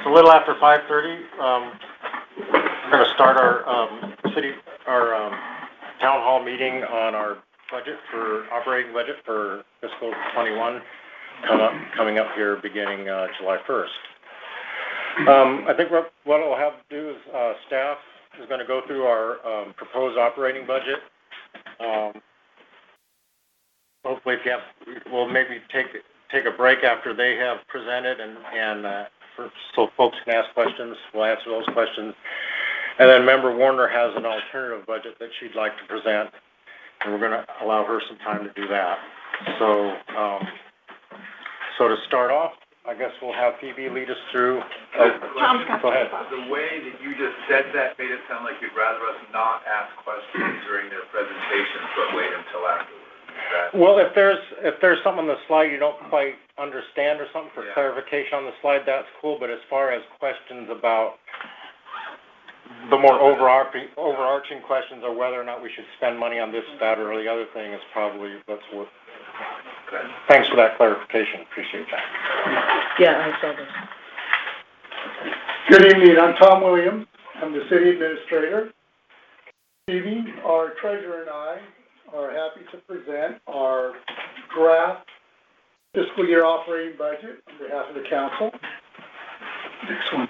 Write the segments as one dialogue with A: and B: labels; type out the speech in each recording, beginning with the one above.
A: It's a little after 5:30. We're going to start our town hall meeting on our operating budget for fiscal 21 coming up here beginning July 1st. I think what I'll have to do is staff is going to go through our proposed operating budget. Hopefully, we'll maybe take a break after they have presented, so folks can ask questions. We'll answer those questions, and then Member Warner has an alternative budget that she'd like to present, and we're going to allow her some time to do that. So to start off, I guess we'll have Phoebe lead us through. Go ahead.
B: The way that you just said that made it sound like you'd rather us not ask questions during their presentations, but wait until afterwards.
A: Well, if there's something on the slide you don't quite understand or something for clarification on the slide, that's cool. But as far as questions about the more overarching questions or whether or not we should spend money on this, that, or the other thing is probably that's what. Okay. Thanks for that clarification. Appreciate that.
C: Yeah, I saw this.
D: Good evening. I'm Tom Williams. I'm the city administrator. Phoebe, our treasurer, and I are happy to present our draft fiscal year operating budget on behalf of the council. Next one.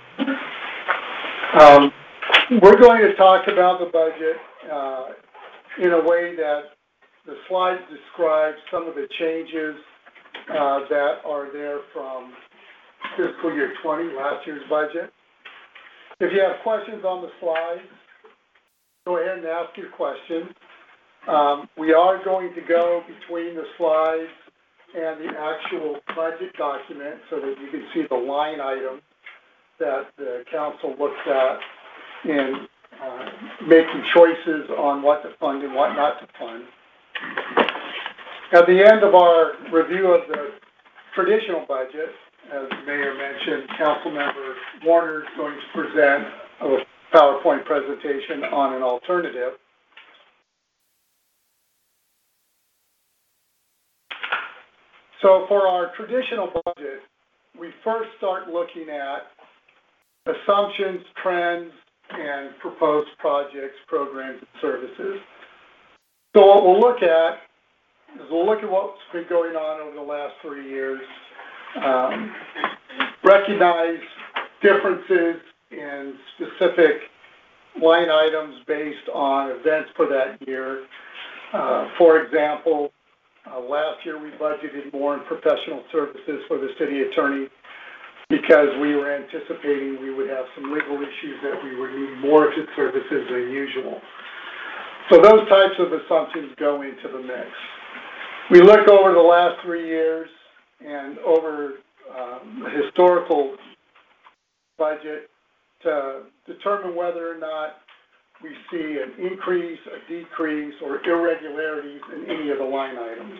D: We're going to talk about the budget in a way that the slides describe some of the changes that are there from fiscal year 20, last year's budget. If you have questions on the slides, go ahead and ask your questions. We are going to go between the slides and the actual budget document so that you can see the line items that the council looks at in making choices on what to fund and what not to fund. At the end of our review of the traditional budget, as the mayor mentioned, Councilmember Warner is going to present a PowerPoint presentation on an alternative. So for our traditional budget, we first start looking at assumptions, trends, and proposed projects, programs, and services. So what we'll look at is what's been going on over the last 3 years, recognize differences in specific line items based on events for that year. For example, last year we budgeted more in professional services for the city attorney because we were anticipating we would have some legal issues that we would need more of his services than usual. So those types of assumptions go into the mix. We look over the last 3 years and over the historical budget to determine whether or not we see an increase, a decrease, or irregularities in any of the line items.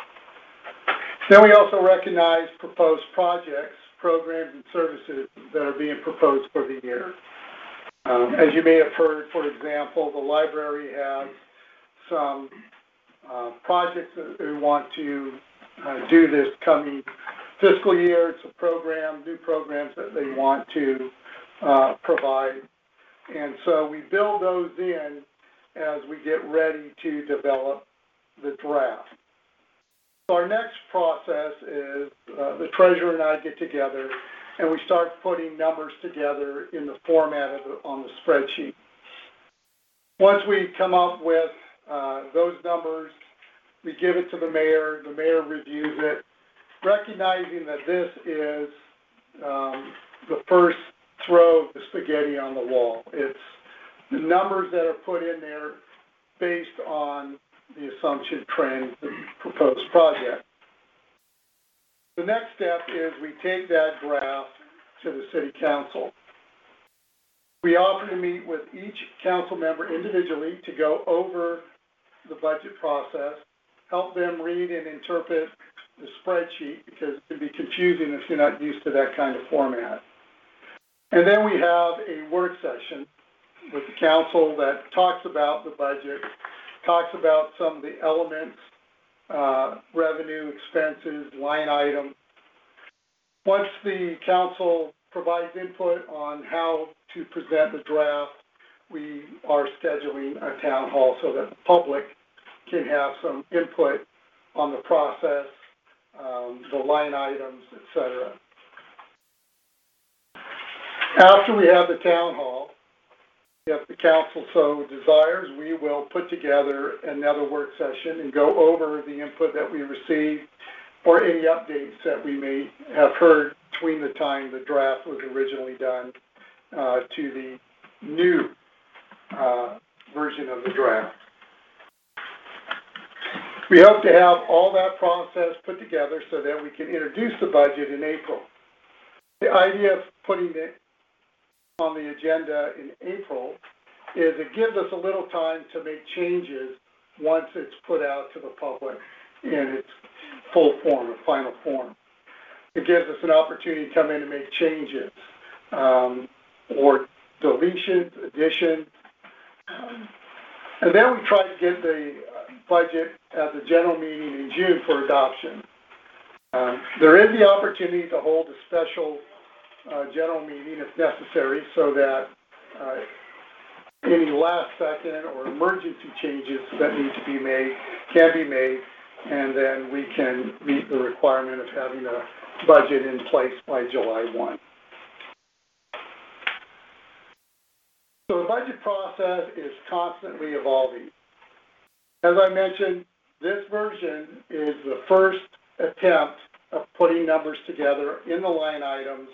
D: Then we also recognize proposed projects, programs, and services that are being proposed for the year. As you may have heard, for example, the library has some projects that we want to do this coming fiscal year. It's a program, new programs that they want to provide. And so we build those in as we get ready to develop the draft. So our next process is the treasurer and I get together and we start putting numbers together in the format on the spreadsheet. Once we come up with those numbers, we give it to the mayor reviews it, recognizing that this is the first throw of the spaghetti on the wall. It's the numbers that are put in there based on the assumption, trends, and proposed project. The next step is we take that graph to the city council. We offer to meet with each council member individually to go over the budget process, help them read and interpret the spreadsheet because it can be confusing if you're not used to that kind of format. And then we have a work session with the council that talks about the budget, talks about some of the elements, revenue, expenses, line items. Once the council provides input on how to present the draft, we are scheduling a town hall so that the public can have some input on the process, the line items, etc. After we have the town hall, if the council so desires, we will put together another work session and go over the input that we received or any updates that we may have heard between the time the draft was originally done to the new version of the draft. We hope to have all that process put together so that we can introduce the budget in April. The idea of putting it on the agenda in April is it gives us a little time to make changes once it's put out to the public in its full form, or final form. It gives us an opportunity to come in and make changes or deletions, additions. And then we try to get the budget at the general meeting in June for adoption. There is the opportunity to hold a special general meeting if necessary so that any last second or emergency changes that need to be made can be made, and then we can meet the requirement of having a budget in place by July 1. So the budget process is constantly evolving. As I mentioned, this version is the first attempt of putting numbers together in the line items.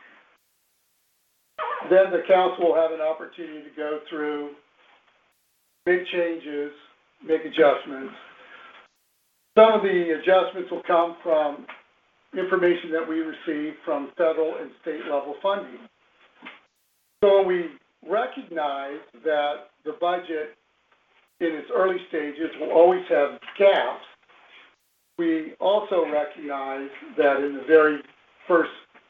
D: Then the council will have an opportunity to go through, make changes, make adjustments. Some of the adjustments will come from information that we receive from federal and state level funding. So we recognize that the budget in its early stages will always have gaps. We also recognize that in the very first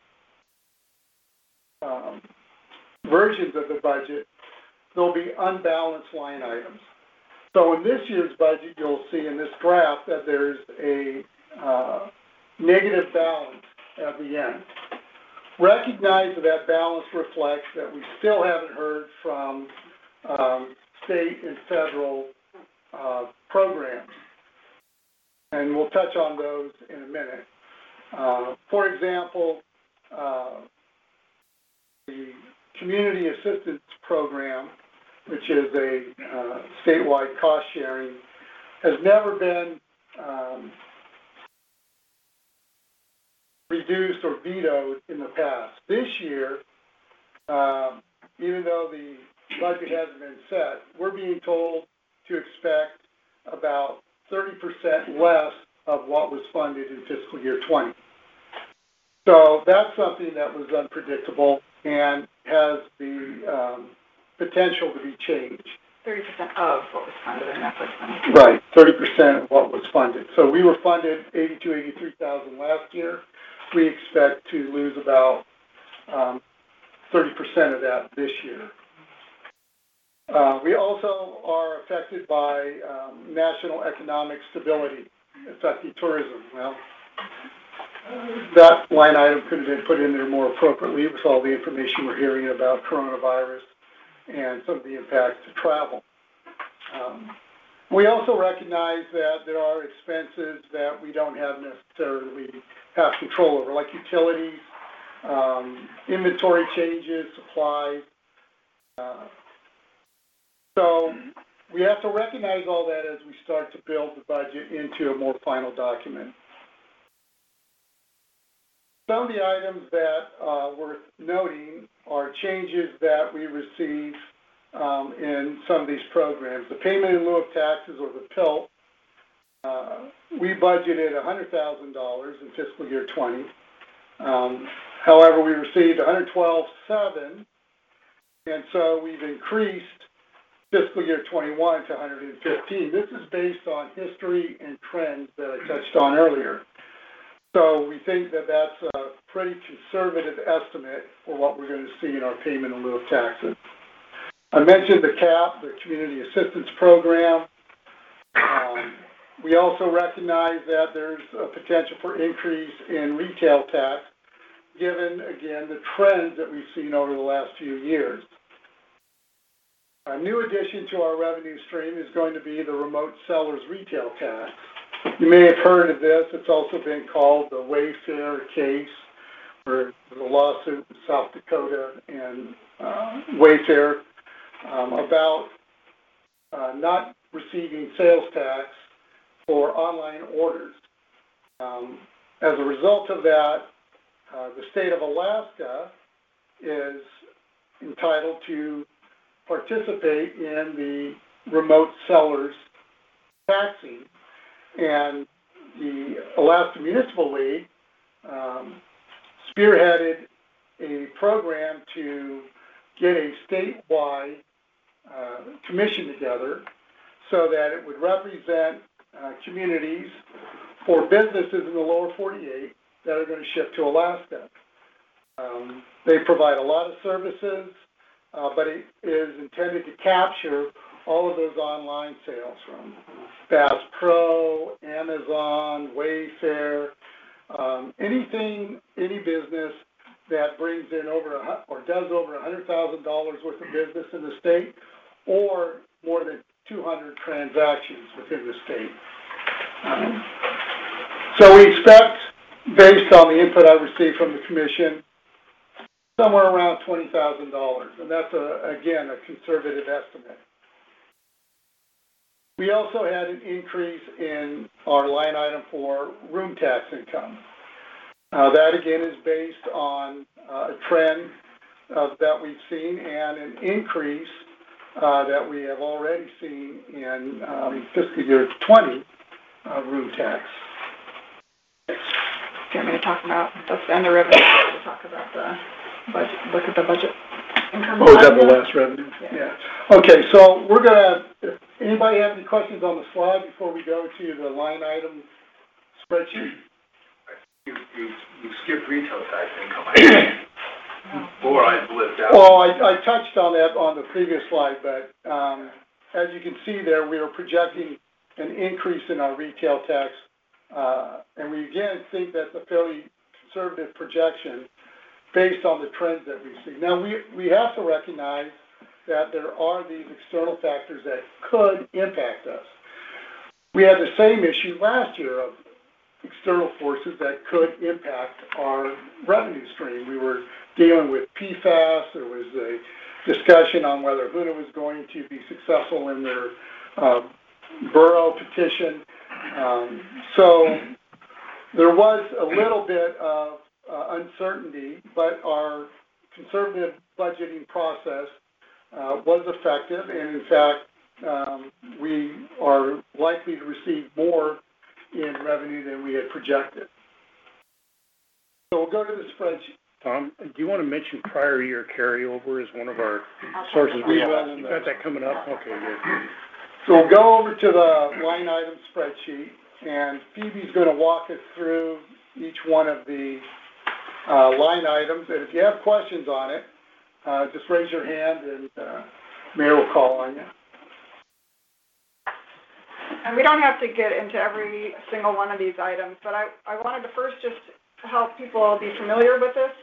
D: versions of the budget, there'll be unbalanced line items. So in this year's budget, you'll see in this graph that there's a negative balance at the end. Recognize that balance reflects that we still haven't heard from state and federal programs. And we'll touch on those in a minute. For example, the Community Assistance Program, which is a statewide cost sharing, has never been reduced or vetoed in the past. This year, even though the budget hasn't been set, we're being told to expect about 30% less of what was funded in fiscal year 20. So that's something that was unpredictable and has the potential to be changed.
E: 30% of what was funded in FY20.
D: Right, 30% of what was funded. So we were funded 83,000 last year. We expect to lose about 30% of that this year. We also are affected by national economic stability affecting tourism. Well, that line item could have been put in there more appropriately with all the information we're hearing about coronavirus and some of the impacts to travel. We also recognize that there are expenses that we don't have necessarily have control over, like utilities, inventory changes, supplies. So we have to recognize all that as we start to build the budget into a more final document. Some of the items that are worth noting are changes that we receive in some of these programs. The payment in lieu of taxes, or the PILT, we budgeted $100,000 in fiscal year 20. However, we received $112,700, and so we've increased fiscal year 21 to $115,000. This is based on history and trends that I touched on earlier. So we think that that's a pretty conservative estimate for what we're going to see in our payment in lieu of taxes. I mentioned the CAP, the Community Assistance Program. We also recognize that there's a potential for increase in retail tax given, again, the trends that we've seen over the last few years. A new addition to our revenue stream is going to be the remote seller's retail tax. You may have heard of this. It's also been called the Wayfair case, where there's a lawsuit in South Dakota and Wayfair about not receiving sales tax for online orders. As a result of that, the state of Alaska is entitled to participate in the remote sellers taxing, and the Alaska Municipal League spearheaded a program to get a statewide commission together so that it would represent communities for businesses in the lower 48 that are going to ship to Alaska. They provide a lot of services, but it is intended to capture all of those online sales from Bass Pro, Amazon, Wayfair, any business that brings in does over $100,000 worth of business in the state, or more than 200 transactions within the state. So we expect, based on the input I received from the commission, somewhere around $20,000, and that's again a conservative estimate. We also had an increase in our line item for room tax income. That again is based on a trend that we've seen and an increase that we have already seen in fiscal year 20 room tax.
E: Do you want me to talk about the revenue? We'll talk about the budget. Look at the budget.
D: Oh, is that the last revenue? Yeah. Okay, so we're gonna. If anybody have any questions on the slide before we go to the line item spreadsheet?
B: You skipped retail tax income. Or I blipped out.
D: Well, I touched on that on the previous slide, but as you can see there, we are projecting an increase in our retail tax, and we again think that's a fairly conservative projection based on the trends that we see. Now, we have to recognize that there are these external factors that could impact us. We had the same issue last year of external forces that could impact our revenue stream. We were dealing with PFAS. There was a discussion on whether HUNA was going to be successful in their borough petition. So there was a little bit of uncertainty, but our conservative budgeting process was effective, and in fact, we are likely to receive more in revenue than we had projected. So we'll go to the spreadsheet.
F: Tom, do you want to mention prior year carryover as one of our sources? We have you got that coming up? Okay, good.
D: So we'll go over to the line item spreadsheet, and Phoebe's going to walk us through each one of the line items. And if you have questions on it, just raise your hand, and Mayor will call on you.
E: And we don't have to get into every single one of these items, but I wanted to first just help people be familiar with this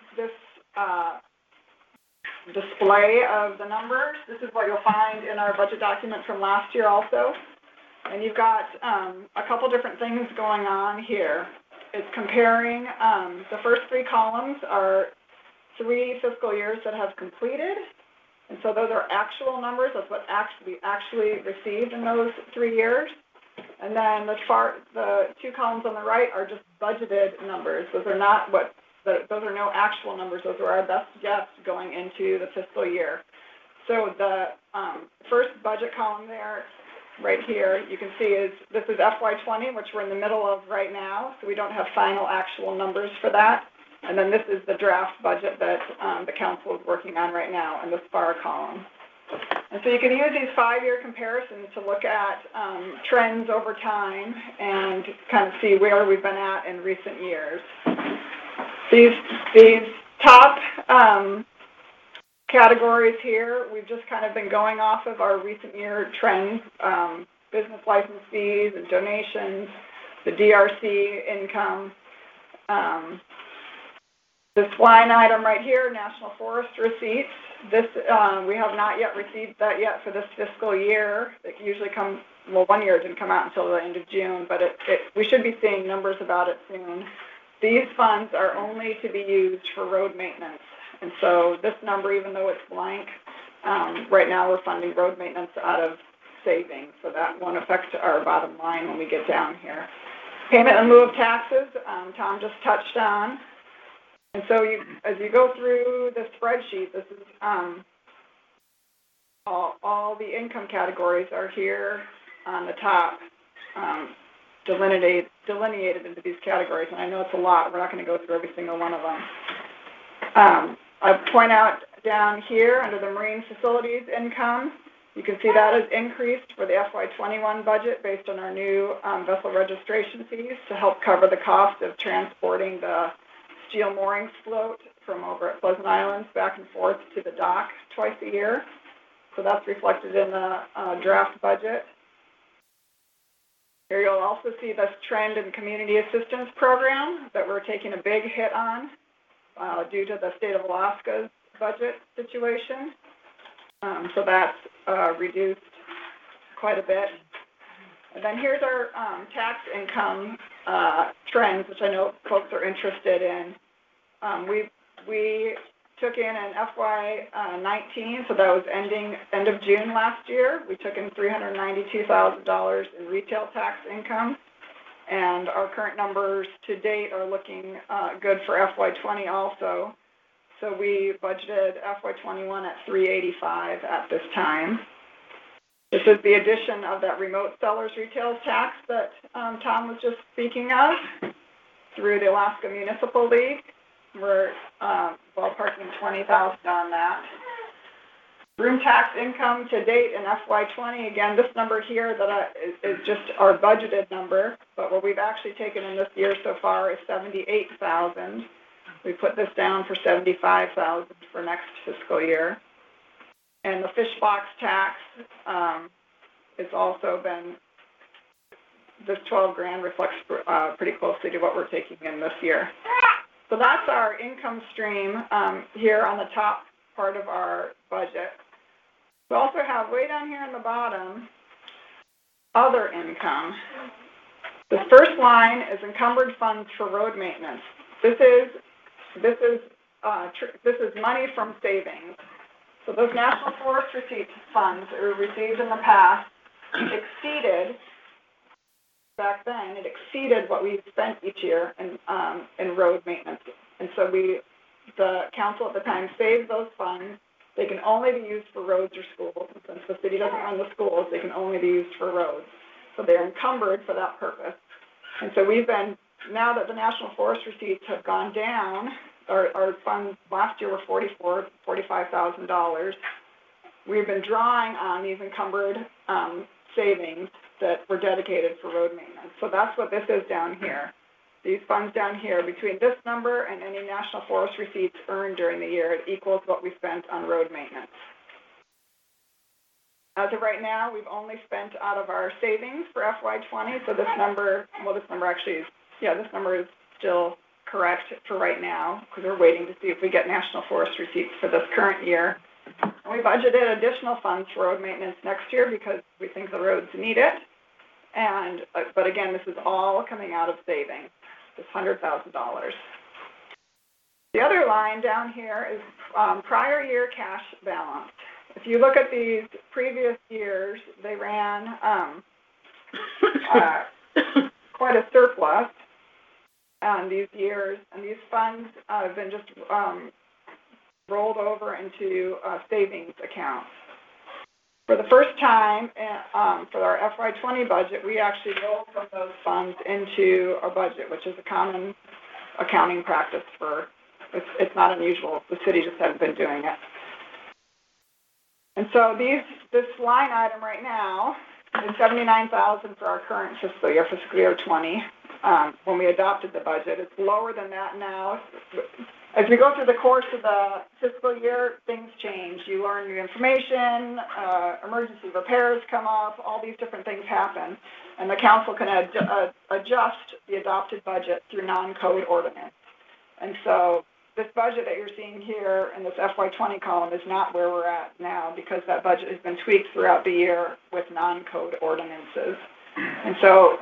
E: display of the numbers. This is what you'll find in our budget document from last year also. And you've got a couple different things going on here. It's comparing, the first three columns are 3 fiscal years that have completed. And so those are actual numbers. That's what we actually received in those 3 years. And then the 2 columns on the right are just budgeted numbers. Those are no actual numbers. Those are our best guess going into the fiscal year. So the first budget column there, right here, you can see this is FY20, which we're in the middle of right now. So we don't have final actual numbers for that. And then this is the draft budget that the council is working on right now in the SPAR column. And so you can use these 5-year comparisons to look at trends over time and kind of see where we've been at in recent years. These top categories here, we've just kind of been going off of our recent year trends, business license fees and donations, the DRC income, This line item right here, National Forest receipts, this, we have not yet received that yet for this fiscal year. It usually comes, well, 1 year it didn't come out until the end of June, but we should be seeing numbers about it soon. These funds are only to be used for road maintenance. And so this number, even though it's blank, right now we're funding road maintenance out of savings, so that won't affect our bottom line when we get down here. Payment in lieu of taxes, Tom just touched on. And so as you go through the spreadsheet, this is all the income categories are here on the top, delineated into these categories. And I know it's a lot. We're not going to go through every single one of them. I point out down here under the marine facilities income, you can see that has increased for the FY21 budget based on our new vessel registration fees to help cover the cost of transporting the steel moorings float from over at Pleasant Islands back and forth to the dock twice a year. So that's reflected in the draft budget. Here you'll also see this trend in community assistance program that we're taking a big hit on due to the state of Alaska's budget situation. So that's reduced quite a bit. And then here's our tax income trends, which I know folks are interested in. We took in an FY19, so that was end of June last year. We took in $392,000 in retail tax income, and our current numbers to date are looking good for FY20 also. So we budgeted FY21 at $385 at this time. This is the addition of that remote sellers retail tax that Tom was just speaking of through the Alaska Municipal League. We're ballparking $20,000 on that. Room tax income to date in FY20, again, this number here that is just our budgeted number, but what we've actually taken in this year so far is $78,000. We put this down for $75,000 for next fiscal year. And the fish box tax has also been, this $12,000 reflects pretty closely to what we're taking in this year. So that's our income stream here on the top part of our budget. We also have way down here on the bottom, other income. The first line is encumbered funds for road maintenance. This is money from savings. So those National Forest Receipts funds that were received in the past exceeded, back then, it exceeded what we spent each year in road maintenance. And so the council at the time saved those funds. They can only be used for roads or schools. And since the city doesn't run the schools, they can only be used for roads. So they're encumbered for that purpose. And so now that the National Forest Receipts have gone down, our funds last year were $45,000. We've been drawing on these encumbered savings that were dedicated for road maintenance. So that's what this is down here. These funds down here, between this number and any National Forest Receipts earned during the year, it equals what we spent on road maintenance. As of right now, we've only spent out of our savings for FY20, so this number is still correct for right now, because we're waiting to see if we get National Forest Receipts for this current year. We budgeted additional funds for road maintenance next year because we think the roads need it. But again, this is all coming out of savings, this $100,000. The other line down here is prior year cash balance. If you look at these previous years, they ran quite a surplus on these years, and these funds have been just rolled over into savings accounts. For the first time for our FY20 budget, we actually rolled from those funds into our budget, which is a common accounting practice it's not unusual. The city just hasn't been doing it. And so this line item right now is $79,000 for our current fiscal year 20. When we adopted the budget, it's lower than that now. As we go through the course of the fiscal year, things change. You learn new information, emergency repairs come up, all these different things happen, and the council can adjust the adopted budget through non-code ordinance. And so this budget that you're seeing here in this FY20 column is not where we're at now because that budget has been tweaked throughout the year with non-code ordinances. And so,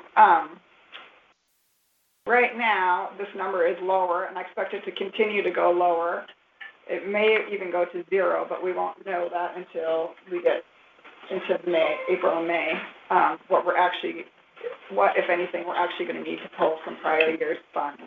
E: right now, this number is lower, and I expect it to continue to go lower. It may even go to 0, but we won't know that until we get into April and May, what, if anything, we're actually going to need to pull from prior year's funds.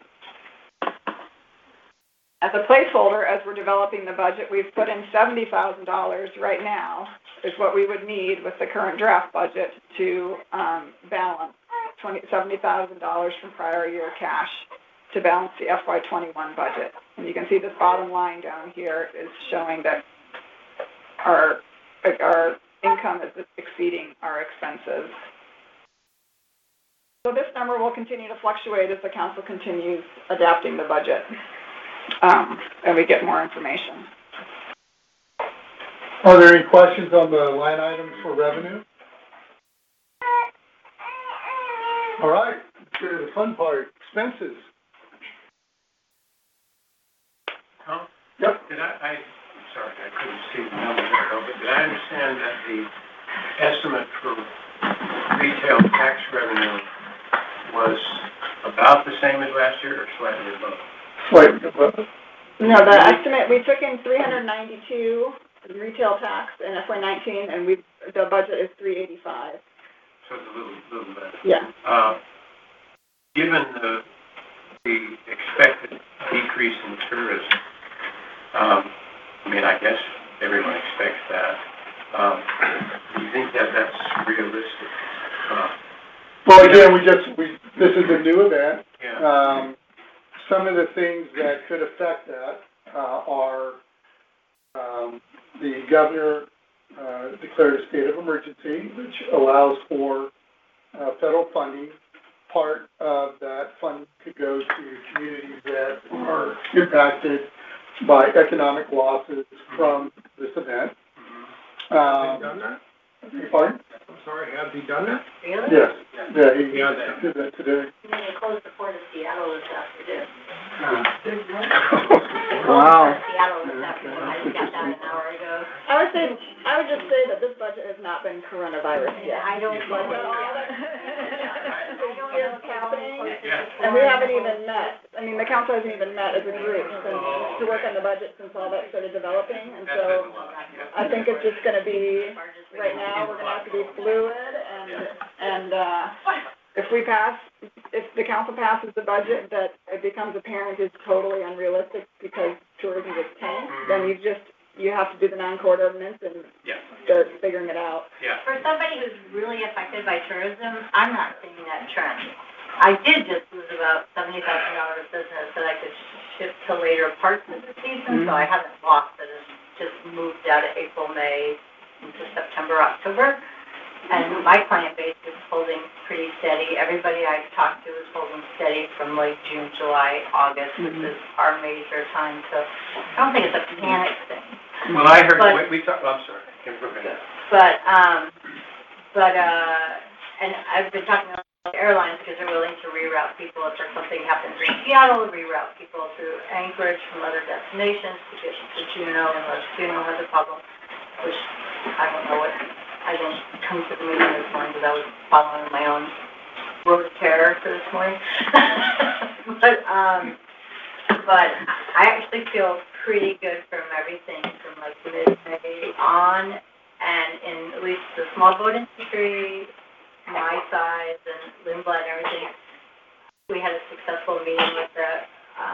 E: As a placeholder, as we're developing the budget, we've put in $70,000 right now is what we would need with the current draft budget to balance $70,000 from prior year cash to balance the FY21 budget. And you can see this bottom line down here is showing that our income is exceeding our expenses. So this number will continue to fluctuate as the council continues adapting the budget and we get more information.
D: Are there any questions on the line items for revenue? All right, let's go to the fun part, expenses.
G: Tom?
D: Yep.
G: Sorry, I couldn't see the numbers there, but did I understand that the estimate for retail tax revenue was about the same as last year or slightly above?
D: Slightly above.
E: No, the estimate, we took in 392 in retail tax in FY19, and the budget is 385.
G: So it's a little better.
E: Yeah.
G: Given the expected decrease in tourism, I guess everyone expects that. Do you think that that's realistic?
D: Well, again, this is a new event.
G: Yeah.
D: Some of the things that could affect that are the governor declared a state of emergency, which allows for federal funding. Part of that funding could go to communities that are impacted by economic losses from this event.
G: Have you done that?
D: Pardon?
G: I'm sorry, have you done that?
C: Really?
D: Yes. Yeah, he
G: Yeah.
D: did that today.
C: You mean they closed the port of Seattle this afternoon?
D: Wow.
C: Seattle this afternoon, I just got that an hour ago.
E: I would just say that this budget has not been coronavirus yet.
C: I don't know.
E: Is happening,
G: Yeah.
E: and we haven't even met. The council hasn't even met as a group to work on the budget since all that started developing, and
G: That's been
E: so
G: a lot. Yeah.
E: I think it's just going to be, right now, we're going to have to be fluid, and if the council passes the budget that it becomes apparent is totally unrealistic because tourism is tanked, then you have to do the non-court ordinance and start figuring it out.
G: Yeah.
C: For somebody who's really affected by tourism, I'm not seeing that trend. I did just lose about $70,000 of business that I could shift to later parts of the season, so I haven't lost it. It's just moved out of April, May into September, October. And my client base is holding pretty steady. Everybody I've talked to is holding steady from like June, July, August, which is our major time. So I don't think it's a panic thing.
G: Well, I heard, we talked, I'm sorry. Go ahead.
C: And I've been talking to airlines because they're willing to reroute people if there's something happens in Seattle, reroute people to Anchorage from other destinations to get to Juneau unless Juneau has a problem, which I don't know what. I didn't come to the meeting this morning because I was following my own road terror for this morning. But I actually feel pretty good from everything from like mid-May on, and in at least the small boat industry, my size and Lindblad and everything, we had a successful meeting with the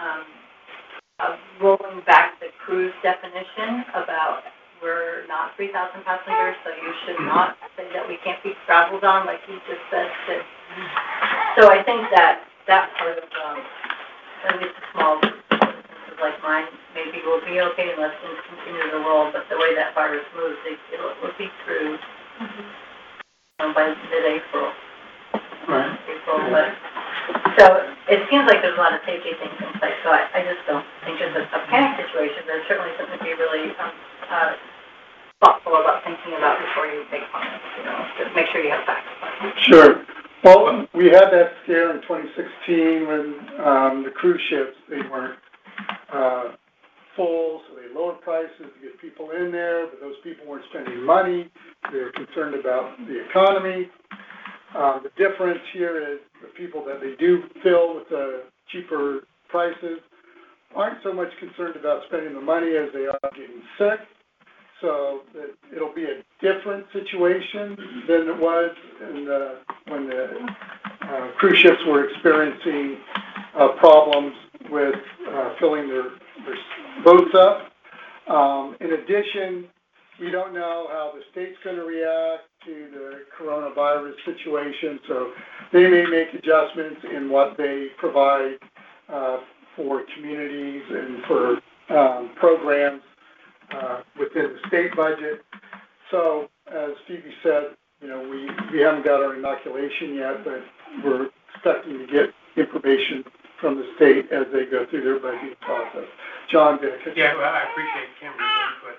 C: rolling back the cruise definition about we're not 3,000 passengers, so you should not say that we can't be traveled on, like you just said. So I think that part of, at least the small businesses like mine, maybe will be okay unless things continue to roll, but the way that virus moves, it'll be through by mid-April.
D: Right.
C: But, so it seems like there's a lot of safety things in place, so I just don't think it's a panic situation. There's certainly something to be really thoughtful about thinking about before you make comments, just make sure you have facts.
D: Sure. Well, we had that scare in 2016 when the cruise ships, they weren't full, so they lowered prices to get people in there, but those people weren't spending money. They're concerned about the economy. The difference here is the people that they do fill with the cheaper prices aren't so much concerned about spending the money as they are getting sick. So it'll be a different situation than it was when the cruise ships were experiencing problems with filling their boats up. In addition, we don't know how the state's going to react to the coronavirus situation, so they may make adjustments in what they provide for communities and for programs within the state budget. So, as Phoebe said, we haven't got our inoculation yet, but we're expecting to get information from the state as they go through their budget process. John,
G: yeah, well, I appreciate Kimberly's input.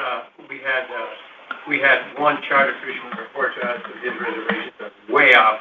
G: We had one charter fisherman report to us that his reservations are way off.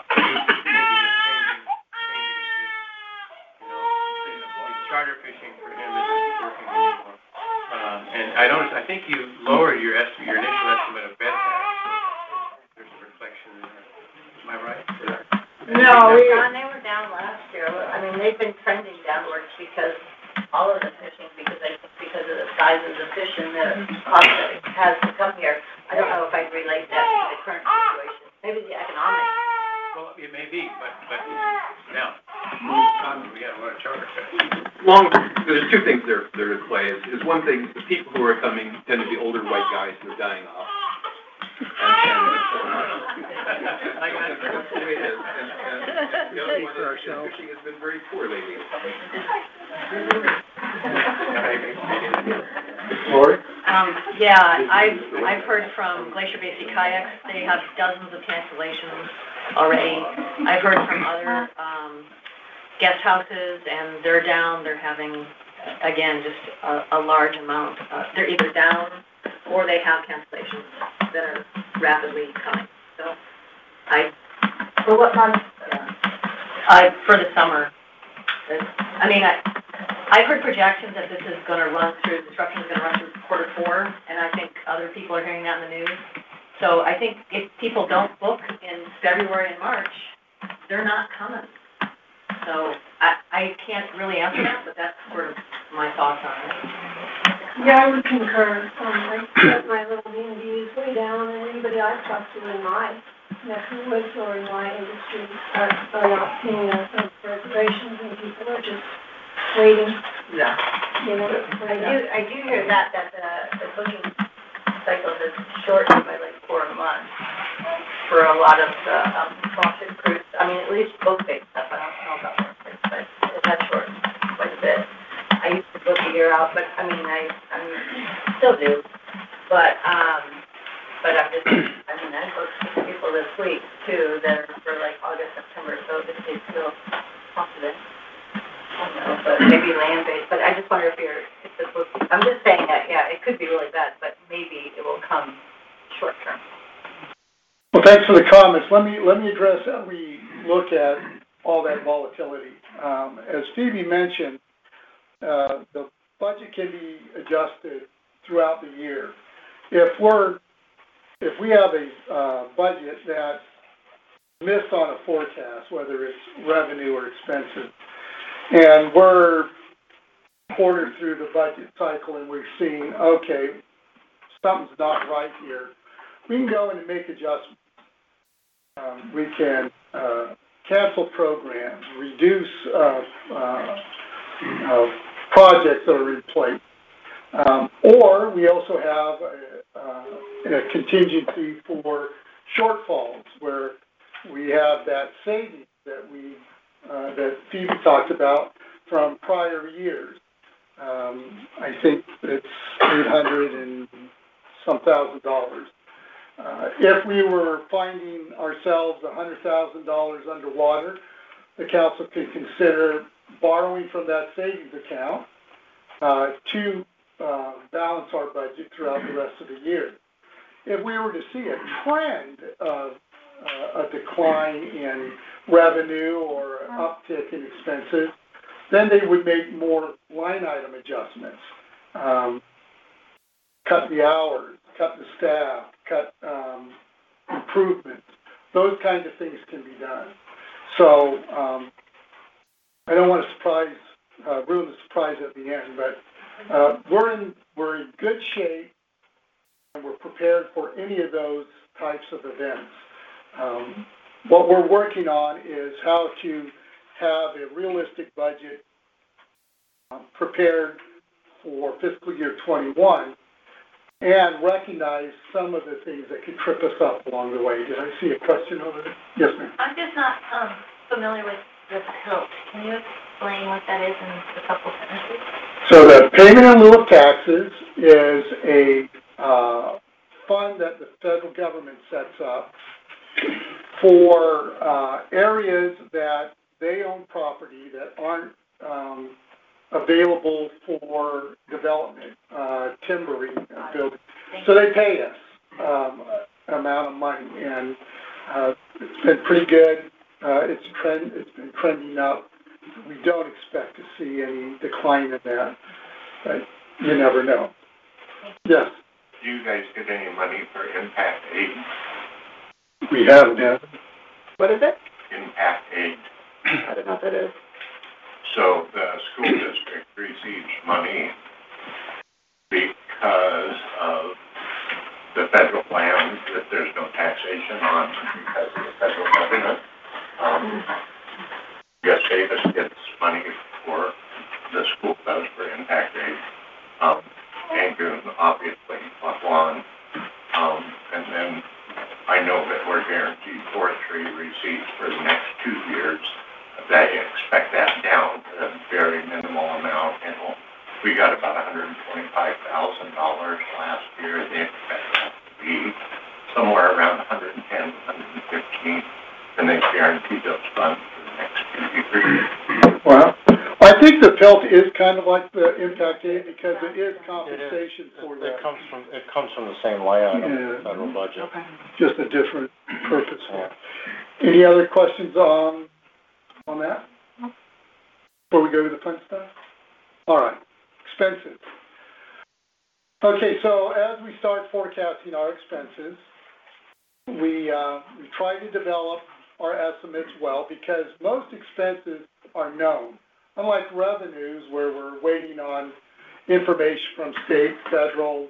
G: Charter fishing for him isn't working anymore. And I think you lowered your initial estimate of bed tax. There's a reflection in there. Am I right?
C: No, they were down last year. I mean, they've been trending downwards because all of the fishing, because of the size of the fish and the cost that it has to come here. I don't know if I'd relate that to the current situation. Maybe the economics.
G: Well, it may be, but now we have a lot of charter fish.
B: There's two things there at play. Is one thing, the people who are coming tend to be older white guys who are dying off. And the other one is fishing has been very poor lately.
D: Lori?
H: Yeah, I've heard from Glacier Basic Kayaks. They have dozens of cancellations already. I've heard from other guest houses, and they're down. They're having, again, just a large amount. They're either down or they have cancellations that are rapidly coming. So
C: For what month?
H: For the summer. I've heard projections that this is going to run through, disruption is going to run through Q4, and I think other people are hearing that in the news. So I think if people don't book in February and March, they're not coming. So I can't really answer that, but that's sort of my thoughts on it.
I: Yeah, I would concur. I set my little B&Bs way down, and anybody I've talked to in my neck of the woods or in my industry are not seeing those reservations, and people are just waiting.
C: Yeah. I do hear that the booking cycle has shortened by like 4 months for a lot of the sponsored cruise. I mean, at least boat-based stuff. I don't know about work, but it has shortened quite a bit. I used to book a year out, but I still do. But I'm just, I booked people this week too that are for like August, September, so if they still confident. I don't know, but maybe land-based. But I just wonder if the book. I'm just saying that, yeah, it could be really bad, but maybe it will come short-term.
D: Well, thanks for the comments. Let me address how we look at all that volatility. As Phoebe mentioned, the budget can be adjusted throughout the year. If we have a budget that missed on a forecast, whether it's revenue or expenses, and we're a quarter through the budget cycle and we're seeing, okay, something's not right here, we can go in and make adjustments. We can cancel programs, reduce projects that are in place. Or we also have a contingency for shortfalls where we have that savings that Phoebe talked about from prior years. I think it's $800 and some $1,000. If we were finding ourselves $100,000 underwater, the council can consider borrowing from that savings account to balance our budget throughout the rest of the year. If we were to see a trend of a decline in revenue or uptick in expenses, then they would make more line item adjustments. cut the hours, cut the staff, cut improvements. Those kinds of things can be done. So I don't want to ruin the surprise at the end, but we're in good shape, and we're prepared for any of those types of events. What we're working on is how to have a realistic budget prepared for fiscal year 21 and recognize some of the things that could trip us up along the way. Did I see a question over there? Yes, ma'am.
C: I'm just not familiar with the PILT. Can you explain what that is in a couple sentences?
D: So the payment in lieu of taxes is a fund that the federal government sets up for areas that they own property that aren't available for development, timbering, building. So they pay us an amount of money, and it's been pretty good. It's been trending up. We don't expect to see any decline in that, but you never know. Yes?
J: Do you guys get any money for Impact Aid?
D: We haven't yet.
E: What is it?
J: Impact Aid.
E: I don't know what that is.
J: So the school district receives money because of the federal land that there's no taxation on because of the federal government. Yes, Davis gets money for the school does for Impact Aid. Angoon, obviously, Lawan. And then I know that we're guaranteed forestry receipts for the next 2 years. They expect that down to a very minimal amount. And we got about $125,000 last year. They expect that to be somewhere around 110, 115, and they guarantee those funds for the next 2 years.
D: Well, I think the PILT is kind of like the Impact Aid because it is compensation for that.
A: It comes from the same line item in the federal budget.
E: Okay.
D: Just a different purpose. Any other questions on that? Before we go to the fun stuff? All right, expenses. Okay, so as we start forecasting our expenses, we try to develop our estimates well because most expenses are known. Unlike revenues where we're waiting on information from state, federal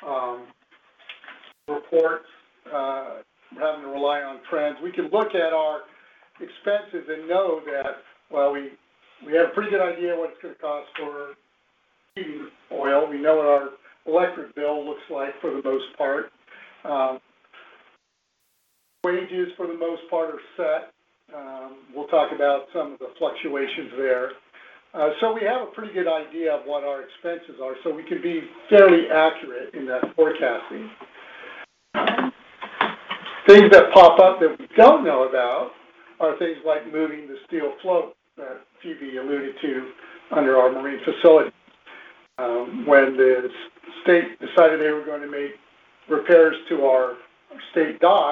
D: reports, having to rely on trends, we can look at our expenses and know that, well, we have a pretty good idea what it's going to cost for heating oil. We know what our electric bill looks like for the most part. Wages for the most part are set. We'll talk about some of the fluctuations there. So we have a pretty good idea of what our expenses are, so we can be fairly accurate in that forecasting. Things that pop up that we don't know about are things like moving the steel float that Phoebe alluded to under our marine facility. When the state decided they were going to make repairs to our state dock,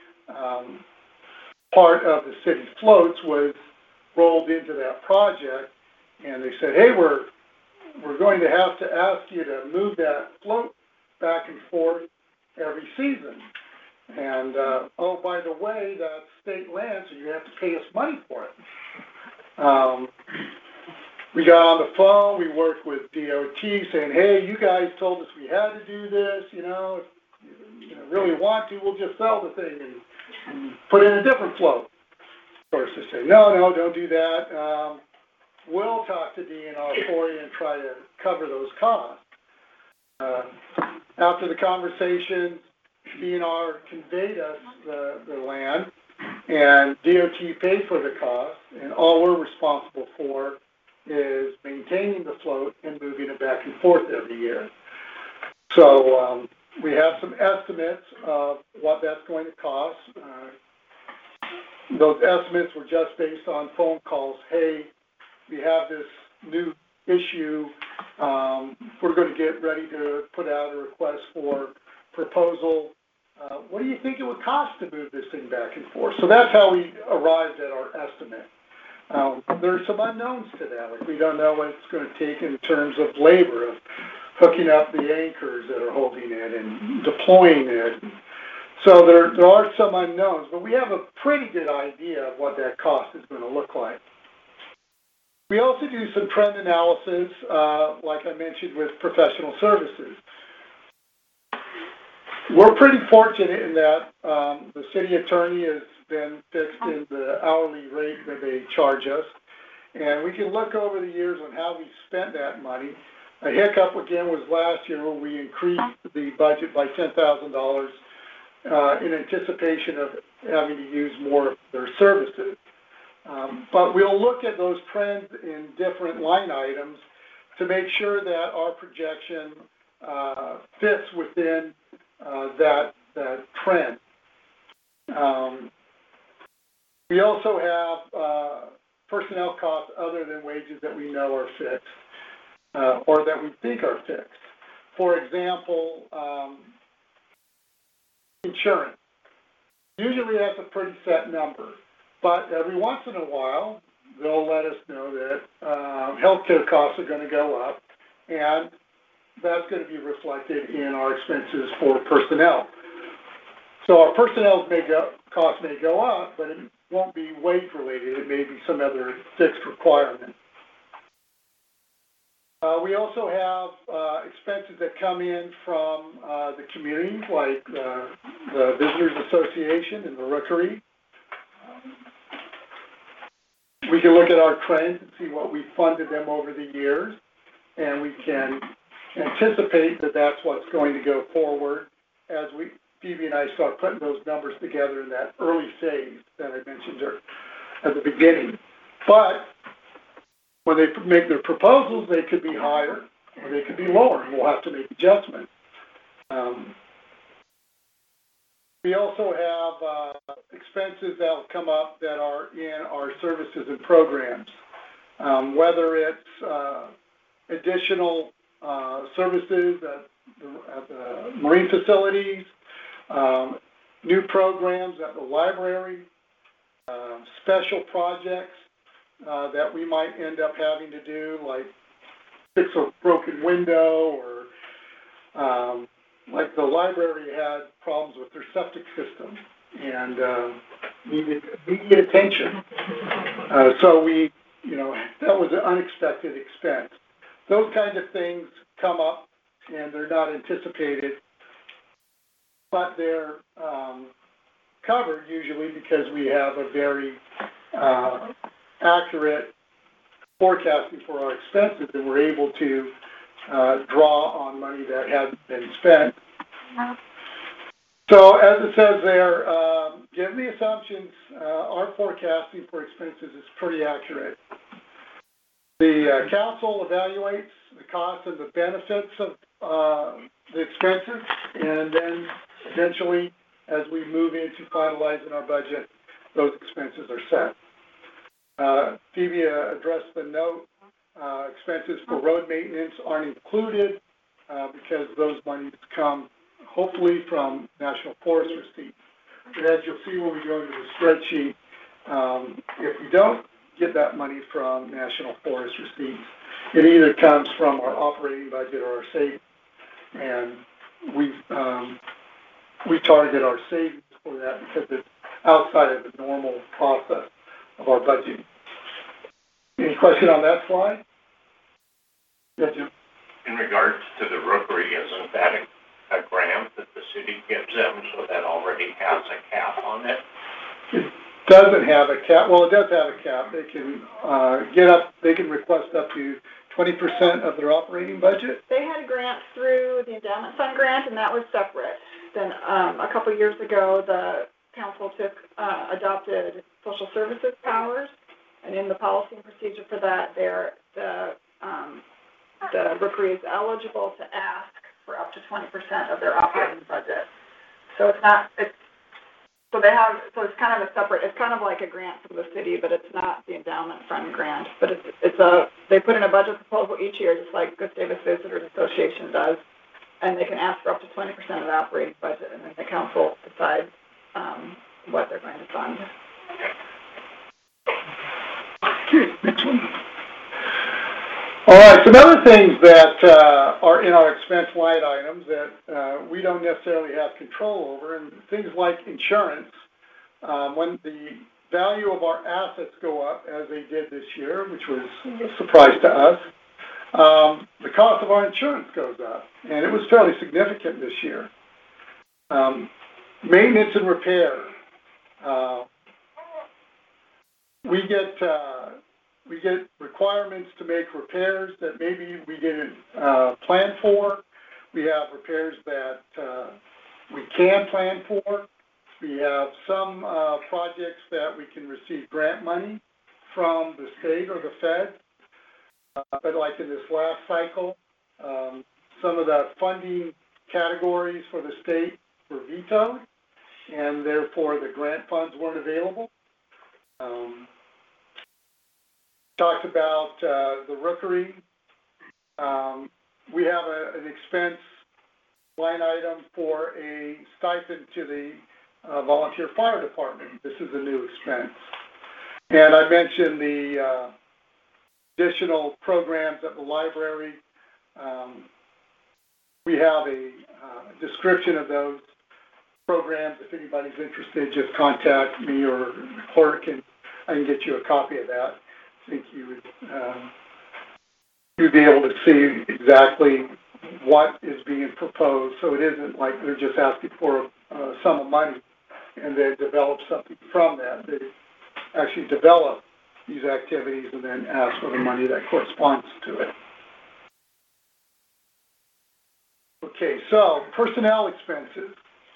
D: part of the city floats was rolled into that project, and they said, hey, we're going to have to ask you to move that float back and forth every season. And, oh, by the way, that's state land, so you have to pay us money for it. We got on the phone, we worked with DOT saying, hey, you guys told us we had to do this, if you really want to, we'll just sell the thing and put in a different float. Of course, they say, no, don't do that. We'll talk to DNR for you and try to cover those costs. After the conversation, DNR conveyed us the land, and DOT paid for the cost, and all we're responsible for is maintaining the float and moving it back and forth every year. So we have some estimates of what that's going to cost. Those estimates were just based on phone calls. Hey, we have this new issue. We're going to get ready to put out a request for proposal. What do you think it would cost to move this thing back and forth? So that's how we arrived at our estimate. There are some unknowns to that. Like we don't know what it's going to take in terms of labor, of hooking up the anchors that are holding it and deploying it. So there are some unknowns, but we have a pretty good idea of what that cost is going to look like. We also do some trend analysis, like I mentioned, with professional services. We're pretty fortunate in that the city attorney has been fixed in the hourly rate that they charge us, and we can look over the years on how we spent that money. A hiccup again was last year when we increased the budget by $10,000 in anticipation of having to use more of their services. But we'll look at those trends in different line items to make sure that our projection fits within that trend. We also have personnel costs other than wages that we know are fixed or that we think are fixed. For example, insurance. Usually that's a pretty set number, but every once in a while they'll let us know that healthcare costs are going to go up, and that's going to be reflected in our expenses for personnel. So our personnel costs may go up, but it won't be wage related. It may be some other fixed requirement. We also have expenses that come in from the community, like the Visitors Association and the Rookery. We can look at our trends and see what we funded them over the years, and we can anticipate that that's what's going to go forward as Phoebe and I start putting those numbers together in that early phase that I mentioned at the beginning. But when they make their proposals, they could be higher or they could be lower, and we'll have to make adjustments. We also have expenses that will come up that are in our services and programs, whether it's additional services at the marine facilities, new programs at the library, special projects that we might end up having to do, like fix a broken window, or like the library had problems with their septic system and needed immediate attention. So that was an unexpected expense. Those kinds of things come up and they're not anticipated, but they're covered usually because we have a very accurate forecasting for our expenses, and we're able to draw on money that hasn't been spent. So as it says there, given the assumptions, our forecasting for expenses is pretty accurate. The council evaluates the costs and the benefits of the expenses, and then eventually, as we move into finalizing our budget, those expenses are set. Phoebe addressed the note. Expenses for road maintenance aren't included because those monies come hopefully from National Forest receipts. But as you'll see when we go into the spreadsheet, if we don't get that money from National Forest receipts, it either comes from our operating budget or our savings. And we target our savings for that because it's outside of the normal process of our budget. Any question on that slide? Yeah, Jim.
J: In regards to the Rookery, isn't that a grant that the city gives them, so that already has a cap on it?
D: It doesn't have a cap. Well, it does have a cap. They can they can request up to 20% of their operating budget.
E: They had a grant through the endowment fund grant, and that was separate. Then a couple of years ago, the council adopted social services powers, and in the policy and procedure for that, the Rookery is eligible to ask for up to 20% of their operating budget. So it's kind of a separate. It's kind of like a grant from the city, but it's not the endowment fund grant. But they put in a budget proposal each year, just like Gustavus Visitors Association does, and they can ask for up to 20% of the operating budget, and then the council decides what they're going to fund.
D: Okay, next one. All right, some other things that are in our expense line items that we don't necessarily have control over, and things like insurance. When the value of our assets go up, as they did this year, which was a surprise to us, the cost of our insurance goes up, and it was fairly significant this year. Maintenance and repair. We get requirements to make repairs that maybe we didn't plan for. We have repairs that we can plan for. We have some projects that we can receive grant money from the state or the Fed. But like in this last cycle, some of the funding categories for the state were vetoed, and therefore the grant funds weren't available. Talked about the rookery. We have an expense line item for a stipend to the volunteer fire department. This is a new expense. And I mentioned the additional programs at the library. We have a description of those programs. If anybody's interested, just contact me or the clerk, and I can get you a copy of that. I think you'd be able to see exactly what is being proposed. So it isn't like they're just asking for a sum of money and they develop something from that. They actually develop these activities and then ask for the money that corresponds to it. Okay, so personnel expenses.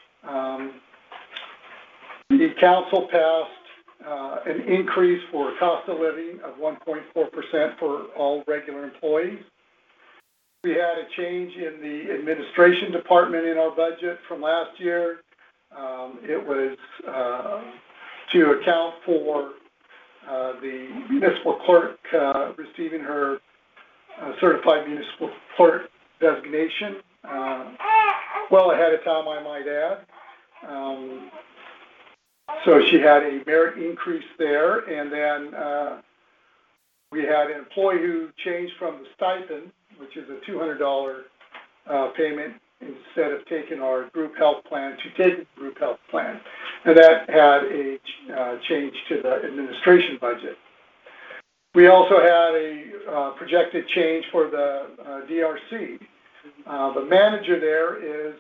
D: The council passed an increase for cost of living of 1.4% for all regular employees. We had a change in the administration department in our budget from last year. It was to account for the municipal clerk receiving her certified municipal clerk designation well ahead of time, I might add. So she had a merit increase there, and then we had an employee who changed from the stipend, which is a $200 payment, instead of taking our group health plan, to take the group health plan. And that had a change to the administration budget. We also had a projected change for the DRC. The manager there is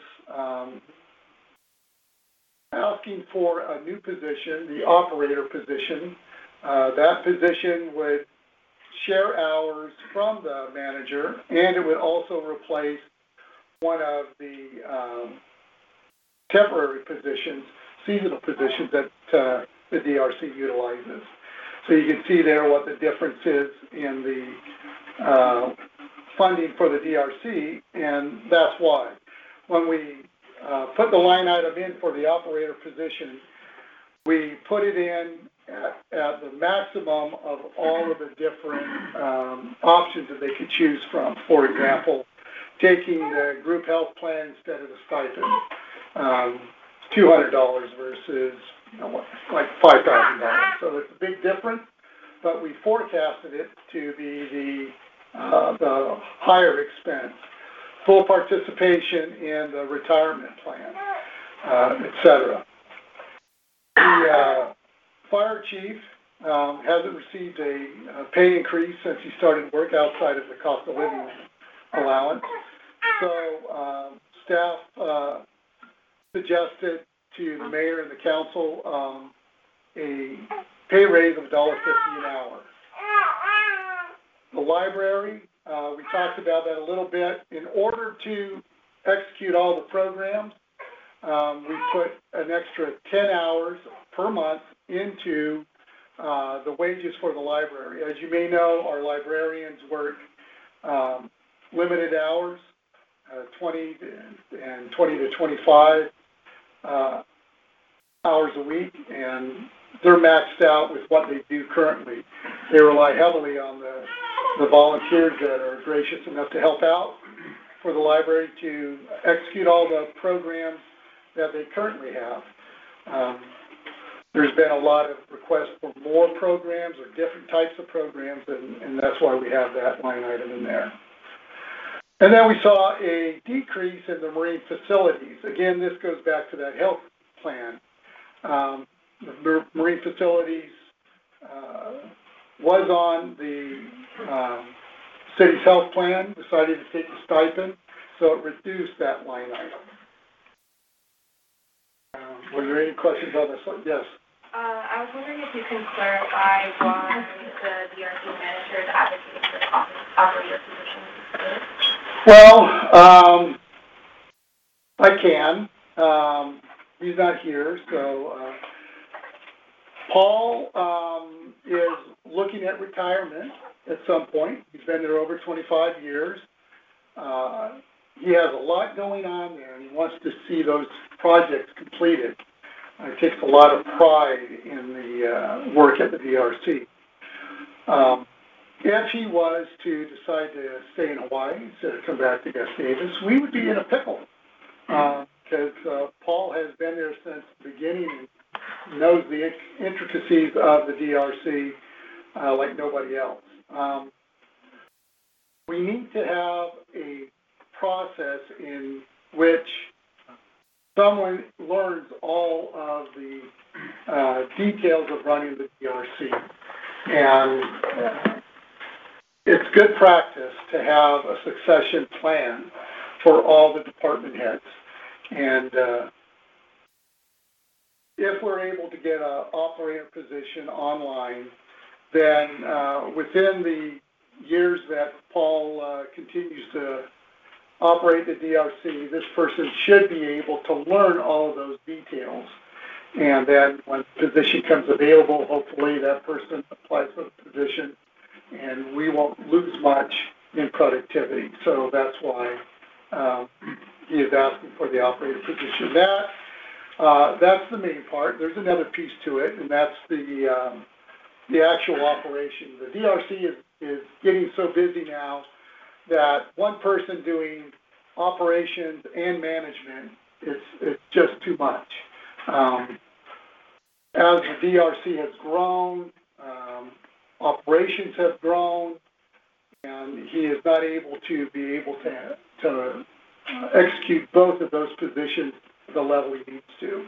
D: asking for a new position, the operator position. That position would share hours from the manager, and it would also replace one of the temporary positions, seasonal positions that the DRC utilizes. So you can see there what the difference is in the funding for the DRC, and that's why. When we put the line item in for the operator position, we put it in at the maximum of all of the different options that they could choose from. For example, taking the group health plan instead of the stipend, $200 versus like $5,000. So it's a big difference, but we forecasted it to be the higher expense. Full participation in the retirement plan, etc. The fire chief hasn't received a pay increase since he started work outside of the cost of living allowance. So staff suggested to the mayor and the council a pay raise of $1.50 an hour. The library, we talked about that a little bit. In order to execute all the programs, we put an extra 10 hours per month into the wages for the library. As you may know, our librarians work limited hours, 20 to 25 hours a week, and they're maxed out with what they do currently. They rely heavily on the volunteers that are gracious enough to help out for the library to execute all the programs that they currently have. there's been a lot of requests for more programs or different types of programs, and that's why we have that line item in there. And then we saw a decrease in the marine facilities. Again, this goes back to that health plan. The marine facilities was on the city's health plan, decided to take a stipend, so it reduced that line item. Were there any questions on this one? Yes.
K: I was wondering if you can clarify why the DRC manager is advocating for the operator position.
D: Well, I can. He's not here, so Paul is looking at retirement at some point. He's been there over 25 years. He has a lot going on there, and he wants to see those projects completed. He takes a lot of pride in the work at the DRC. If he was to decide to stay in Hawaii instead of come back to Gustavus, we would be in a pickle, because Paul has been there since the beginning and knows the intricacies of the DRC like nobody else. We need to have a process in which someone learns all of the details of running the DRC. And it's good practice to have a succession plan for all the department heads. And if we're able to get an operator position online, then within the years that Paul continues to operate the DRC, this person should be able to learn all of those details. And then when the position comes available, hopefully that person applies for the position and we won't lose much in productivity. So that's why he is asking for the operator position. That's the main part. There's another piece to it, and that's the actual operation. The DRC is getting so busy now that one person doing operations and management, it's just too much. As the DRC has grown, operations have grown, and he is not able to execute both of those positions at the level he needs to.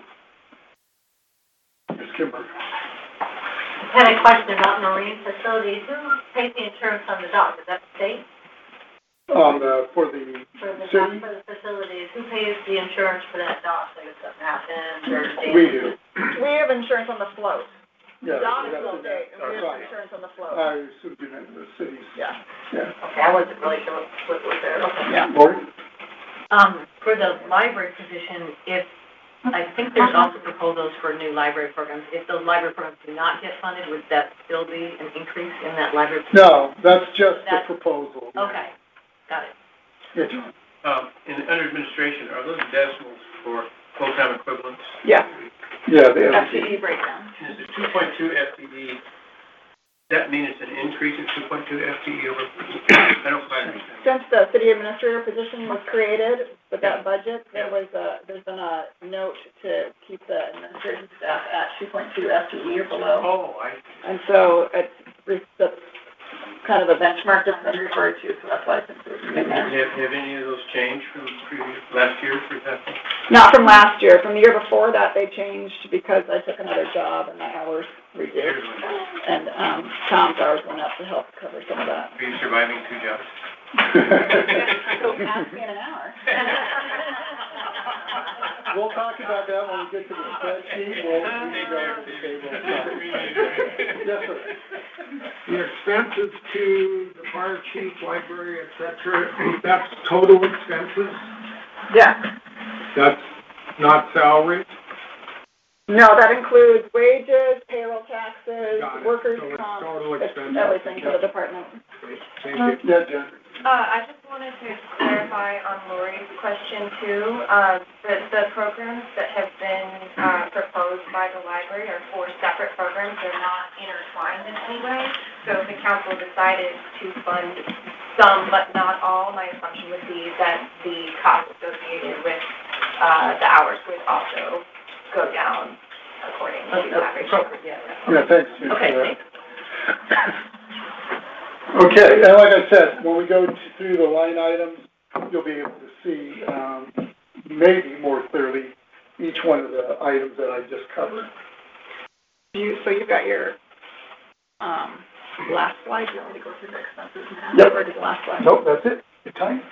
D: Ms. Kimber.
C: I had a question about marine facilities. Who pays the insurance on the dock? Is that the state?
D: For the city?
C: For the facilities, who pays the insurance for that dock? Like if something happens or
D: We do.
E: We have insurance on the float.
D: Yeah,
E: The dock is still state, and we have insurance on the float.
D: I assumed you meant the cities.
E: Yeah.
C: Okay, I wasn't really sure what was there. Okay.
E: Yeah.
D: Lori?
H: For the library position, I think there's also proposals for new library programs. If those library programs do not get funded, would that still be an increase in that library?
D: No, that's just the proposal.
H: Okay, got it.
D: Yeah, John.
G: Under administration, are those decimals for full-time equivalents?
E: Yeah.
D: Yeah, the
E: FTE breakdown.
G: And is the 2.2 FTE, does that mean it's an increase in 2.2 FTE over? I don't quite understand.
E: Since the city administrator position was created with that budget, there's been a note to keep the administration staff at 2.2 FTE or below.
G: Oh, I see.
E: And so that's kind of a benchmark that's been referred to, so that's why it's included in there.
G: Have any of those changed from last year, for example?
E: Not from last year. From the year before that, they changed because I took another job and my hours reduced. And Tom's hours went up to help cover some of that.
G: Are you surviving 2 jobs?
E: So ask me in an hour.
D: We'll talk about that when we get to the spreadsheet. We'll go over the table. Yes, sir.
L: The expenses to the fire chief, library, et cetera, that's total expenses?
E: Yeah.
L: That's not salary?
E: No, that includes wages, payroll taxes,
L: Got it.
E: workers'
L: So it's
E: comp,
L: total
E: it's
L: expenses.
E: everything for the department.
L: Thank you.
D: Yeah, Jen.
K: I just wanted to clarify on Lori's question too. The programs that have been proposed by the library are 4 separate programs. They're not intertwined in any way. So if the council decided to fund some but not all, my assumption would be that the cost associated with the hours would also go down accordingly.
D: Yeah, thanks, Jim, for
H: Okay,
D: that.
H: thanks.
D: Okay, and like I said, when we go through the line items, you'll be able to see, maybe more clearly, each one of the items that I just covered.
E: So you've got your, last slide, you want me to go through the expenses now?
D: Yep.
E: Or did the last slide?
D: Nope, that's it, your time.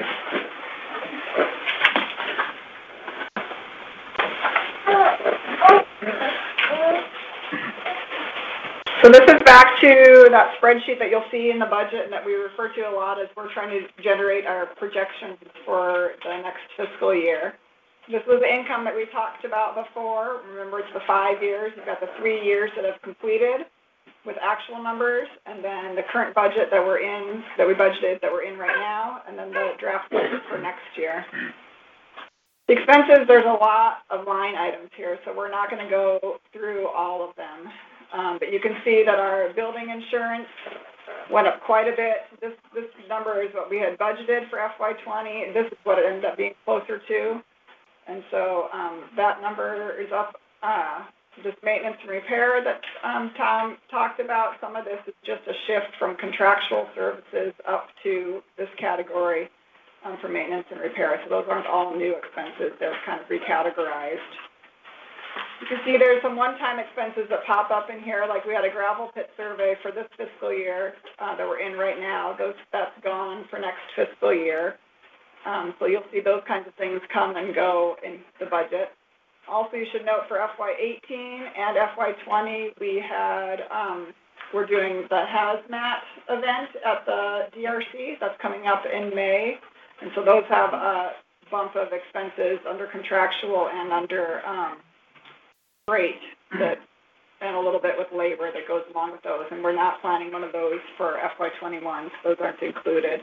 E: So this is back to that spreadsheet that you'll see in the budget and that we refer to a lot as we're trying to generate our projections for the next fiscal year. This was the income that we talked about before. Remember, it's the 5 years. You've got the 3 years that have completed with actual numbers, and then the current budget that we're in, that we budgeted, that we're in right now, and then the draft budget for next year. The expenses, there's a lot of line items here, so we're not going to go through all of them. But you can see that our building insurance went up quite a bit. This number is what we had budgeted for FY20. This is what it ended up being closer to. And so that number is up. This maintenance and repair that Tom talked about, some of this is just a shift from contractual services up to this category for maintenance and repair. So those aren't all new expenses. They're kind of recategorized. You can see there's some one-time expenses that pop up in here, like we had a gravel pit survey for this fiscal year that we're in right now. That's gone for next fiscal year. So you'll see those kinds of things come and go in the budget. Also, you should note for FY18 and FY20, we had, we're doing the hazmat event at the DRC. That's coming up in May. And so those have a bump of expenses under contractual and under freight and a little bit with labor that goes along with those. And we're not planning one of those for FY21, so those aren't included.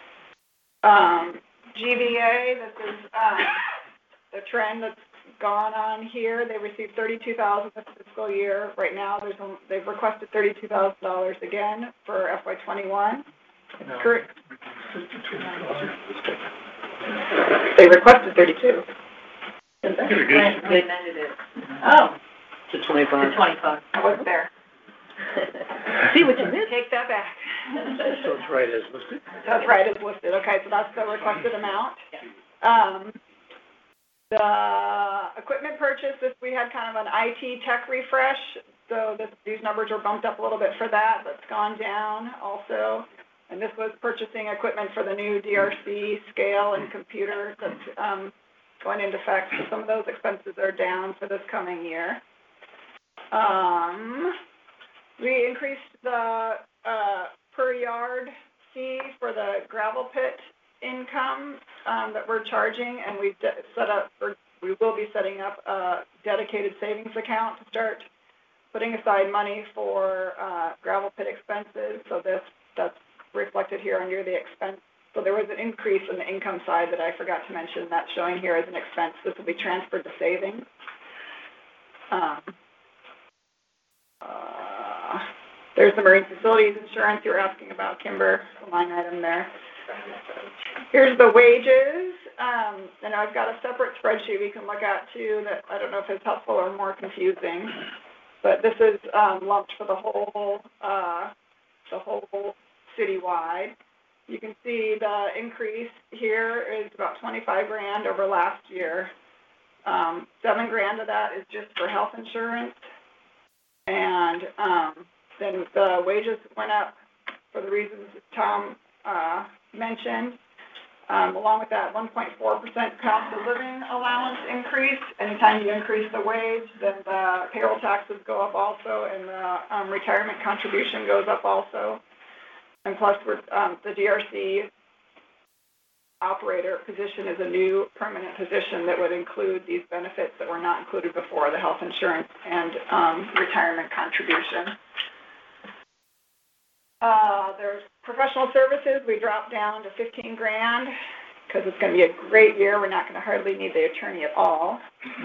E: GVA, this is the trend that's gone on here. They received $32,000 this fiscal year. Right now, they've requested $32,000 again for FY21. No. They requested 32. They
H: amended it.
E: Oh.
H: To 25. To 25.
E: I wasn't there.
H: See what you did?
E: Take that back.
F: So it's right as listed?
E: That's right, it's listed. Okay, so that's the requested amount. The equipment purchase, we had kind of an IT tech refresh, so these numbers are bumped up a little bit for that. That's gone down also. And this was purchasing equipment for the new DRC scale and computer that's going into effect. So some of those expenses are down for this coming year. We increased the per yard fee for the gravel pit income that we're charging, and we will be setting up a dedicated savings account to start putting aside money for gravel pit expenses. So that's reflected here under the expense. So there was an increase in the income side that I forgot to mention. That's showing here as an expense. This will be transferred to savings. There's the marine facilities insurance you were asking about, Kimber, the line item there. Here's the wages, and I've got a separate spreadsheet we can look at too that I don't know if it's helpful or more confusing, but this is lumped for the whole citywide. You can see the increase here is about $25,000 over last year. $7,000 of that is just for health insurance, and then the wages went up for the reasons Tom mentioned. Along with that 1.4% cost of living allowance increase. Anytime you increase the wage, then the payroll taxes go up also, and the retirement contribution goes up also. And plus, the DRC operator position is a new permanent position that would include these benefits that were not included before, the health insurance and retirement contribution. There's professional services. We dropped down to $15,000 because it's going to be a great year. We're not going to hardly need the attorney at all.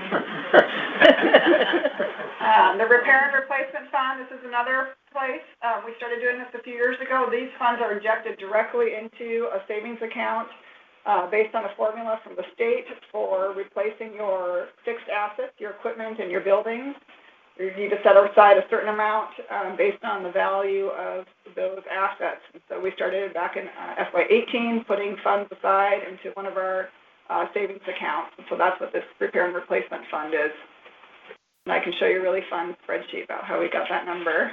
E: The repair and replacement fund, this is another place. We started doing this a few years ago. These funds are injected directly into a savings account based on a formula from the state for replacing your fixed assets, your equipment and your buildings. You need to set aside a certain amount based on the value of those assets. And so we started back in FY18 putting funds aside into one of our savings accounts. And so that's what this repair and replacement fund is. And I can show you a really fun spreadsheet about how we got that number.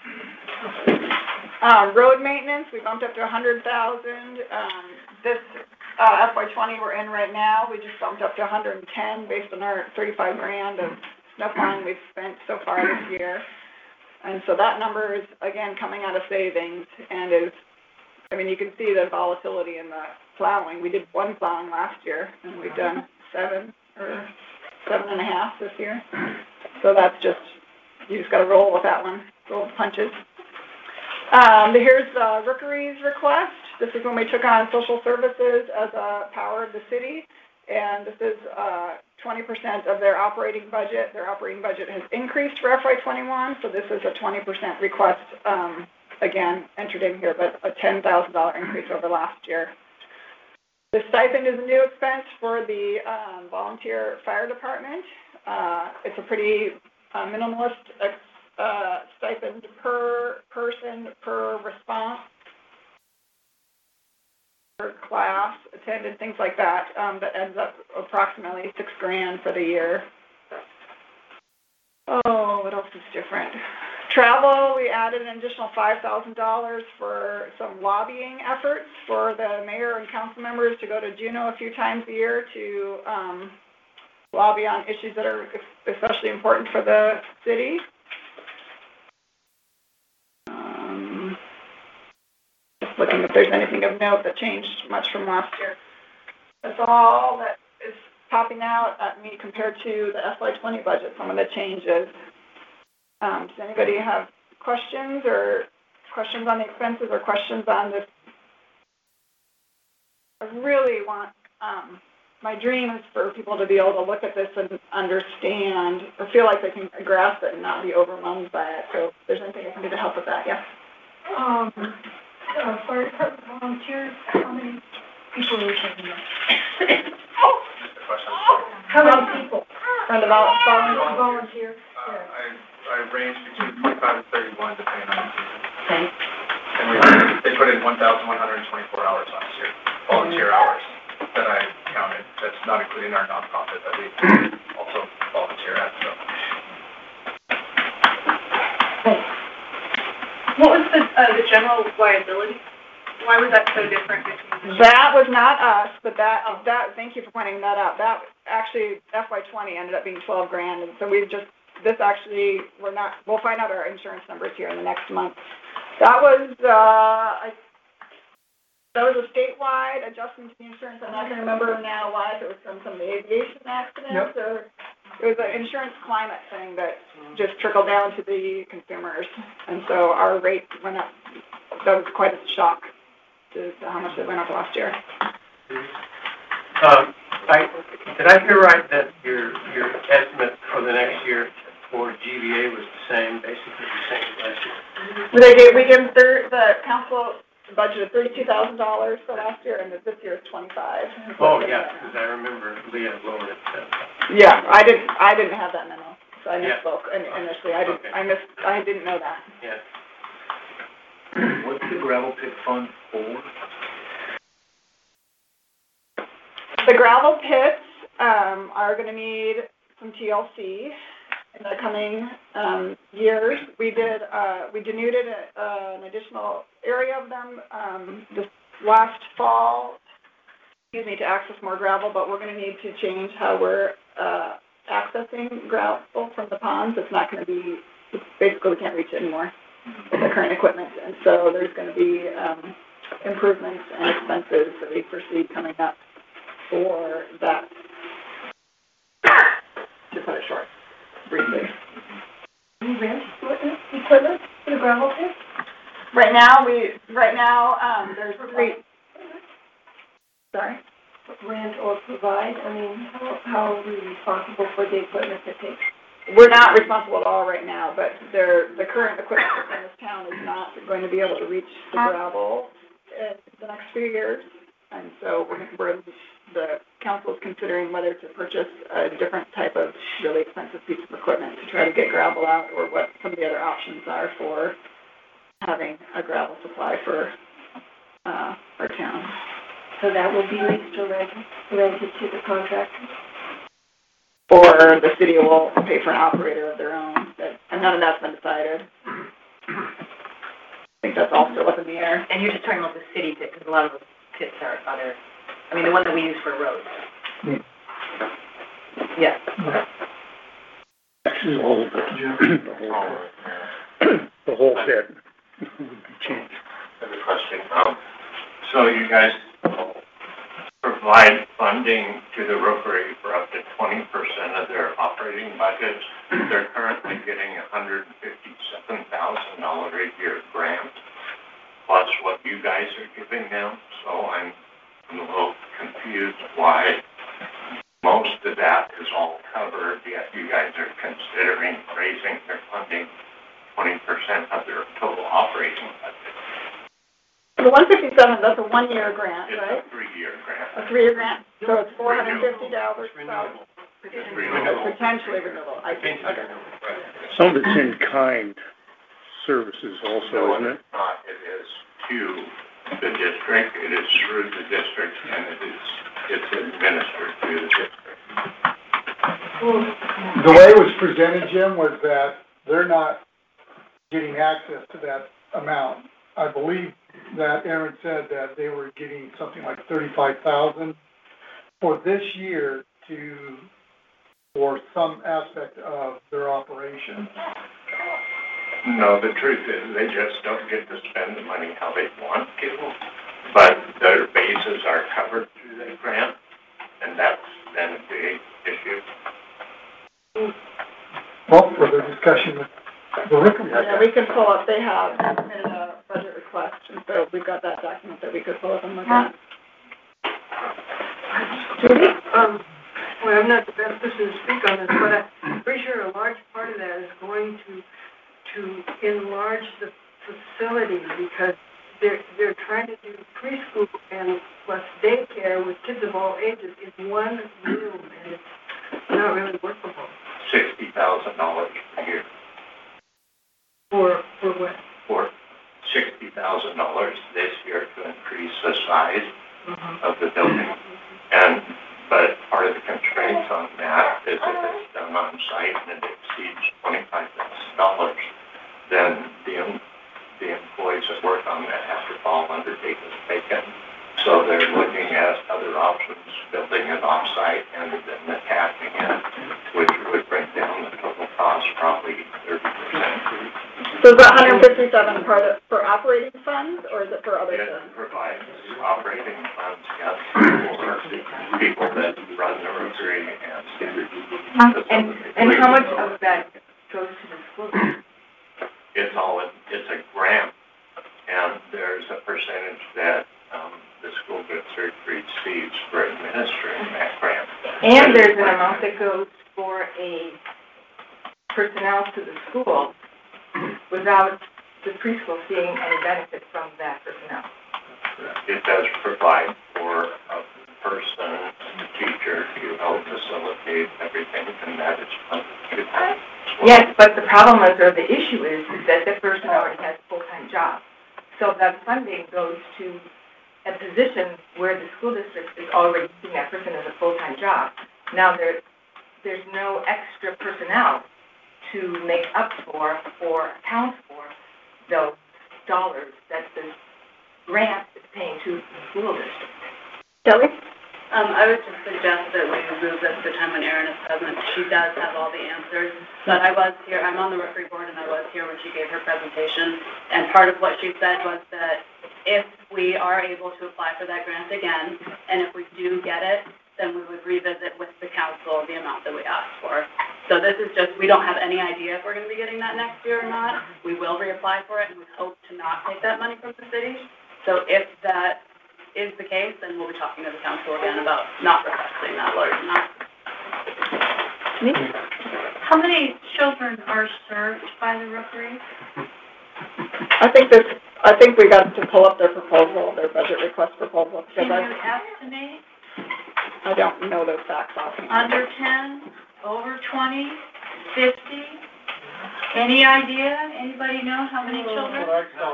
E: Road maintenance, we bumped up to 100,000. This FY20 we're in right now, we just bumped up to 110 based on our 35 grand of snow plowing we've spent so far this year. And so that number is, again, coming out of savings and is, I mean, you can see the volatility in the plowing. We did 1 plowing last year, and we've done 7 or 7.5 this year. So that's just, you just got to roll with that one, roll the punches. Here's Rookery's request. This is when we took on social services as a power of the city, and this is 20% of their operating budget. Their operating budget has increased for FY21, so this is a 20% request, again, entered in here, but a $10,000 increase over last year. The stipend is a new expense for the volunteer fire department. It's a pretty minimalist stipend per person, per response, per class attended, things like that, that ends up approximately $6 grand for the year. Oh, what else is different? Travel, we added an additional $5,000 for some lobbying efforts for the mayor and council members to go to Juneau a few times a year to lobby on issues that are especially important for the city. Just looking if there's anything of note that changed much from last year. That's all that is popping out at me compared to the FY20 budget, some of the changes. Does anybody have questions or questions on the expenses or questions on this? I really want, my dream is for people to be able to look at this and understand or feel like they can grasp it and not be overwhelmed by it. So if there's anything I can do to help with that, yeah.
I: Fire department volunteers, how many people are we talking about? How many people?
E: And about
I: volunteers?
B: I range between 25 and 31 depending on the season.
E: Okay.
B: And they put in 1,124 hours last year, volunteer hours that I counted. That's not including our nonprofit that we also volunteer at. So.
K: What was the general liability? Why was that so different between?
E: That was not us, but that thank you for pointing that out. That actually FY20 ended up being 12 grand, and so we've just this actually we'll find out our insurance numbers here in the next month. That was a statewide adjustment to the insurance. I'm not going to remember now why, if it was from some of the aviation accidents or it was an insurance climate thing that just trickled down to the consumers, and so our rates went up. That was quite a shock to how much it went up last year.
G: Did I hear right that your estimate for the next year for GVA was the same, basically the same as last year?
E: We gave the council budgeted $32,000 for last year, and this year is $25,000.
G: Oh yeah, because I remember Leah lowered it.
E: Yeah, I didn't have that memo, so I misspoke initially. I didn't know that.
G: Yeah.
B: What's the gravel pit fund for?
E: The gravel pits are going to need some TLC in the coming years. We denuded an additional area of them this last fall, to access more gravel, but we're going to need to change how we're accessing gravel from the ponds. It's not going to be, basically we can't reach it anymore with the current equipment, and so there's going to be improvements and expenses that we foresee coming up for that, to put it short, briefly.
I: Do you rent equipment for the gravel pit?
E: Right now, there's 3. Sorry?
I: Rent or provide? I mean, how are we responsible for the equipment that takes?
E: We're not responsible at all right now, but the current equipment in this town is not going to be able to reach the gravel in the next few years, and so we're the council is considering whether to purchase a different type of really expensive piece of equipment to try to get gravel out, or what some of the other options are for having a gravel supply for our town.
I: So that will be leased or rented to the contractor?
E: Or the city will pay for an operator of their own, and none of that's been decided. I think that's all still up in the air.
H: And you're just talking about the city pit, because a lot of the pits are other, I mean, the one that we use for roads. Yeah.
F: Actually, all of it. The whole pit would be changed.
J: I have a question. So you guys provide funding to the Rotary for up to 20% of their operating budget. They're currently getting $157,000 a year grant, plus what you guys are giving them. So I'm a little confused why most of that is all covered, yet you guys are considering raising their funding 20% of their total operating budget.
E: The 157, that's a 1-year grant, right?
J: It's a 3-year grant.
E: A 3-year grant, so it's $450,000. Potentially renewable. I think. Okay.
F: Some of it's in kind services also, isn't it?
J: Not. It is to the district. It is through the district, and it's administered through the district.
D: The way it was presented, Jim, was that they're not getting access to that amount. I believe that Aaron said that they were getting something like $35,000 for this year for some aspect of their operation.
J: No, the truth is they just don't get to spend the money how they want to, but their bases are covered through the grant, and that's been a big issue.
D: Well, further discussion with the Rotary.
E: Yeah, we can pull up, they have submitted a budget request, and so we've got that document that we could pull up and look at.
I: Judy? Well, I'm not the best person to speak on this, but I'm pretty sure a large part of that is going to enlarge the facility, because they're trying to do preschool and plus daycare with kids of all ages in one room, and it's not really workable.
J: $60,000 a year.
I: For what?
J: For $60,000 this year to increase the size of the building. But part of the constraints on that is if it's done on site and it exceeds $25,000, then the employees that work on that have to fall under Davis Bacon. So they're looking at other options, building it off-site and then attaching it, which would bring down the total cost probably 30%.
E: So is that 157 for operating funds, or is it for other things?
J: It provides operating funds, yes, for people that run the Rotary
K: And how much of that goes to the school?
J: It's a grant, and there's a percentage that the school district receives for administering that grant.
K: And there's an amount that goes for a personnel to the school without the preschool seeing any benefit from that personnel.
J: It does provide for a person, a teacher, to help facilitate everything, and that is funded.
K: Yes, but the problem is, or the issue is that the person already has a full-time job. So that funding goes to a position where the school district is already seeing that person as a full-time job. Now there's no extra personnel to make up for or account for those dollars that the grant is paying to the school district.
E: Kelly?
M: I would just suggest that we move this to time when Erin is present. She does have all the answers. But I was here, I'm on the Rotary Board, and I was here when she gave her presentation. And part of what she said was that if we are able to apply for that grant again, and if we do get it, then we would revisit with the council the amount that we asked for. So this is just, we don't have any idea if we're going to be getting that next year or not. We will reapply for it, and we hope to not take that money from the city. So if that is the case, then we'll be talking to the council again about not requesting that large amount.
I: How many children are served by the Rotary?
E: I think we got to pull up their proposal, their budget request proposal.
I: Can you estimate?
E: I don't know those facts offhand.
C: Under 10, over 20, 50? Any idea? Anybody know how many children?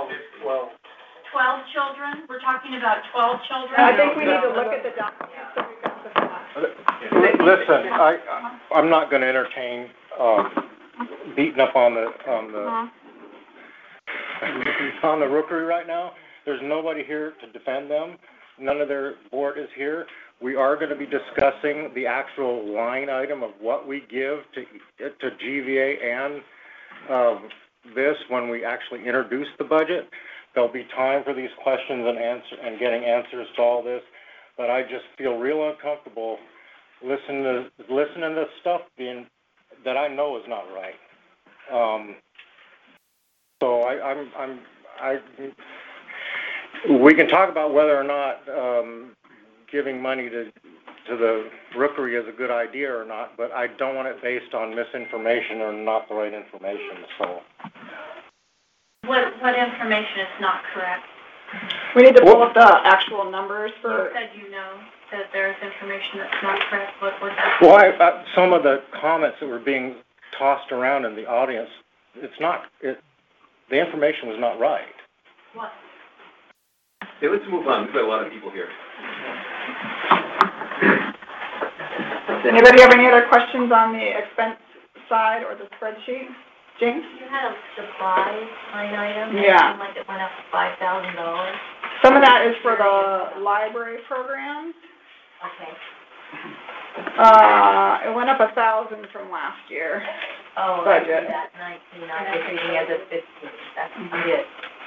C: 12 children? We're talking about 12 children?
E: I think we need to look at the document so we've got the facts.
A: Listen, I'm not gonna entertain, beating up on the on the Rookery right now. There's nobody here to defend them. None of their board is here. We are gonna be discussing the actual line item of what we give to GVA and, this when we actually introduce the budget. There'll be time for these questions and getting answers to all this, but I just feel real uncomfortable listening to this stuff that I know is not right. We can talk about whether or not giving money to the Rookery is a good idea or not, but I don't want it based on misinformation or not the right information. So,
C: what information is not correct?
E: We need to pull up the actual numbers for.
C: You said you know that there's information that's not correct. What was that?
A: Well, some of the comments that were being tossed around in the audience, the information was not right.
C: What?
N: Okay, let's move on. We've got a lot of people here.
E: Does anybody have any other questions on the expense side or the spreadsheet? James?
C: You had a supply line item.
E: Yeah.
C: It seemed like it went up $5,000.
E: Some of that is for the library programs.
C: Okay.
E: It went up 1,000 from last year.
C: Oh,
E: budget.
C: That 19, I was reading as a 50. That's good.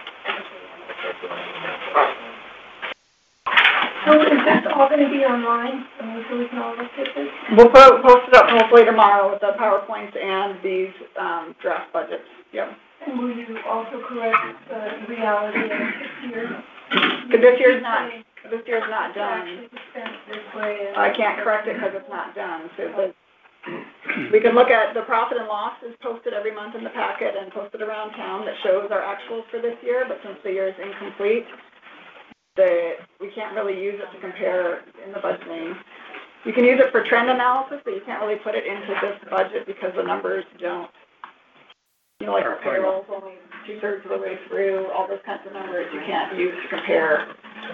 I: So is this all gonna be online, so we can all look at this?
E: We'll post it up hopefully tomorrow with the PowerPoints and these, draft budgets, yep.
I: And will you also correct the reality of this year?
E: This year's not done.
I: Actually spent this way.
E: I can't correct it because it's not done, so we can look at the profit and loss is posted every month in the packet and posted around town that shows our actuals for this year, but since the year is incomplete, we can't really use it to compare in the budgeting. You can use it for trend analysis, but you can't really put it into this budget because the numbers don't, like the payroll's only 2/3 of the way through, all those kinds of numbers you can't use to compare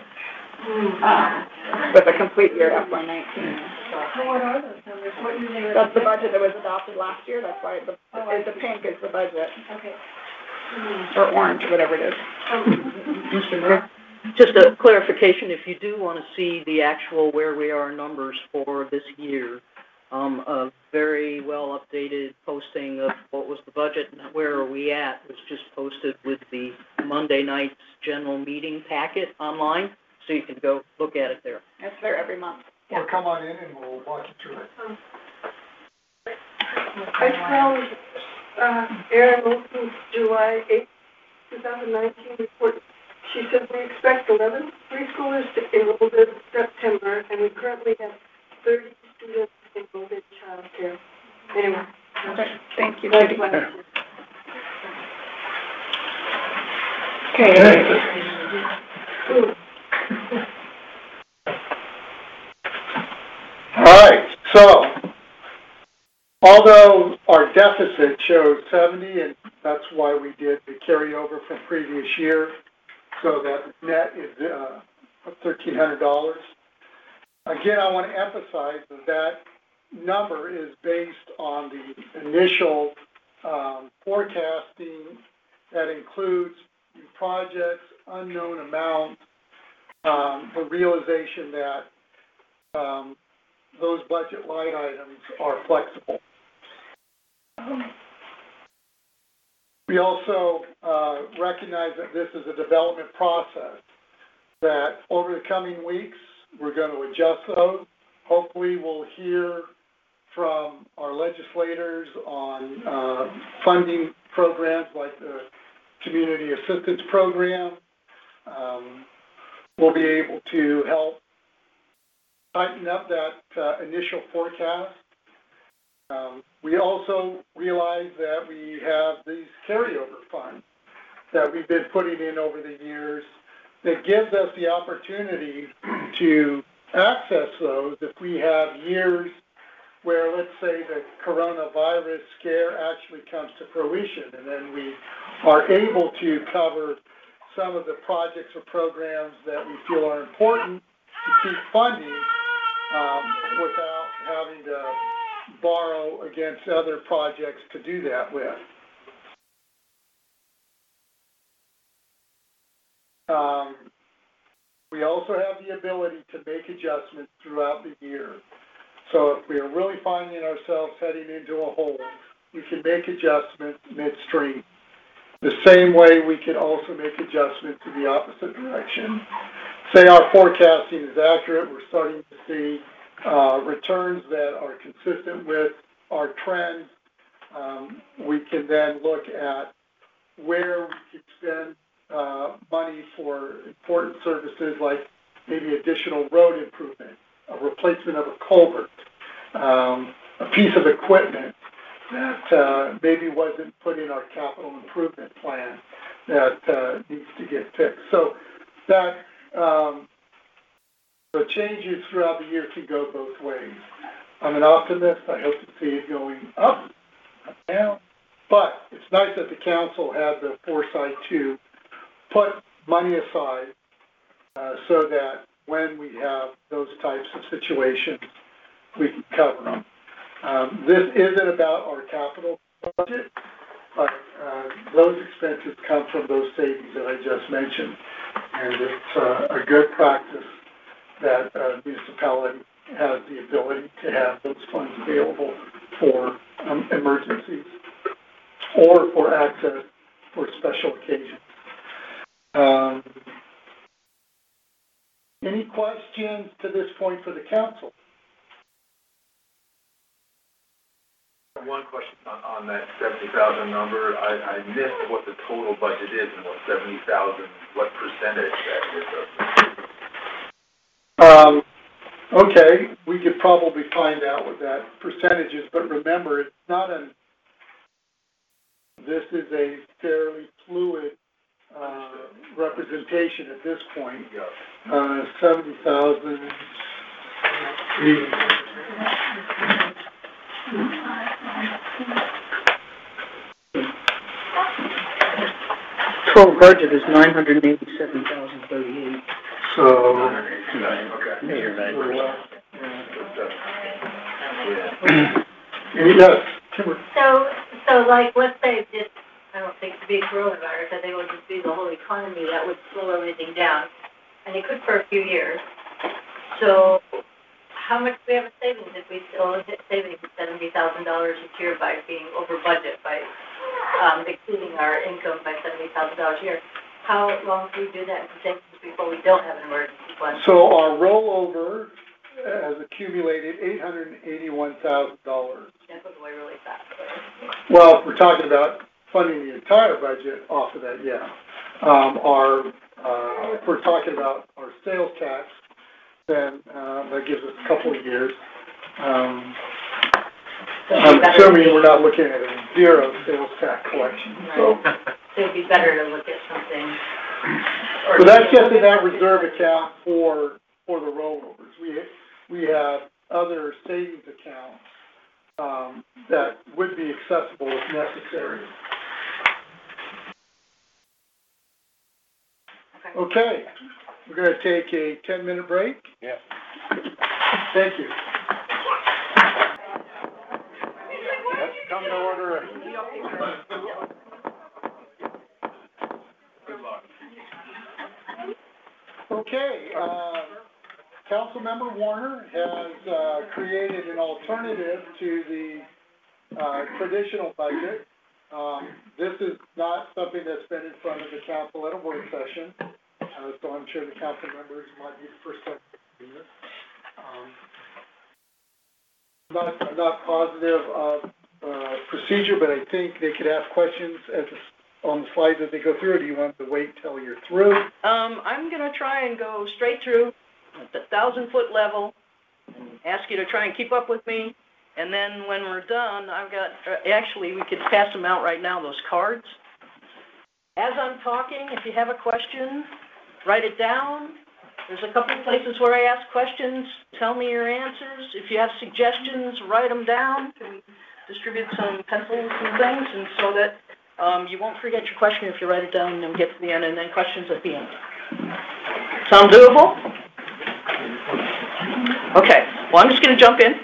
E: with a complete year FY19.
I: So what are those numbers? What do they?
E: That's the budget that was adopted last year, that's why the pink is the budget.
I: Okay.
E: Or orange, whatever it is.
O: Mr. Mayor? Just a clarification, if you do want to see the actual where we are numbers for this year, a very well updated posting of what was the budget and where are we at was just posted with the Monday night's general meeting packet online, so you can go look at it there.
E: It's there every month.
L: Or come on in and we'll walk you through it.
I: I found Erin Wilson's July 8, 2019 report. She said we expect 11 preschoolers to enroll in September, and we currently have 30 students enrolled in child care. Anyway.
E: Okay, thank you, Judy. Okay.
D: All right, so although our deficit shows 70, and that's why we did the carryover from previous year, so that net is $1,300. Again, I want to emphasize that number is based on the initial forecasting that includes new projects, unknown amounts, the realization that those budget line items are flexible. We also recognize that this is a development process, that over the coming weeks, we're going to adjust those. Hopefully, we'll hear from our legislators on funding programs like the Community Assistance Program. We'll be able to help tighten up that initial forecast. We also realize that we have these carryover funds that we've been putting in over the years that gives us the opportunity to access those if we have years where, let's say, the coronavirus scare actually comes to fruition, and then we are able to cover some of the projects or programs that we feel are important to keep funding without having to borrow against other projects to do that with. We also have the ability to make adjustments throughout the year. So if we are really finding ourselves heading into a hole, we can make adjustments midstream. The same way we can also make adjustments in the opposite direction. Say our forecasting is accurate, we're starting to see returns that are consistent with our trends. We can then look at where we could spend money for important services like maybe additional road improvement, a replacement of a culvert, a piece of equipment that maybe wasn't put in our capital improvement plan that needs to get fixed. So that the changes throughout the year can go both ways. I'm an optimist. I hope to see it going up, down. But it's nice that the council had the foresight to put money aside so that when we have those types of situations, we can cover them. This isn't about our capital budget, but those expenses come from those savings that I just mentioned. And it's a good practice that a municipality has the ability to have those funds available for emergencies or for access for special occasions. Any questions to this point for the council?
N: One question on that 70,000 number. I missed what the total budget is and what 70,000, what percentage that is of.
D: Okay, we could probably find out what that percentage is, but remember, it's not this is a fairly fluid representation at this point. 70,000.
O: Total budget is $987,038.
D: So, yes.
C: So like, let's say this, I don't think to be coronavirus, I think it would just be the whole economy that would slow everything down. And it could for a few years. So how much do we have in savings if we still hit savings of $70,000 a year by being over budget, by exceeding our income by $70,000 a year? How long can we do that in savings before we don't have an emergency fund?
D: So our rollover has accumulated $881,000.
C: That goes away really fast.
D: Well, if we're talking about funding the entire budget off of that, yeah. If we're talking about our sales tax, then that gives us a couple of years. I'm assuming we're not looking at a zero sales tax collection. So
C: it'd be better to look at something.
D: So that's just in that reserve account for the rollovers. We have other savings accounts that would be accessible if necessary. Okay, we're going to take a 10-minute break.
A: Yeah.
D: Thank you.
A: Let's come to order.
D: Okay, Councilmember Warner has created an alternative to the traditional budget. This is not something that's been in front of the council at a work session, so I'm sure the council members might be the first time to see this. I'm not positive of procedure, but I think they could ask questions on the slides as they go through, or do you want to wait till you're through?
O: I'm going to try and go straight through at the 1,000-foot level and ask you to try and keep up with me. And then when we're done, I've got, actually, we could pass them out right now, those cards. As I'm talking, if you have a question, write it down, There's a couple of places where I ask questions, tell me your answers. If you have suggestions, write them down. Can we distribute some pencils and things, and so that you won't forget your question if you write it down and get to the end, and then questions at the end. Sound doable? Okay, well, I'm just going to jump in.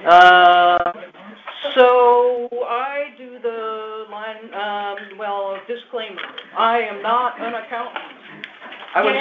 O: So I do the line, disclaimer. I am not an accountant. I was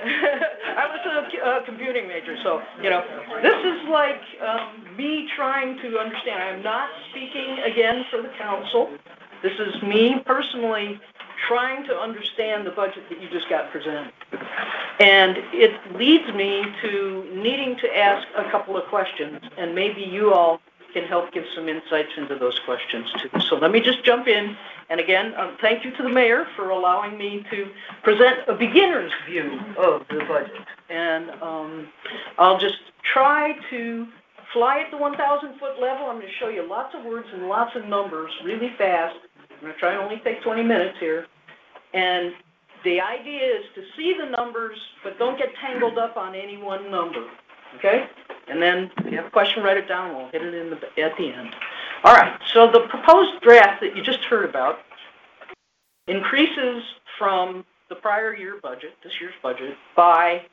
O: a computing major, so, this is like me trying to understand. I'm not speaking again for the council. This is me personally trying to understand the budget that you just got presented. And it leads me to needing to ask a couple of questions, and maybe you all can help give some insights into those questions too. So let me just jump in, and again, thank you to the mayor for allowing me to present a beginner's view of the budget. And I'll just try to fly at the 1,000-foot level. I'm going to show you lots of words and lots of numbers really fast. I'm going to try and only take 20 minutes here. And the idea is to see the numbers, but don't get tangled up on any one number, okay? And then if you have a question, write it down. We'll hit it at the end. All right, so the proposed draft that you just heard about increases from the prior year budget, this year's budget, by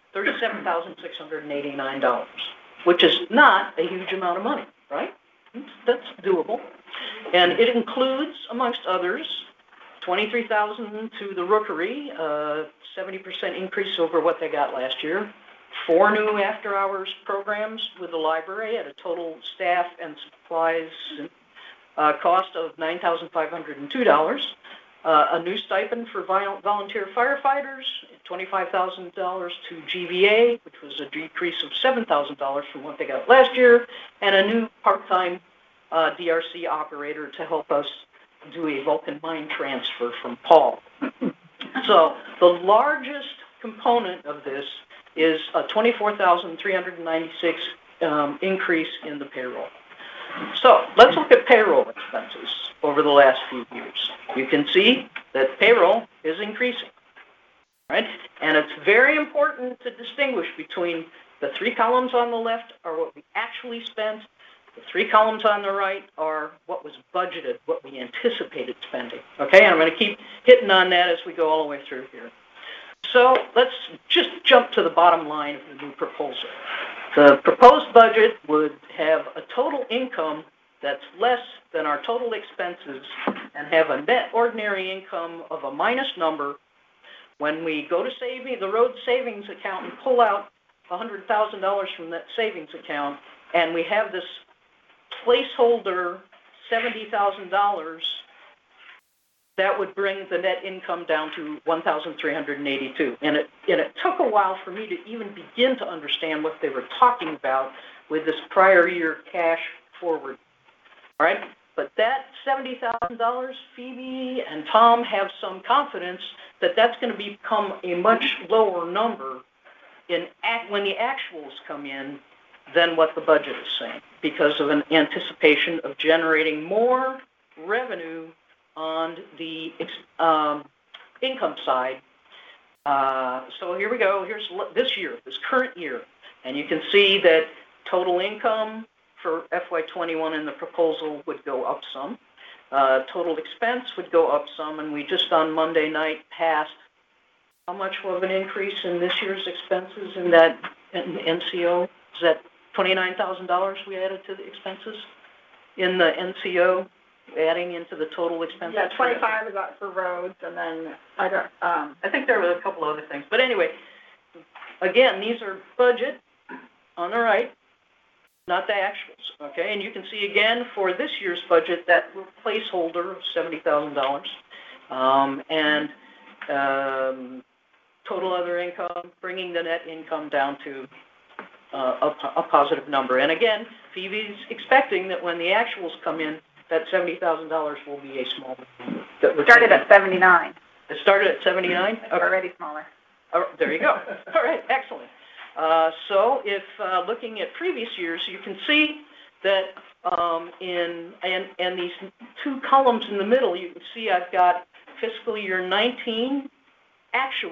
O: $37,689, which is not a huge amount of money, right? That's doable. And it includes, amongst others, $23,000 to the Rookery, 70% increase over what they got last year. 4 new after-hours programs with the library at a total staff and supplies cost of $9,502. A new stipend for volunteer firefighters, $25,000 to GVA, which was a decrease of $7,000 from what they got last year, and a new part-time DRC operator to help us do a Vulcan mine transfer from Paul. So the largest component of this is a $24,396 increase in the payroll. So let's look at payroll expenses over the last few years. You can see that payroll is increasing, right? And it's very important to distinguish between the 3 columns on the left are what we actually spent. The 3 columns on the right are what was budgeted, what we anticipated spending. Okay, and I'm going to keep hitting on that as we go all the way through here. So let's just jump to the bottom line of the new proposal. The proposed budget would have a total income that's less than our total expenses and have a net ordinary income of a minus number. When we go to the road savings account and pull out $100,000 from that savings account, and we have this placeholder $70,000, that would bring the net income down to $1,382. And it took a while for me to even begin to understand what they were talking about with this prior year cash forward. All right, but that $70,000, Phoebe and Tom have some confidence that that's going to become a much lower number when the actuals come in than what the budget is saying, because of an anticipation of generating more revenue on the income side. So here we go. Here's this current year. And you can see that total income for FY21 in the proposal would go up some. Total expense would go up some. And we just on Monday night passed how much of an increase in this year's expenses in that NCO? Is that $29,000 we added to the expenses in the NCO? Adding into the total expenses?
E: Yeah, 25 is that for roads, and then I
O: think there were a couple other things. But anyway, again, these are budget on the right, not the actuals, okay? And you can see again for this year's budget that placeholder of $70,000 and total other income, bringing the net income down to a positive number. And again, Phoebe's expecting that when the actuals come in, that $70,000 will be a small number.
E: Started at 79.
O: It started at 79? Okay.
E: Already smaller.
O: Oh, there you go. All right, excellent. So if looking at previous years, you can see that in these 2 columns in the middle, you can see I've got fiscal year 19 actual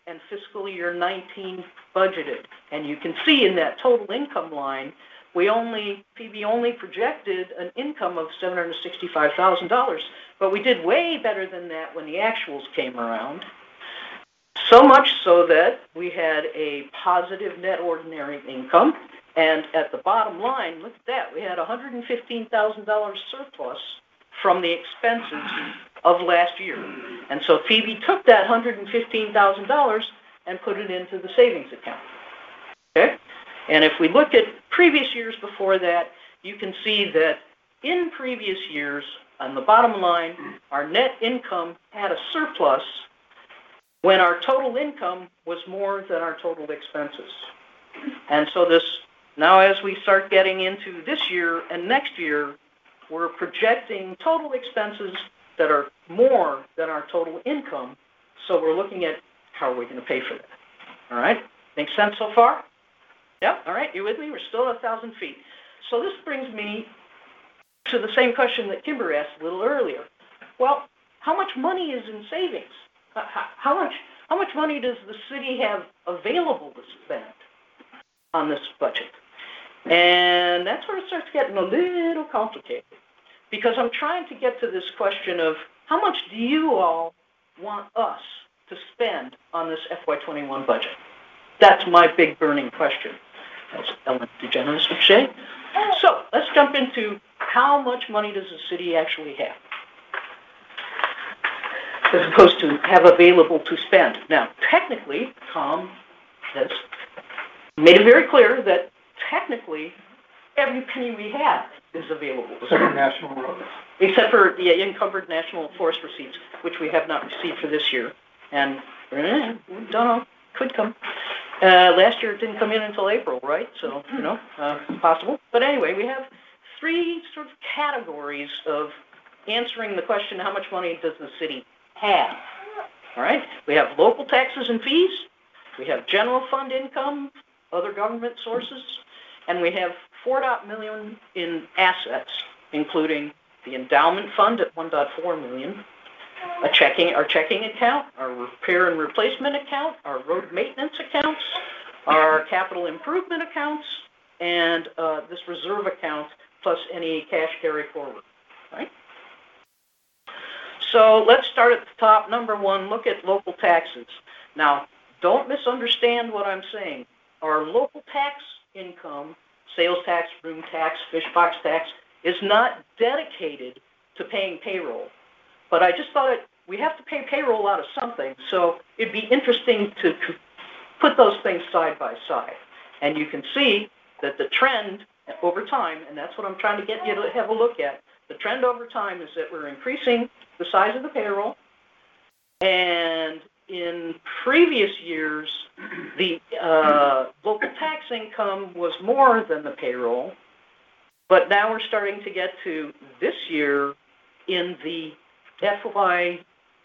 O: and fiscal year 19 budgeted. And you can see in that total income line, Phoebe only projected an income of $765,000, but we did way better than that when the actuals came around. So much so that we had a positive net ordinary income, and at the bottom line, look at that, we had $115,000 surplus from the expenses of last year. And so Phoebe took that $115,000 and put it into the savings account. Okay? And if we look at previous years before that, you can see that in previous years, on the bottom line, our net income had a surplus when our total income was more than our total expenses. And so now as we start getting into this year and next year, we're projecting total expenses that are more than our total income. So we're looking at how are we going to pay for that. All right? Make sense so far? Yeah? All right? You with me? We're still 1,000 feet. So this brings me to the same question that Kimber asked a little earlier. Well, how much money is in savings? How much money does the city have available to spend on this budget? And that's where it starts getting a little complicated, because I'm trying to get to this question of how much do you all want us to spend on this FY21 budget? That's my big burning question, as Ellen DeGeneres would say. So let's jump into how much money does the city actually have, as opposed to have available to spend. Now, technically, Tom has made it very clear that technically every penny we have is available to spend.
D: National roads.
O: Except for the encumbered national forest receipts, which we have not received for this year. And, don't know, could come. Last year it didn't come in until April, right? So, it's possible. But anyway, we have three sort of categories of answering the question, how much money does the city have? All right? We have local taxes and fees. We have general fund income, other government sources. And we have $4 million in assets, including the endowment fund at $1.4 million, our checking account, our repair and replacement account, our road maintenance accounts, our capital improvement accounts, and this reserve account, plus any cash carry forward, right? So let's start at the top. Number one, look at local taxes. Now, don't misunderstand what I'm saying. Our local tax income, sales tax, room tax, fish box tax, is not dedicated to paying payroll. But I just thought we have to pay payroll out of something, so it'd be interesting to put those things side by side. And you can see that the trend over time, and that's what I'm trying to get you to have a look at, the trend over time is that we're increasing the size of the payroll, and in previous years, the local tax income was more than the payroll, but now we're starting to get to this year in the FY,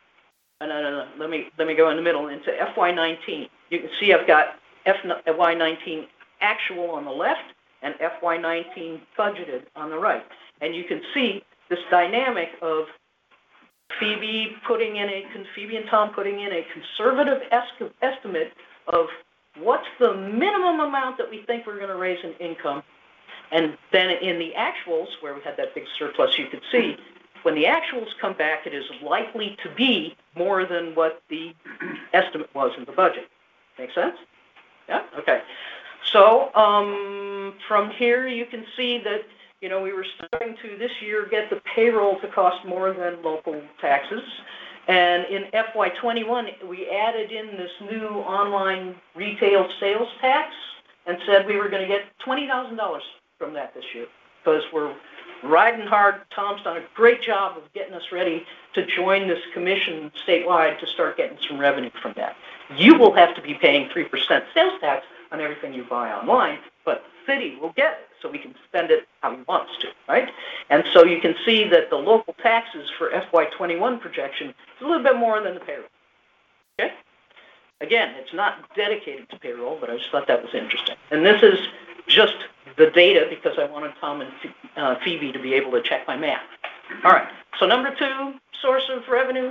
O: let me go in the middle into FY19. You can see I've got FY19 actual on the left and FY19 budgeted on the right. And you can see this dynamic of Phoebe and Tom putting in a conservative estimate of what's the minimum amount that we think we're going to raise in income. And then in the actuals, where we had that big surplus, you could see when the actuals come back, it is likely to be more than what the estimate was in the budget. Make sense? Yeah? Okay. So from here, you can see that, we were starting to this year get the payroll to cost more than local taxes. And in FY21, we added in this new online retail sales tax and said we were going to get $20,000 from that this year, because we're riding hard. Tom's done a great job of getting us ready to join this commission statewide to start getting some revenue from that. You will have to be paying 3% sales tax on everything you buy online, but the city will get it, so we can spend it how he wants to, right? And so you can see that the local taxes for FY21 projection is a little bit more than the payroll, okay? Again, it's not dedicated to payroll, but I just thought that was interesting. And this is just the data because I wanted Tom and Phoebe to be able to check my math. All right, so number two source of revenue,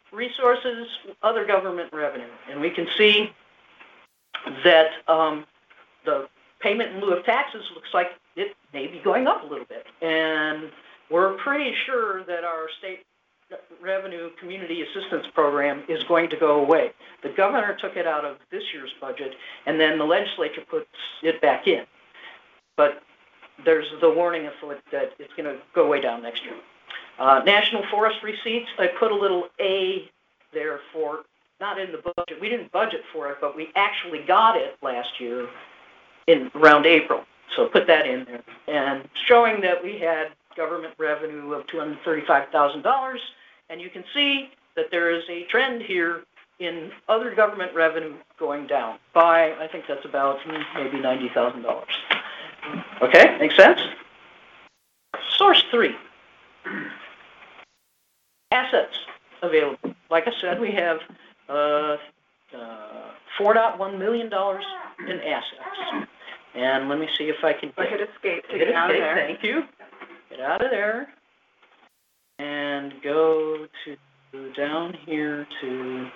O: resources, other government revenue, and we can see that the payment in lieu of taxes looks like it may be going up a little bit. And we're pretty sure that our state revenue community assistance program is going to go away. The governor took it out of this year's budget, and then the legislature puts it back in. But there's the warning afoot that it's going to go way down next year. National Forest receipts, I put a little A there for, not in the budget, we didn't budget for it, but we actually got it last year in around April. So put that in there. And showing that we had government revenue of $235,000, and you can see that there is a trend here in other government revenue going down by, I think that's about maybe $90,000. Okay, makes sense? Source 3. Assets available. Like I said, we have $4.1 million in assets. And let me see if I can
E: hit escape to get out of there.
O: Thank you. Get out of there. And go to down here to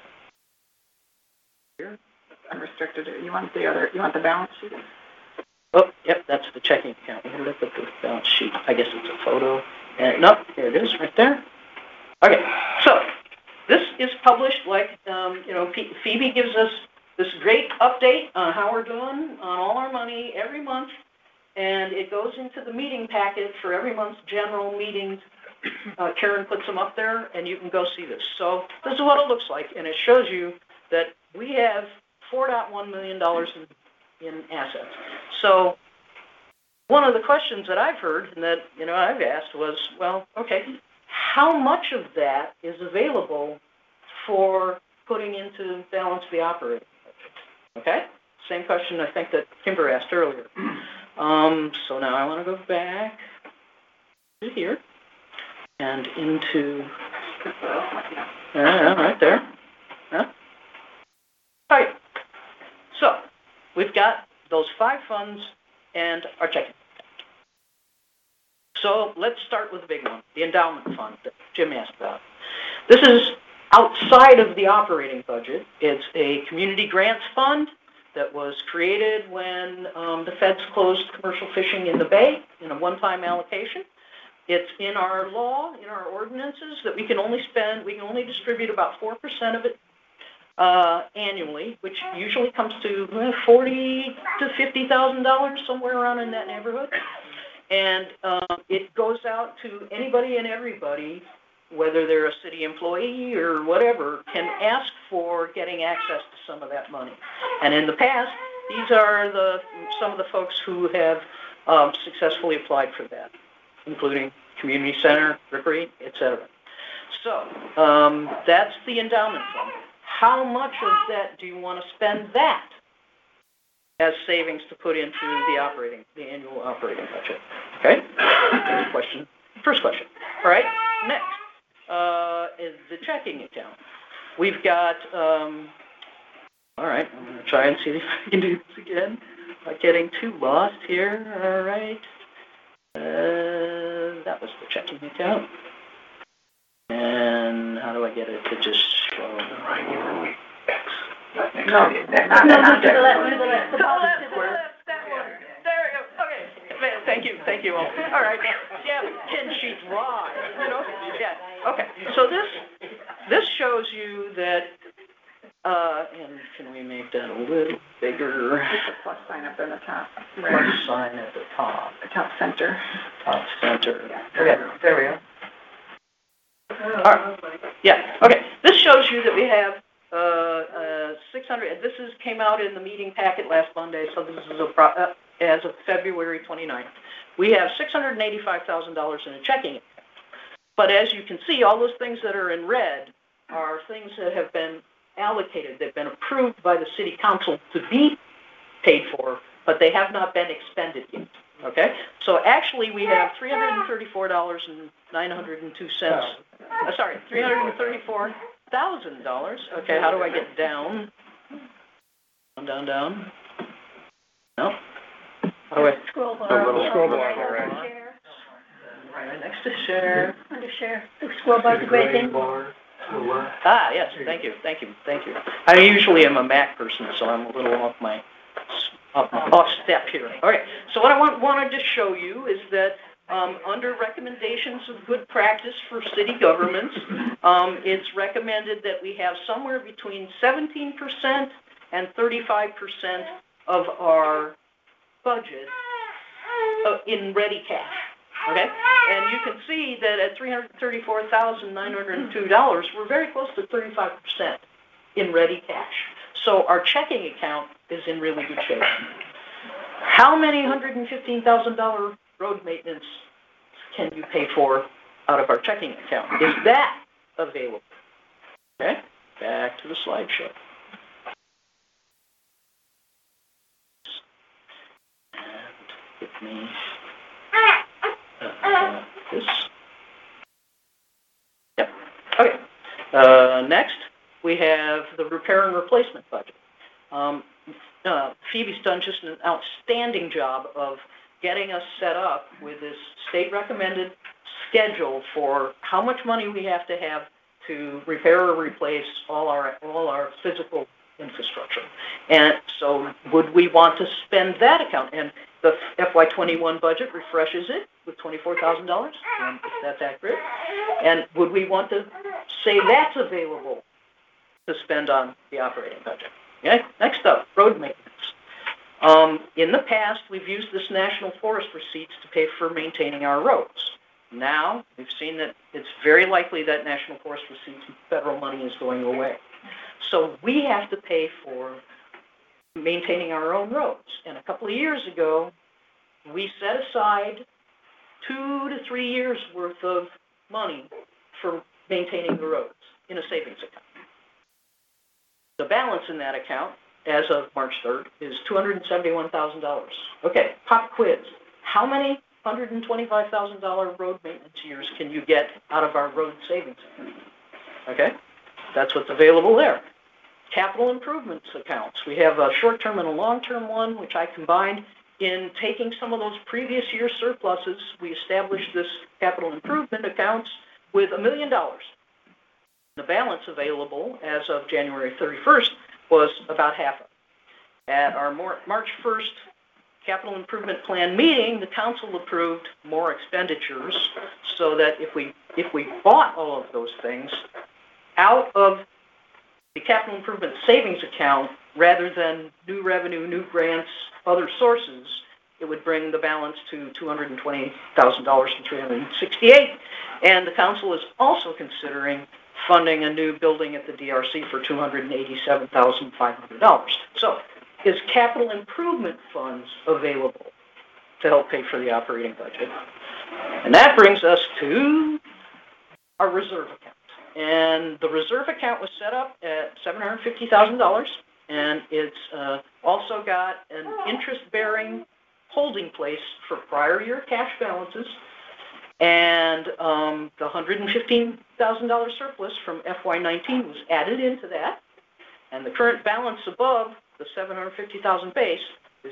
O: here.
E: Unrestricted. You want the balance sheet?
O: Oh, yep, that's the checking account. We're going to look at the balance sheet. I guess it's a photo. And nope, here it is, right there. Okay, so this is published like, Phoebe gives us this great update on how we're doing on all our money every month, and it goes into the meeting packet for every month's general meetings. Karen puts them up there, and you can go see this. So this is what it looks like, and it shows you that we have $4.1 million in assets. So one of the questions that I've heard and that, I've asked was, well, okay, how much of that is available for putting into balance the operating budget? Okay? Same question I think that Kimber asked earlier. So now I want to go back to here and into, right there. All right. So we've got those 5 funds and our checking. So let's start with the big one, the endowment fund that Jim asked about. This is outside of the operating budget. It's a community grants fund that was created when the feds closed commercial fishing in the bay in a one-time allocation. It's in our law, in our ordinances, that we can only distribute about 4% of it annually, which usually comes to $40,000 to $50,000, somewhere around in that neighborhood. And it goes out to anybody and everybody, whether they're a city employee or whatever, can ask for getting access to some of that money. And in the past, these are some of the folks who have successfully applied for that, including community center, Rickery, etc. So that's the endowment fund. How much of that do you want to spend that as savings to put into the annual operating budget? Okay? First question. All right, next is the checking account. We've got, all right, I'm going to try and see if I can do this again. Not getting too lost here. All right. That was the checking account. And how do I get it to just show?
E: No,
O: to the left. There we go. Okay. Thank you all. All right. Yeah, 10 sheets wide. Yeah. Okay. So this shows you that. And can we make that a little bigger?
E: There's a plus sign up in the top.
O: Plus sign at the top.
E: The top center.
O: Top center. Okay. There we go. All right. Yeah. Okay. This shows you that we have 600. This came out in the meeting packet last Monday, so this is as of February 29th. We have $685,000 in a checking account. But as you can see, all those things that are in red are things that have been allocated. They've been approved by the city council to be paid for, but they have not been expended yet. Okay? So actually we have $334.902. Sorry, $334,000. Okay, how do I get down? Down. No. How do I
I: scroll bar?
O: Scroll bar, right next to share.
I: Under share. The scroll bar is a great thing.
O: Yes, thank you. I usually am a Mac person, so I'm a little off step here. All right, so what I wanted to show you is that under recommendations of good practice for city governments, it's recommended that we have somewhere between 17% and 35% of our budget in ready cash. Okay, and you can see that at $334,902, we're very close to 35% in ready cash. So our checking account is in really good shape. How many $115,000 road maintenance can you pay for out of our checking account? Is that available? Okay, back to the slideshow. And give me this. Yep. Okay. Next, we have the repair and replacement budget. Phoebe's done just an outstanding job of getting us set up with this state-recommended schedule for how much money we have to repair or replace all our physical infrastructure. And so would we want to spend that account? And the FY21 budget refreshes it with $24,000, if that's accurate. And would we want to say that's available to spend on the operating budget? Okay. Next up, road maintenance. In the past, we've used this National Forest receipts to pay for maintaining our roads. Now, we've seen that it's very likely that National Forest receipts and federal money is going away. So we have to pay for maintaining our own roads. And a couple of years ago, we set aside 2 to 3 years worth of money for maintaining the roads in a savings account. The balance in that account, as of March 3rd, is $271,000. Okay, pop quiz. How many $125,000 road maintenance years can you get out of our road savings account? Okay, that's what's available there. Capital improvements accounts. We have a short-term and a long-term one, which I combined. In taking some of those previous year surpluses, we established this capital improvement accounts with $1 million. The balance available as of January 31st was about half of it. At our March 1st capital improvement plan meeting, the council approved more expenditures so that if we bought all of those things out of the capital improvement savings account rather than new revenue, new grants, other sources, it would bring the balance to $220,000 from $368,000. And the council is also considering funding a new building at the DRC for $287,500. So, is capital improvement funds available to help pay for the operating budget? And that brings us to our reserve account. And the reserve account was set up at $750,000, and it's also got an interest-bearing holding place for prior year cash balances. And the $115,000 surplus from FY19 was added into that, and the current balance above the $750,000 base is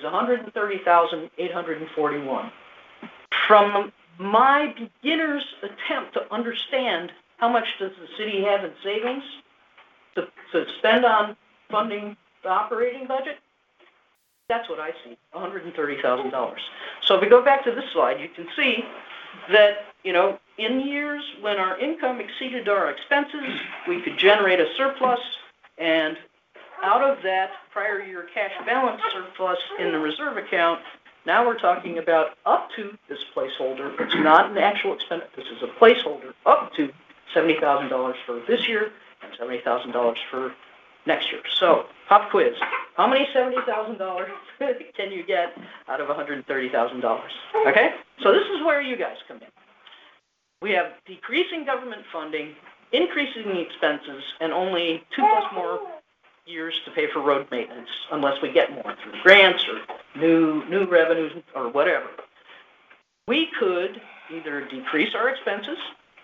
O: $130,841. From my beginner's attempt to understand how much does the city have in savings to spend on funding the operating budget, that's what I see, $130,000. So if we go back to this slide, you can see that, in years when our income exceeded our expenses, we could generate a surplus, and out of that prior year cash balance surplus in the reserve account, now we're talking about up to this placeholder. It's not an actual expense. This is a placeholder up to $70,000 for this year and $70,000 for next year. So, pop quiz. How many $70,000 can you get out of $130,000? Okay? So this is where you guys come in. We have decreasing government funding, increasing expenses, and only 2+ more years to pay for road maintenance, unless we get more through grants or new revenues or whatever. We could either decrease our expenses,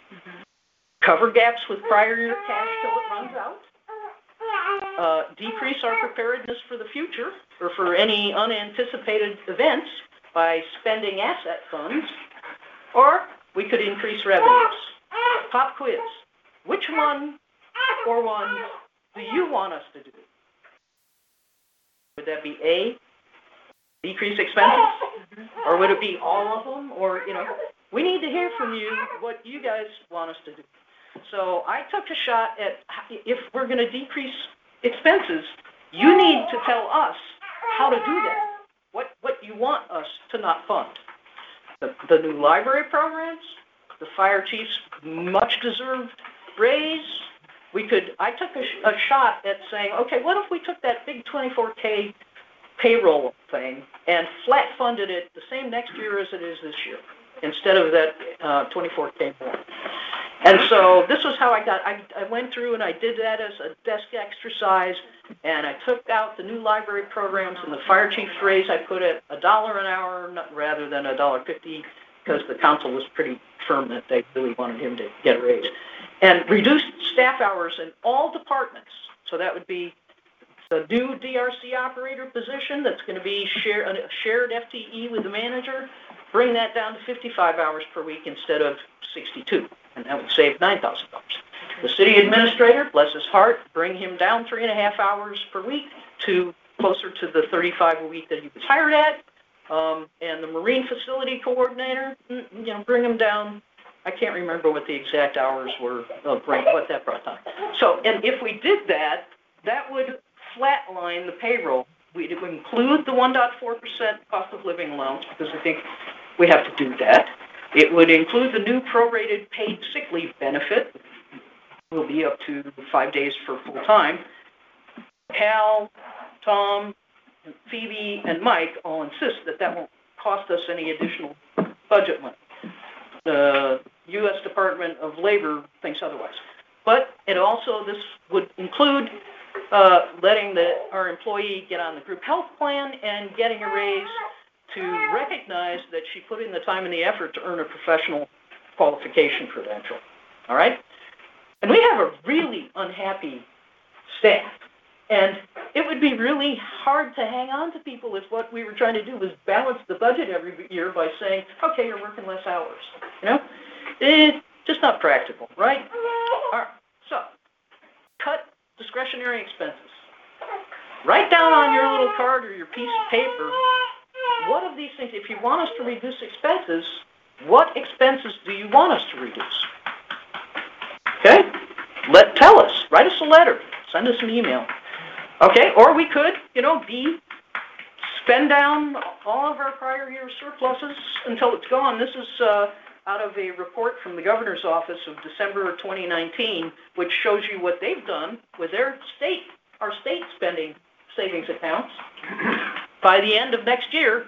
O: cover gaps with prior year cash till it runs out, decrease our preparedness for the future or for any unanticipated events by spending asset funds, or we could increase revenues. Pop quiz. Which one or ones do you want us to do? Would that be A, decrease expenses? Or would it be all of them? Or, we need to hear from you what you guys want us to do. So I took a shot at, if we're going to decrease expenses, you need to tell us how to do that. What you want us to not fund. The new library programs, the fire chief's much-deserved raise. I took a shot at saying, okay, what if we took that big $24K payroll thing and flat funded it the same next year as it is this year, instead of that $24K more. And so this was how I went through and I did that as a desk exercise, and I took out the new library programs and the fire chief's raise. I put it $1 an hour rather than $1.50, because the council was pretty firm that they really wanted him to get a raise. And reduced staff hours in all departments. So that would be the new DRC operator position that's going to be a shared FTE with the manager. Bring that down to 55 hours per week instead of 62, and that would save $9,000. The city administrator, bless his heart, bring him down 3.5 hours per week to closer to the 35 a week that he was hired at. And the marine facility coordinator, bring him down. I can't remember what the exact hours were, what that brought down. So, and if we did that, that would flatline the payroll. We'd include the 1.4% cost of living allowance, because I think we have to do that. It would include the new prorated paid sick leave benefit. Will be up to 5 days for full time. Cal, Tom, Phoebe, and Mike all insist that won't cost us any additional budget money. The U.S. Department of Labor thinks otherwise. But this would include letting our employee get on the group health plan and getting a raise to recognize that she put in the time and the effort to earn a professional qualification credential. All right? And we have a really unhappy staff. And it would be really hard to hang on to people if what we were trying to do was balance the budget every year by saying, okay, you're working less hours. It's just not practical, right? All right. So, cut discretionary expenses. Write down on your little card or your piece of paper, what of these things, if you want us to reduce expenses, what expenses do you want us to reduce? Okay? Tell us. Write us a letter. Send us an email. Okay? Or we could, spend down all of our prior year surpluses until it's gone. This is out of a report from the governor's office of December of 2019, which shows you what they've done with our state spending savings accounts. By the end of next year,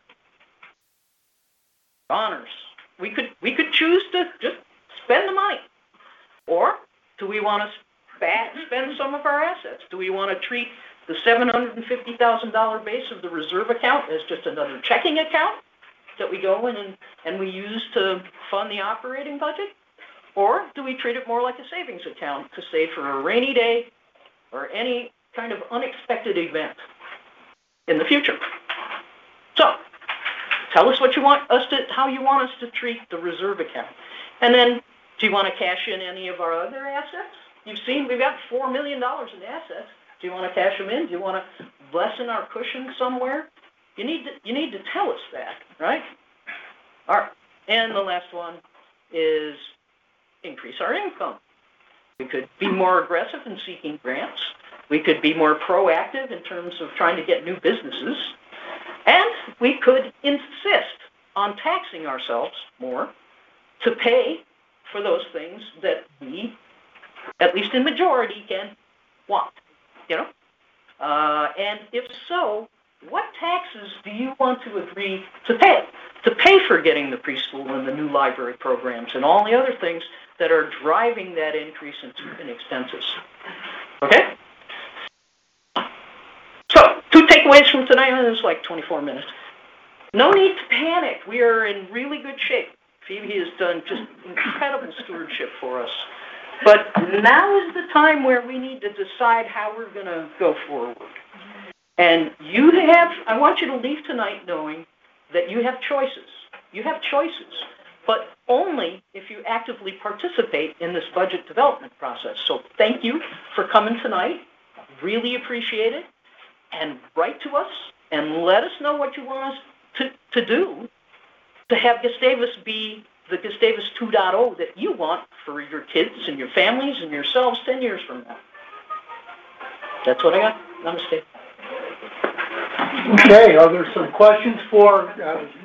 O: honors. We could choose to just spend the money. Or do we want to spend some of our assets? Do we want to treat the $750,000 base of the reserve account as just another checking account that we go in and we use to fund the operating budget? Or do we treat it more like a savings account to save for a rainy day or any kind of unexpected event in the future? So, tell us how you want us to treat the reserve account. And then, do you want to cash in any of our other assets? You've seen we've got $4 million in assets. Do you want to cash them in? Do you want to lessen our cushion somewhere? You need to tell us that, right? All right. And the last one is increase our income. We could be more aggressive in seeking grants. We could be more proactive in terms of trying to get new businesses. And we could insist on taxing ourselves more to pay for those things that we, at least in majority, can want. And if so, what taxes do you want to agree to pay for getting the preschool and the new library programs and all the other things that are driving that increase in expenses? Okay? So, 2 takeaways from tonight, and it's like 24 minutes. No need to panic. We are in really good shape. Phoebe has done just incredible stewardship for us. But now is the time where we need to decide how we're going to go forward. And I want you to leave tonight knowing that you have choices. You have choices. but only if you actively participate in this budget development process. So thank you for coming tonight. Really appreciate it. And write to us and let us know what you want us to do to have Gustavus be the Gustavus 2.0 that you want for your kids and your families and yourselves 10 years from now. That's what I got. Namaste.
D: Okay, are there some questions for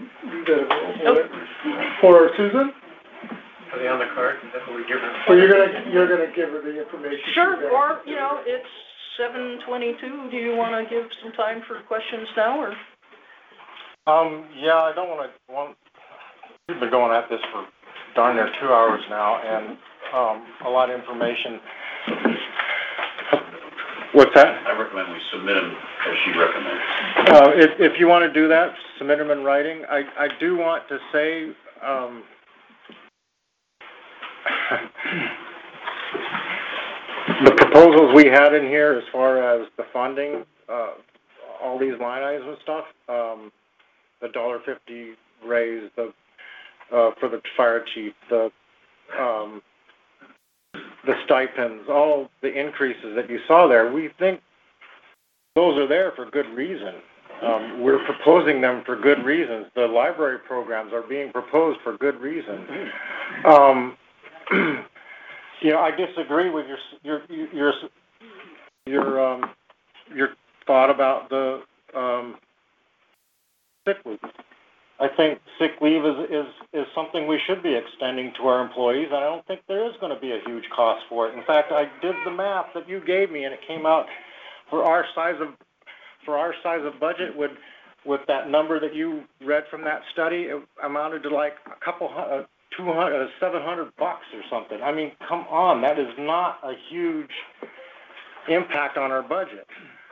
D: Susan?
G: Are they on the card? That's what we give them.
D: So you're gonna give her the information?
O: Sure, or, it's 7:22. Do you want to give some time for questions now, or?
A: Yeah, I don't we've been going at this for darn near 2 hours now, and, a lot of information. What's that?
P: I recommend we submit them as she recommends.
A: If you want to do that, submit them in writing. I do want to say, the proposals we had in here as far as the funding, all these line items and stuff, the $1.50 raise, for the fire chief, the stipends, all the increases that you saw there, we think those are there for good reason. We're proposing them for good reasons. The library programs are being proposed for good reason. I disagree with your thought about the sick leave. I think sick leave is something we should be extending to our employees. I don't think there is going to be a huge cost for it. In fact, I did the math that you gave me, and it came out for our size of budget with that number that you read from that study, it amounted to like a couple hundred, $700 or something. I mean, come on, that is not a huge impact on our budget.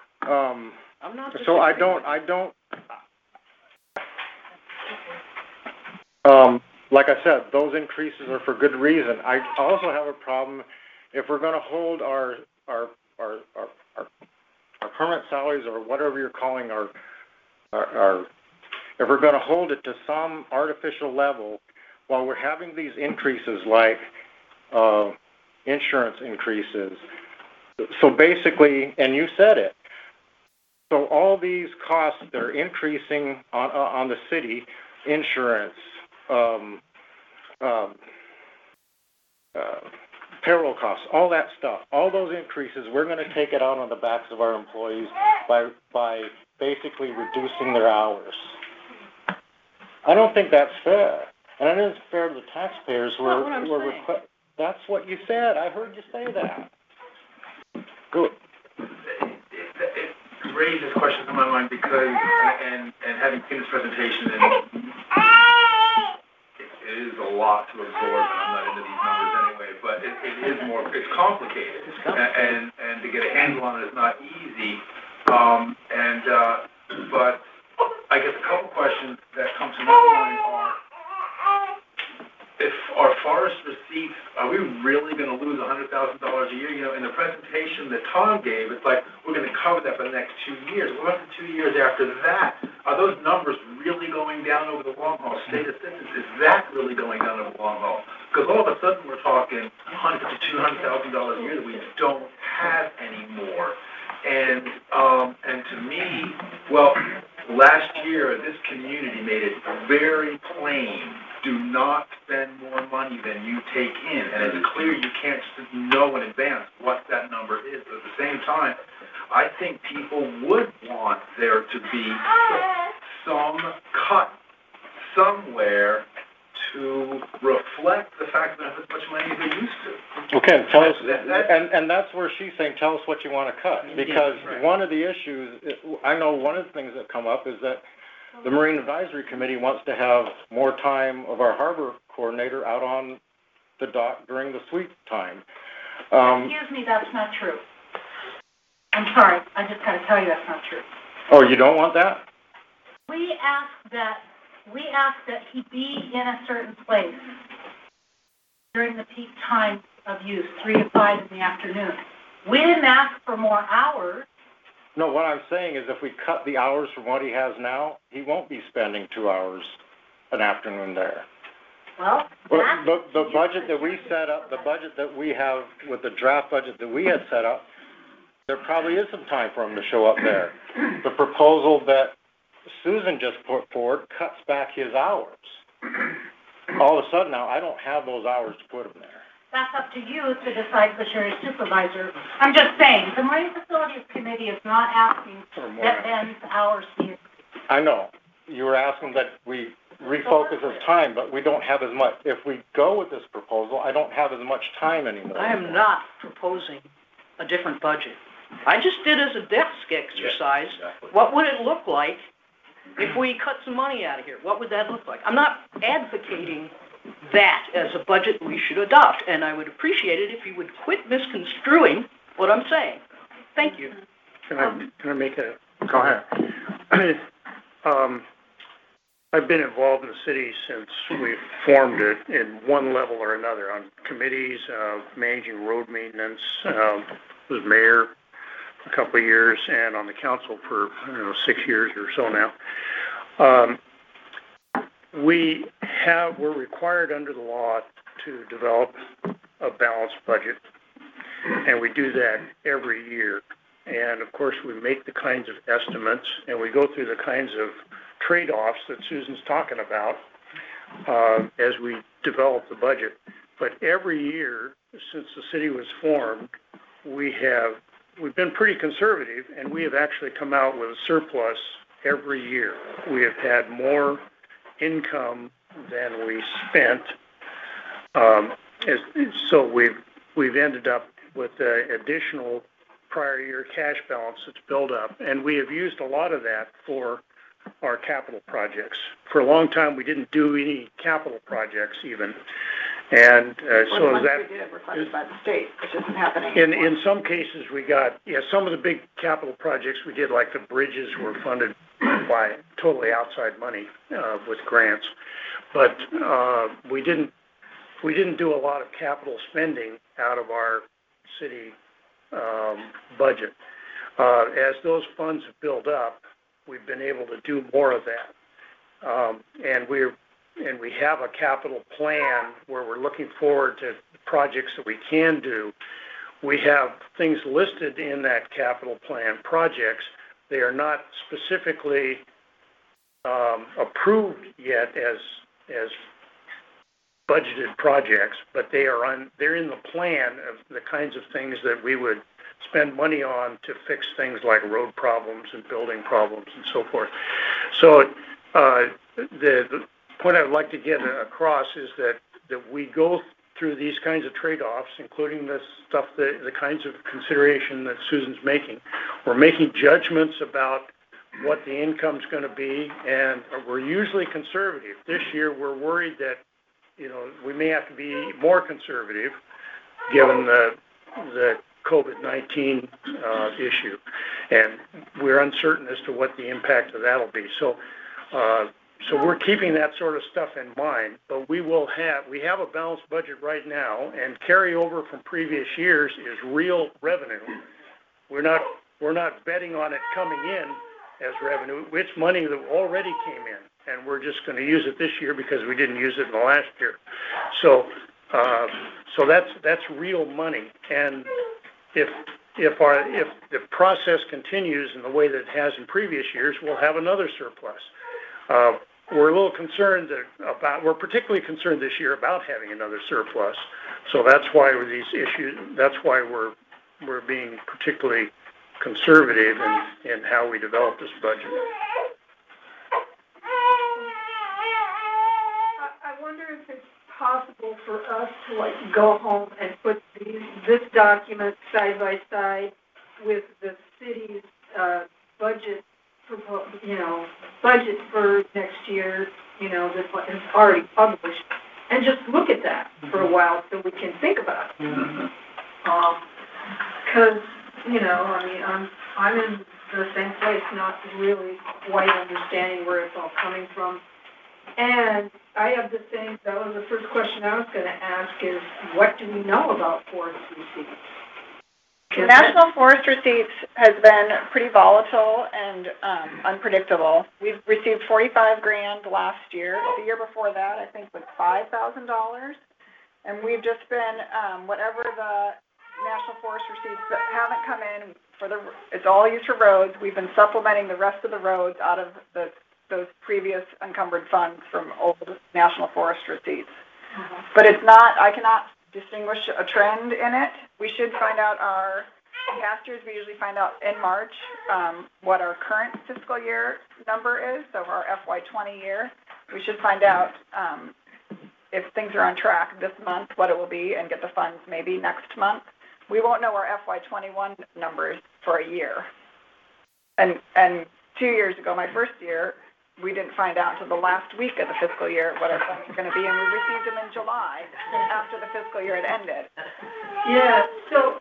A: So I don't. Like I said, those increases are for good reason. I also have a problem if we're going to hold our permanent salaries, or whatever you're calling our if we're going to hold it to some artificial level while we're having these increases like insurance increases. So basically, and you said it, so all these costs that are increasing on the city, insurance, payroll costs, all that stuff, all those increases, we're going to take it out on the backs of our employees by basically reducing their hours. I don't think that's fair. And it isn't fair to the taxpayers that's what you said. I heard you say that. Good.
N: It raises questions in my mind because, and having seen this presentation, it is a lot to absorb, and I'm not into these numbers anyway, but it's complicated. And to get a handle on it is not easy. But I guess a couple questions that come to my mind are, if our forest receipts, are we really going to lose $100,000 a year? In the presentation that Tom gave, it's like we're going to cover that for the next 2 years. What about the 2 years after that? Are those numbers really going down over the long haul? State assistance, is that really going down over the long haul? Because all of a sudden we're talking $100,000 to $200,000 a year that we don't have anymore. And to me, last year this community made it very plain: do not spend more money than you take in. And it's clear you can't just know in advance what that number is. But at the same time, I think people would want there to be some cut somewhere to reflect the fact that they have as much money as they used to.
A: Okay, tell us, and that's where she's saying, tell us what you want to cut. Because one of the issues, I know one of the things that come up is that the Marine Advisory Committee wants to have more time of our harbor coordinator out on the dock during the sweep time.
C: Excuse me, that's not true. I'm sorry, I just got to tell you that's not true.
A: Oh, you don't want that?
C: We asked that he be in a certain place during the peak time of use, 3 to 5 in the afternoon. We didn't ask for more hours.
A: No, what I'm saying is if we cut the hours from what he has now, he won't be spending 2 hours an afternoon there.
C: Well,
A: Well, the budget that we set up, the budget that we have with the draft budget that we had set up, there probably is some time for him to show up there. The proposal that Susan just put forward cuts back his hours. All of a sudden now, I don't have those hours to put him there.
C: that's up to you to decide with your supervisor. I'm just saying, the Marine Facilities Committee is not asking that Ben's hours be.
A: I know. You were asking that we refocus his time, but we don't have as much. If we go with this proposal, I don't have as much time anymore.
O: I am not proposing a different budget. I just did as a desk exercise.
P: Yes, exactly.
O: What would it look like if we cut some money out of here? What would that look like? I'm not advocating that as a budget we should adopt, and I would appreciate it if you would quit misconstruing what I'm saying. Thank you.
F: Can I make a?
A: Go ahead.
F: I've been involved in the city since we formed it in one level or another, on committees, managing road maintenance, was mayor a couple of years, and on the council for, 6 years or so now. We're required under the law to develop a balanced budget, and we do that every year. And of course, we make the kinds of estimates, and we go through the kinds of trade-offs that Susan's talking about as we develop the budget. But every year since the city was formed, we've been pretty conservative, and we have actually come out with a surplus every year. We have had more income than we spent, so we've ended up with an additional prior year cash balance that's built up, and we have used a lot of that for our capital projects. For a long time, we didn't do any capital projects even, and so is that.
E: We did were funded by the state, which isn't happening.
F: In some cases, we got some of the big capital projects we did, like the bridges, were funded by totally outside money with grants, but we didn't do a lot of capital spending out of our city budget. As those funds have built up, we've been able to do more of that, and we have a capital plan where we're looking forward to projects that we can do. We have things listed in that capital plan, projects. They are not specifically approved yet as budgeted projects, but they're in the plan of the kinds of things that we would spend money on to fix things like road problems and building problems and so forth. So the point I would like to get across is that we go through these kinds of trade-offs, including the stuff, the kinds of consideration that Susan's making. We're making judgments about what the income's going to be, and we're usually conservative. This year, we're worried that we may have to be more conservative given the COVID-19 issue, and we're uncertain as to what the impact of that'll be. So we're keeping that sort of stuff in mind, but we have a balanced budget right now, and carryover from previous years is real revenue. We're not betting on it coming in as revenue. It's money that already came in, and we're just going to use it this year because we didn't use it in the last year. So that's real money, and if the process continues in the way that it has in previous years, we'll have another surplus. We're a little concerned we're particularly concerned this year about having another surplus. So that's why we're being particularly conservative in how we develop this budget.
I: I wonder if it's possible for us to go home and put this document side by side with the city's budget for next year, that is already published, and just look at that for a while so we can think about it. Because, I'm in the same place, not really quite understanding where it's all coming from. And I have that was the first question I was going to ask is, what do we know about forest receipts?
E: National Forest receipts has been pretty volatile and unpredictable. We've received $45,000 last year. The year before that, I think, was $5,000. And we've just been, whatever the National Forest receipts that haven't come in it's all used for roads. We've been supplementing the rest of the roads out of those previous encumbered funds from old National Forest receipts. But it's not, I cannot distinguish a trend in it. We should find out past years we usually find out in March what our current fiscal year number is, so our FY20 year. We should find out if things are on track this month, what it will be, and get the funds maybe next month. We won't know our FY21 numbers for a year. And 2 years ago, my first year, we didn't find out until the last week of the fiscal year what our funds were going to be, and we received them in July after the fiscal year had ended.
I: Yeah, so,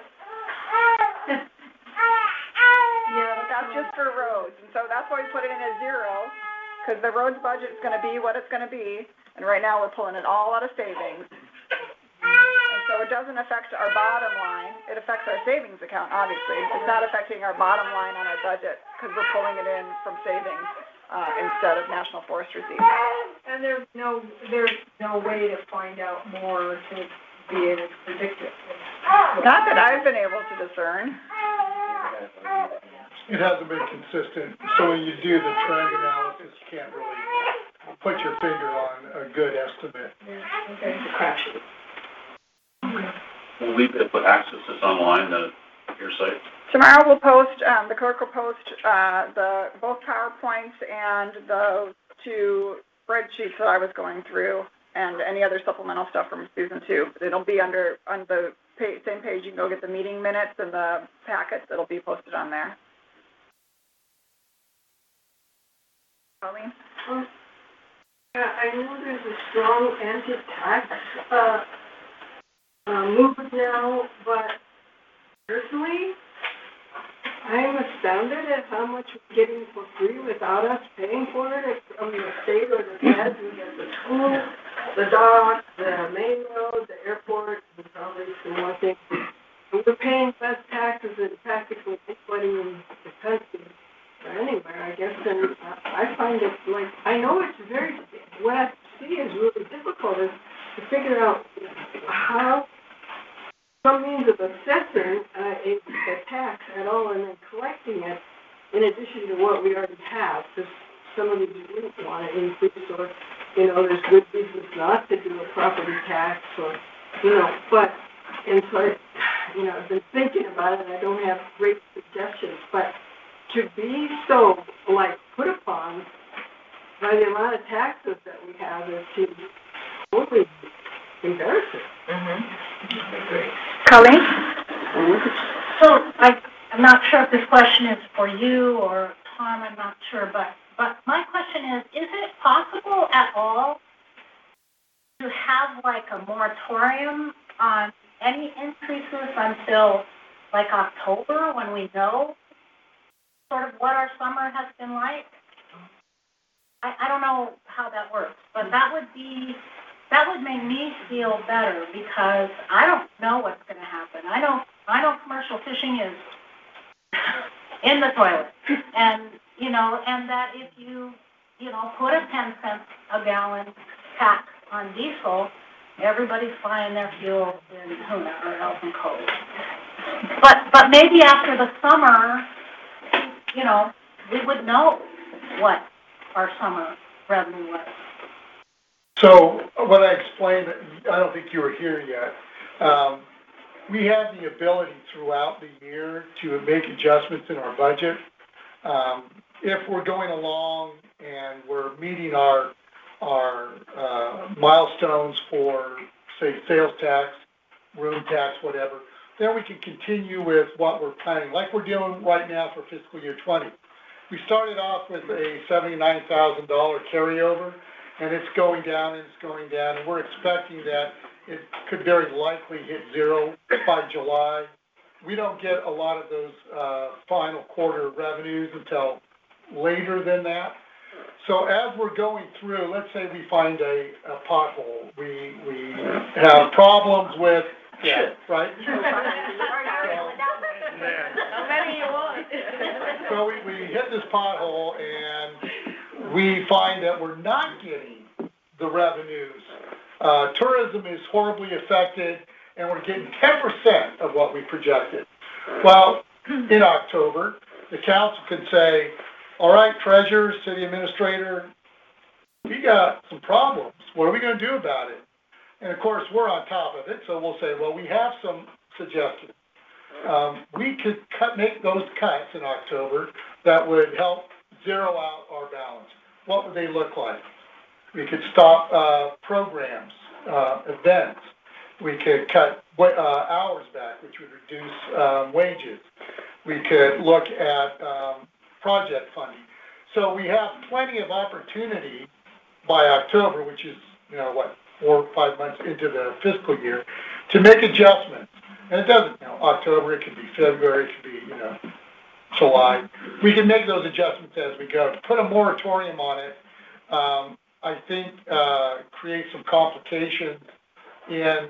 E: but that's just for roads, and so that's why we put it in as zero, because the roads budget is going to be what it's going to be, and right now we're pulling it all out of savings. And so it doesn't affect our bottom line. It affects our savings account, obviously. It's not affecting our bottom line on our budget, because we're pulling it in from savings instead of National Forest receipts.
I: and there's no way to find out more to be able to predict it.
E: Not that I've been able to discern.
D: It hasn't been consistent, so when you do the trend analysis, you can't really put your finger on a good estimate.
I: Okay. Crapshoot.
P: Will we be able to access this online at your site?
E: Tomorrow we'll post, the clerk will post both PowerPoints and the 2 spreadsheets that I was going through, and any other supplemental stuff from Susan too. It'll be on the same page. You can go get the meeting minutes and the packets. It'll be posted on there. Colleen?
I: I know there's a strong anti-tax movement now, but personally, I'm astounded at how much we're getting for free without us paying for it from the state or the feds. We get the school, the dock, the main road, the airport, and probably some more things. And we're paying less taxes than practically anybody in the country or anywhere, I guess. And I find it I know it's what I see is really difficult is to figure out how some means of assessing a tax at all and then collecting it in addition to what we already have, because some of these wouldn't want to increase or, there's good reasons not to do a property tax or, and so I've been thinking about it and I don't have great suggestions, but to be so, put upon by the amount of taxes that we have is totally embarrassing.
E: Colleen?
C: So, I'm not sure if this question is for you or Tom, I'm not sure, but my question is it possible at all to have a moratorium on any increases until October when we know sort of what our summer has been like? I don't know how that works, but that would make me feel better because I don't know what's going to happen. I know commercial fishing is in the toilet, and and that if you put a 10 cents a gallon tax on diesel, everybody's buying their fuel in Hoona or Elton Cove. But maybe after the summer, we would know what our summer revenue was.
D: So what I explained, I don't think you were here yet. We have the ability throughout the year to make adjustments in our budget. If we're going along and we're meeting our milestones for, say, sales tax, room tax, whatever, then we can continue with what we're planning, like we're doing right now for fiscal year 20. We started off with a $79,000 carryover, and it's going down and it's going down, and we're expecting that it could very likely hit zero by July. We don't get a lot of those final quarter revenues until later than that. So as we're going through, let's say we find a pothole, we have problems with, right?
E: How many you want?
D: So we hit this pothole and we find that we're not getting the revenues. Tourism is horribly affected and we're getting 10% of what we projected. Well, in October, the council can say, all right, treasurer, city administrator, we got some problems. What are we going to do about it? And of course, we're on top of it, so we'll say, well, we have some suggestions. We could make those cuts in October that would help zero out our balance. What would they look like? We could stop programs, events. We could cut hours back, which would reduce wages. We could look at project funding. So we have plenty of opportunity by October, which is, 4 or 5 months into the fiscal year, to make adjustments. And it doesn't, October, it could be February, it could be, July. We can make those adjustments as we go. To put a moratorium on it, I think creates some complications in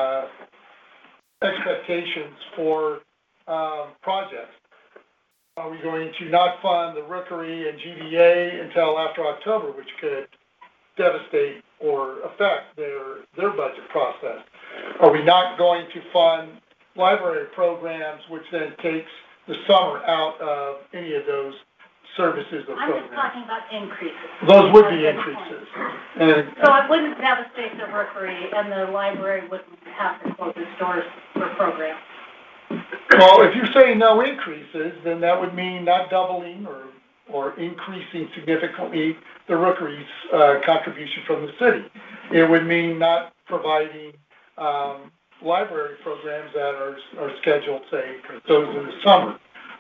D: expectations for projects. Are we going to not fund the Rookery and GDA until after October, which could devastate or affect their budget process? Are we not going to fund library programs, which then takes the summer out of any of those services or programs?
C: I'm just talking about increases.
D: Those would be increases.
C: So it wouldn't devastate the Rookery and the library wouldn't have to close its doors for programs.
D: Well, if you're saying no increases, then that would mean not doubling or increasing significantly the Rookery's contribution from the city. It would mean not providing library programs that are scheduled, say, those in the summer.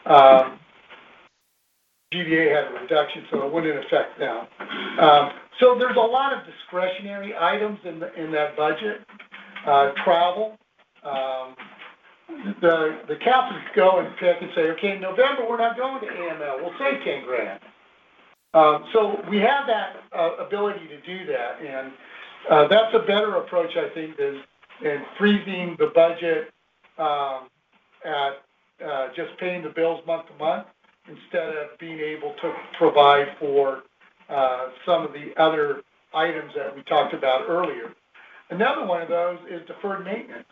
D: GDA had a reduction, so it wouldn't affect them. So there's a lot of discretionary items in that budget. Travel. The council could go and pick and say, okay, in November we're not going to AML. We'll save $10,000. So we have that ability to do that, and that's a better approach, I think, than freezing the budget at just paying the bills month to month instead of being able to provide for some of the other items that we talked about earlier. Another one of those is deferred maintenance.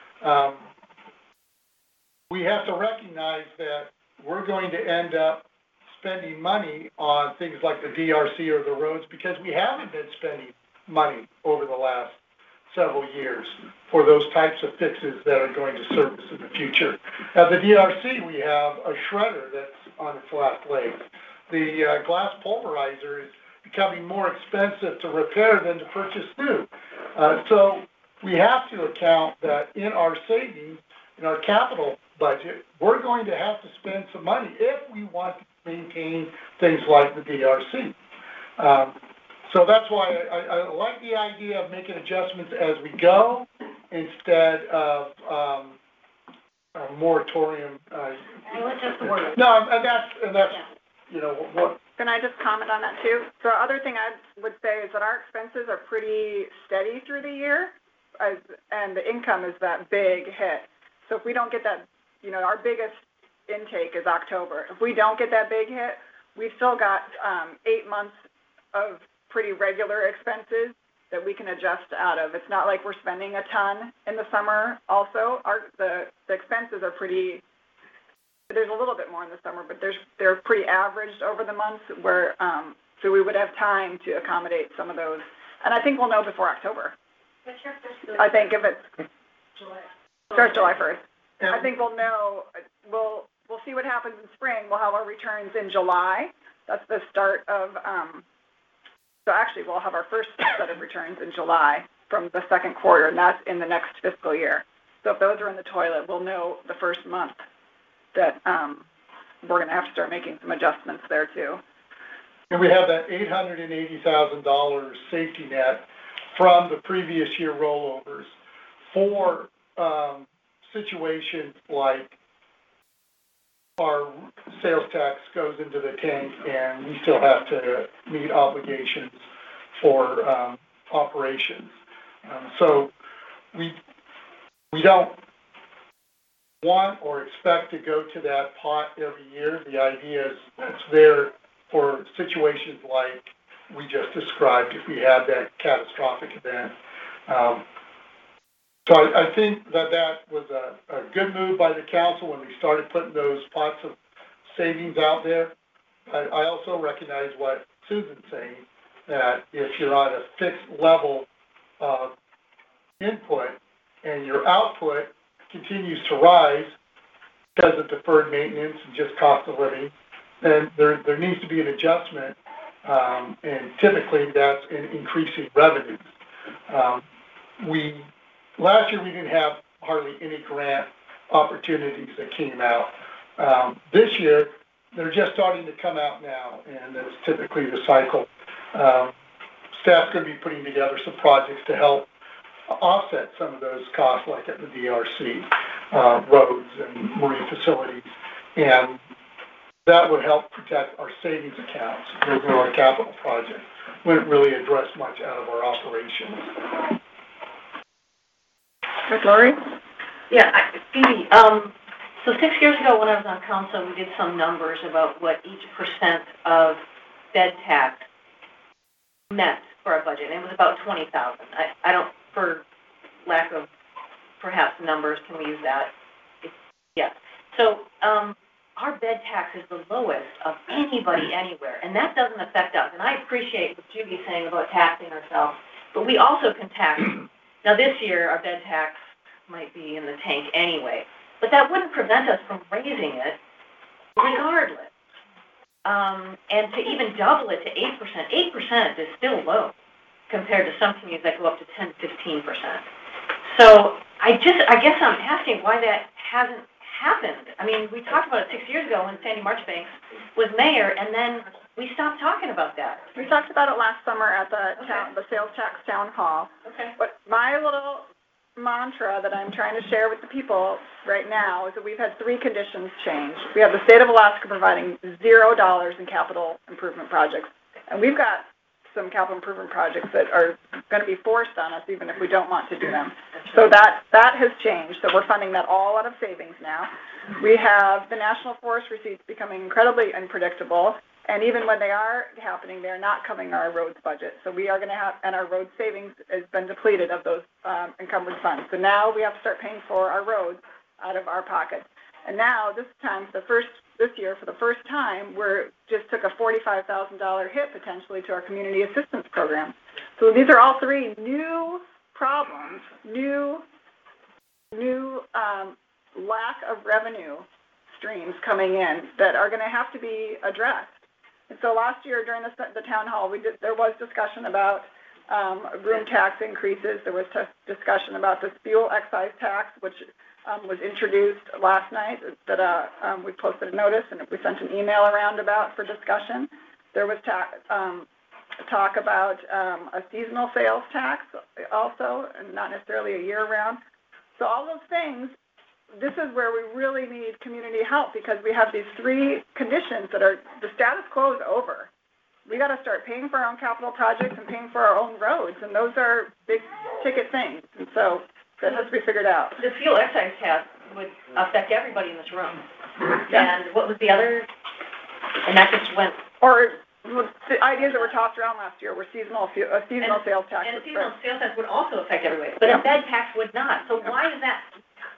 D: We have to recognize that we're going to end up spending money on things like the DRC or the roads because we haven't been spending money over the last several years for those types of fixes that are going to serve us in the future. At the DRC, we have a shredder that's on its last legs. The glass pulverizer is becoming more expensive to repair than to purchase new. So we have to account that in our savings, in our capital budget, we're going to have to spend some money if we want to maintain things like the DRC. So that's why I like the idea of making adjustments as we go instead of a moratorium.
C: Just the word.
D: No, and that's what.
E: Can I just comment on that too? So the other thing I would say is that our expenses are pretty steady through the year, and the income is that big hit. So if we don't get that, our biggest intake is October. If we don't get that big hit, we've still got 8 months of pretty regular expenses that we can adjust out of. It's not like we're spending a ton in the summer also. The expenses are pretty, there's a little bit more in the summer, but they're pretty averaged over the months where, so we would have time to accommodate some of those. And I think we'll know before October. I think if it's starts July 1st. I think we'll know, we'll see what happens in spring. We'll have our returns in July. That's the start of, so actually we'll have our first set of returns in July from the second quarter, and that's in the next fiscal year. So if those are in the toilet, we'll know the first month that we're going to have to start making some adjustments there too.
D: And we have that $880,000 safety net from the previous year rollovers for situations like our sales tax goes into the tank and we still have to meet obligations for operations. So we don't want or expect to go to that pot every year. The idea is it's there for situations like we just described if we had that catastrophic event. So I think that was a good move by the council when we started putting those pots of savings out there. I also recognize what Susan's saying, that if you're on a fixed level of input and your output continues to rise because of deferred maintenance and just cost of living, then there needs to be an adjustment, and typically that's in increasing revenues. Last year we didn't have hardly any grant opportunities that came out. This year, they're just starting to come out now, and that's typically the cycle. Staff's going to be putting together some projects to help offset some of those costs, like at the DRC, roads and marine facilities, and that would help protect our savings accounts. Those are our capital projects. Wouldn't really address much out of our operations.
E: Lori?
H: Yeah, Phoebe, so 6 years ago when I was on council, we did some numbers about what each percent of bed tax meant for our budget, and it was about 20,000. I don't, for lack of perhaps numbers, can we use that? Yeah. So our bed tax is the lowest of anybody anywhere, and that doesn't affect us. And I appreciate what Judy's saying about taxing ourselves, but we also can tax. Now this year, our bed tax might be in the tank anyway, but that wouldn't prevent us from raising it regardless. And to even double it to 8%, 8% is still low compared to some communities that go up to 10, 15%. So I guess I'm asking why that hasn't happened. I mean, we talked about it 6 years ago when Sandy Marchbanks was mayor, and then we stopped talking about that.
E: We talked about it last summer at the sales tax town hall.
H: Okay.
E: But my little mantra that I'm trying to share with the people right now is that we've had 3 conditions change. We have the state of Alaska providing $0 in capital improvement projects, and we've got some capital improvement projects that are going to be forced on us even if we don't want to do them. So that has changed. So we're funding that all out of savings now. We have the National Forest receipts becoming incredibly unpredictable, and even when they are happening, they're not covering our roads budget. So we are going to have, and our road savings has been depleted of those encumbered funds. So now we have to start paying for our roads out of our pocket. And now this year, for the first time, we're just took a $45,000 hit potentially to our community assistance program. So these are all 3 new problems, new lack of revenue streams coming in that are going to have to be addressed. And so last year during the town hall, there was discussion about room tax increases. There was discussion about this fuel excise tax, which was introduced last night. That we posted a notice and we sent an email around about for discussion. There was talk about a seasonal sales tax also, and not necessarily a year-round. So all those things. This is where we really need community help because we have these 3 conditions that are, the status quo is over. We got to start paying for our own capital projects and paying for our own roads, and those are big ticket things. And so that has to be figured out.
H: The fuel excise tax would affect everybody in this room.
E: Yeah.
H: And what was the other? And that just went.
E: Or the ideas that were tossed around last year were seasonal sales tax.
H: And a seasonal sales tax would also affect everybody, but a bed tax would not. So why is that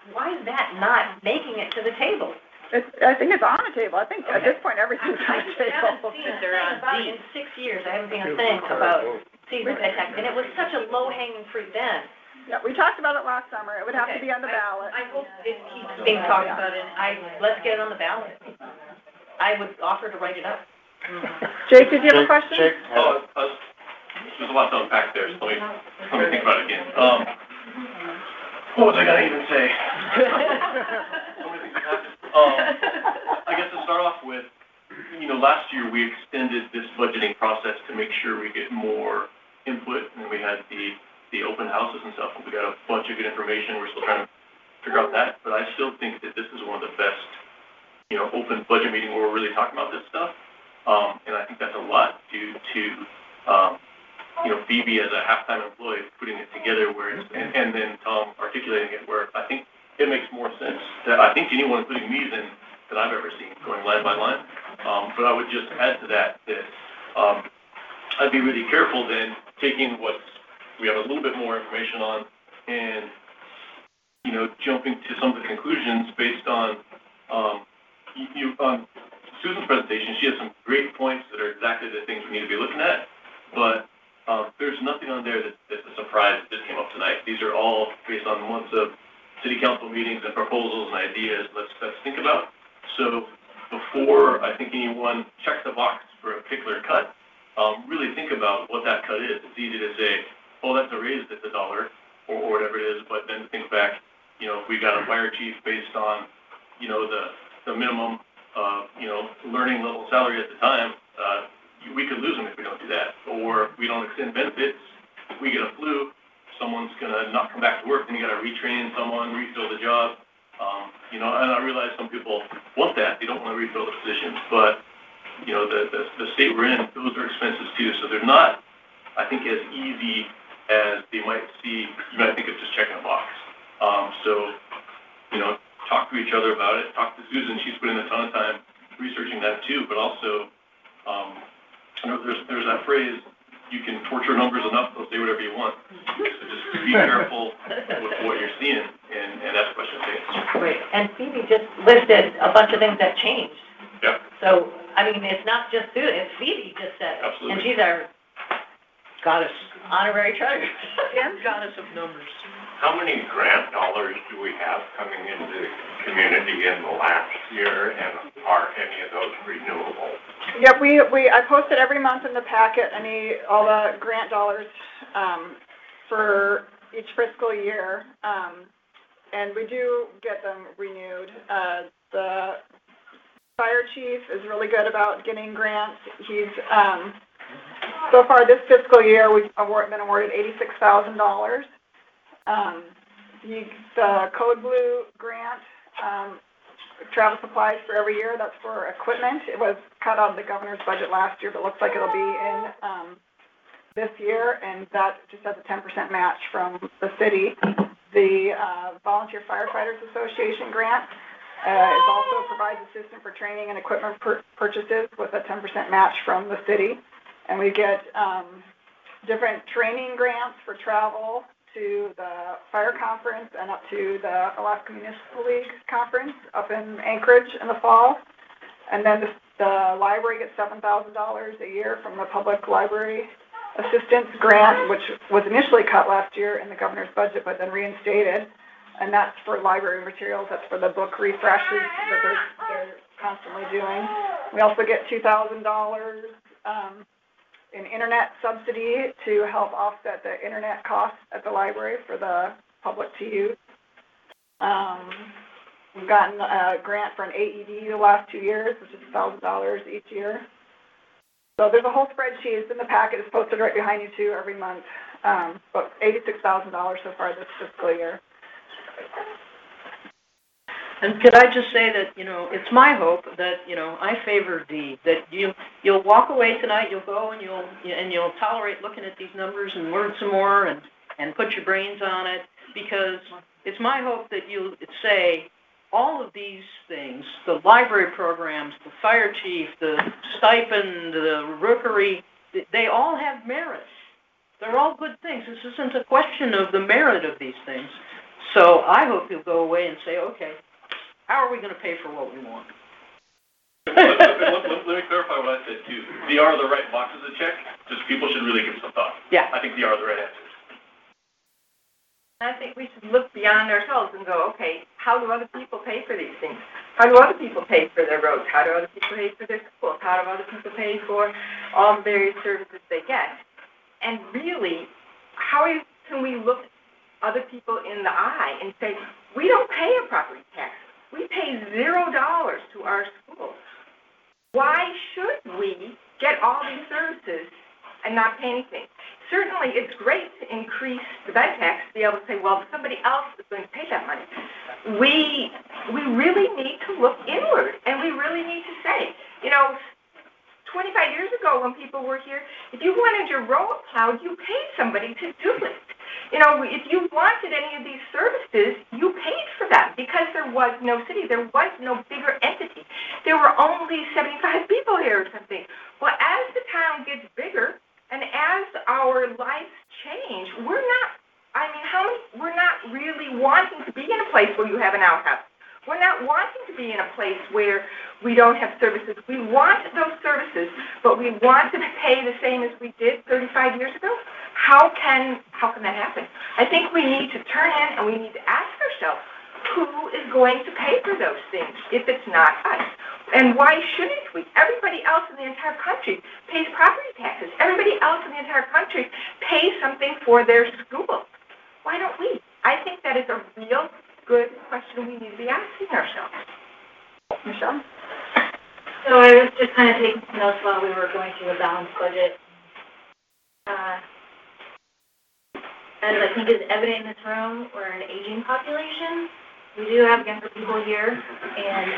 H: not making it to the table?
E: I think it's on the table. I think at this point everything's on the table.
H: I haven't seen a thing about it in 6 years. I haven't seen a thing about seasonal bed tax, and it was such a low-hanging fruit then.
E: Yeah, we talked about it last summer. It would have to be on the ballot.
H: I hope it keeps being talked about, and let's get it on the ballot. I would offer to write it up.
E: Jake, did you have a question?
P: There's a lot to unpack there, so let me think about it again. What was I going to even say? So many things have happened. I guess to start off with, last year we extended this budgeting process to make sure we get more input, and we had the open houses and stuff, and we got a bunch of good information. We're still trying to figure out that, but I still think that this is one of the best, open budget meeting where we're really talking about this stuff. And I think that's a lot due to, Phoebe as a half-time employee putting it together and then Tom articulating it where I think it makes more sense that I think anyone, including me, than I've ever seen, going line by line. But I would just add to that I'd be really careful then taking what we have a little bit more information on and, jumping to some of the conclusions based on, on Susan's presentation. She has some great points that are exactly the things we need to be looking at, but there's nothing on there that's a surprise that just came up tonight. These are all based on months of city council meetings and proposals and ideas let's think about. So before I think anyone checks the box for a particular cut, really think about what that cut is. It's easy to say, oh, that's a raise, that's $1, or whatever it is, but then think back, if we got a fire chief based on, the minimum, learning level salary at the time, we could lose them if we don't do that. Or if we don't extend benefits, if we get a flu, someone's going to not come back to work, then you got to retrain someone, refill the job. And I realize some people want that. They don't want to refill the positions, but, the state we're in, those are expenses too. So they're not, I think, as easy as they might see. You might think of just checking a box. Talk to each other about it. Talk to Susan. She's put in a ton of time researching that too, but also, there's that phrase, you can torture numbers enough, they'll say whatever you want. So just be careful with what you're seeing and ask questions.
H: Right, and Phoebe just listed a bunch of things that changed.
P: Yeah.
H: So, it's not just Susan, it's Phoebe just said it.
P: Absolutely.
H: And she's our
O: Goddess.
H: honorary treasurer.
O: Goddess of numbers.
J: How many grant dollars do we have coming into the community in the last year, and are any of those renewable?
E: Yep, I post it every month in the packet, all the grant dollars, for each fiscal year, and we do get them renewed. The fire chief is really good about getting grants. He's, so far this fiscal year, we've been awarded $86,000. The Code Blue grant, travel supplies for every year, that's for equipment. It was cut out of the governor's budget last year, but looks like it'll be in this year, and that just has a 10% match from the city. The Volunteer Firefighters Association grant it also provides assistance for training and equipment purchases with a 10% match from the city. And we get different training grants for travel to the fire conference and up to the Alaska Municipal League conference up in Anchorage in the fall. And then the library gets $7,000 a year from the Public Library Assistance Grant, which was initially cut last year in the governor's budget, but then reinstated. And that's for library materials. That's for the book refreshes that they're constantly doing. We also get $2,000 in internet subsidy to help offset the internet costs at the library for the public to use. We've gotten a grant for an AED the last 2 years, which is $1,000 each year. So there's a whole spreadsheet. It's in the packet. It's posted right behind you too every month. But $86,000 so far this fiscal year.
O: And could I just say that, it's my hope that, I favor D, that you'll walk away tonight, you'll go and you'll tolerate looking at these numbers and learn some more and put your brains on it, because it's my hope that you'll say all of these things, the library programs, the fire chief, the stipend, the rookery, they all have merit. They're all good things. This isn't a question of the merit of these things. So I hope you'll go away and say, okay, how are we going to pay for what we want?
P: Let me clarify what I said too. They are the right boxes to check. Just people should really give some thought.
O: Yeah.
P: I think they are the right answers.
K: I think we should look beyond ourselves and go, okay, how do other people pay for these things? How do other people pay for their roads? How do other people pay for their schools? How do other people pay for all the various services they get? And really, can we look other people in the eye and say, we don't pay a property tax. We pay $0 to our schools. Why should we get all these services and not pay anything? Certainly, it's great to increase the bed tax to be able to say, well, somebody else is going to pay that money. We really need to look inward, and we really need to say, 25 years ago when people were here, if you wanted your road plowed, you paid somebody to do it. If you wanted any of these services, you paid for them.
Q: because there was no city, there was no bigger entity. There were only 75 people here or something. Well, as the town gets bigger and as our lives change, we're not really wanting to be in a place where you have an outhouse. We're not wanting to be in a place where we don't have services. We want those services, but we want to pay the same as we did 35 years ago. How can that happen? I think we need to turn in and we need to ask ourselves, who is going to pay for those things if it's not us? And why shouldn't we? Everybody else in the entire country pays property taxes. Everybody else in the entire country pays something for their school. Why don't we? I think that is a real good question we need to be asking ourselves. Michelle?
C: So I was just kind of taking some notes while we were going through the balanced budget. As I think is evident in this room, we're an aging population. We do have younger people here, and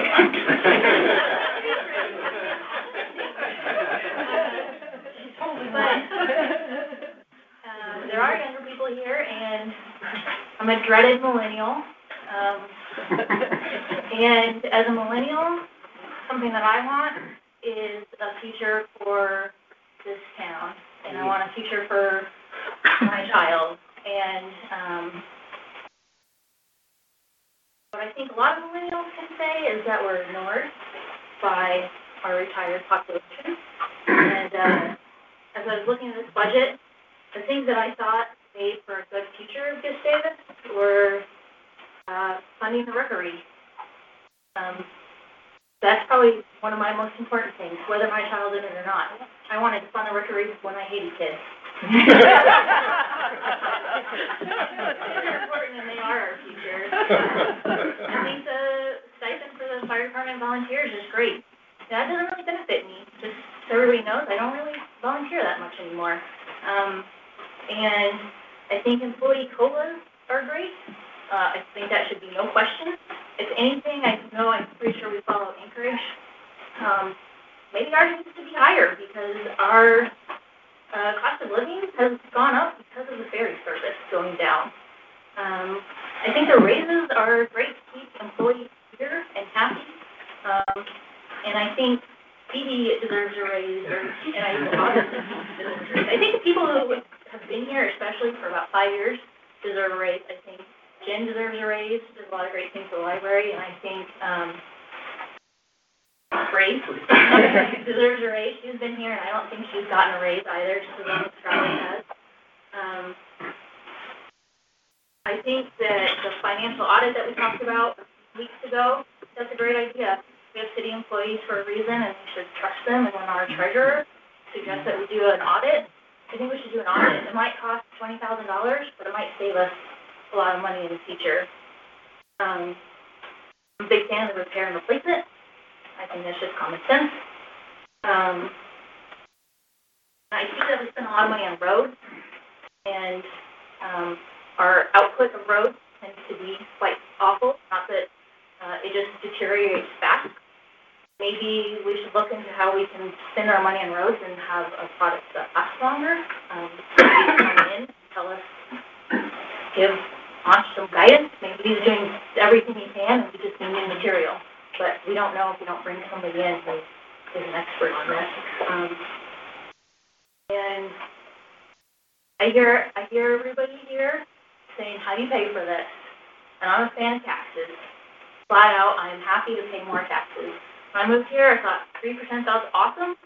C: there are younger people here, and I'm a dreaded millennial. And as a millennial, something that I want is a future for this town, and I want a future for my child. And what I think a lot of millennials can say is that we're ignored by our retired population. And as I was looking at this budget, the things that I thought made for a good future of Gustavus were funding the rookery. That's probably one of my most important things, whether my child is in it or not. I wanted to fund the rookery when I hated kids. They're important and they are our future. I think the stipend for the fire department volunteers is great. That doesn't really benefit me. Just so everybody knows, I don't really volunteer that much anymore. And I think employee COLAs are great. I think that should be no question. If anything, I'm pretty sure we follow Anchorage. Maybe ours needs to be higher because our cost of living has gone up because of the ferry service going down. I think the raises are great to keep employees here and happy. And I think Phoebe deserves a raise, I think the people who have been here, especially for about 5 years, deserve a raise. I think Jen deserves a raise. There's a lot of great things for the library, and I think Grace deserves a raise. She's been here, and I don't think she's gotten a raise either, just as long as Charlie has. I think that the financial audit that we talked about weeks ago, that's a great idea. We have city employees for a reason, and we should trust them. And when our treasurer suggests that we do an audit, I think we should do an audit. It might cost $20,000, but it might save us a lot of money in the future. I'm a big fan of the repair and replacement. I think that's just common sense. I see that we spend a lot of money on roads, and our output of roads tends to be quite awful. Not that it just deteriorates fast. Maybe we should look into how we can spend our money on roads and have a product that lasts longer. Maybe come in and tell us, launch some guidance. Maybe he's doing everything he can and we just need new material. But we don't know if we don't bring somebody in who is an expert on this. And I hear everybody here saying, how do you pay for this? And I'm a fan of taxes. Flat out, I'm happy to pay more taxes. When I moved here, I thought 3% sounds awesome.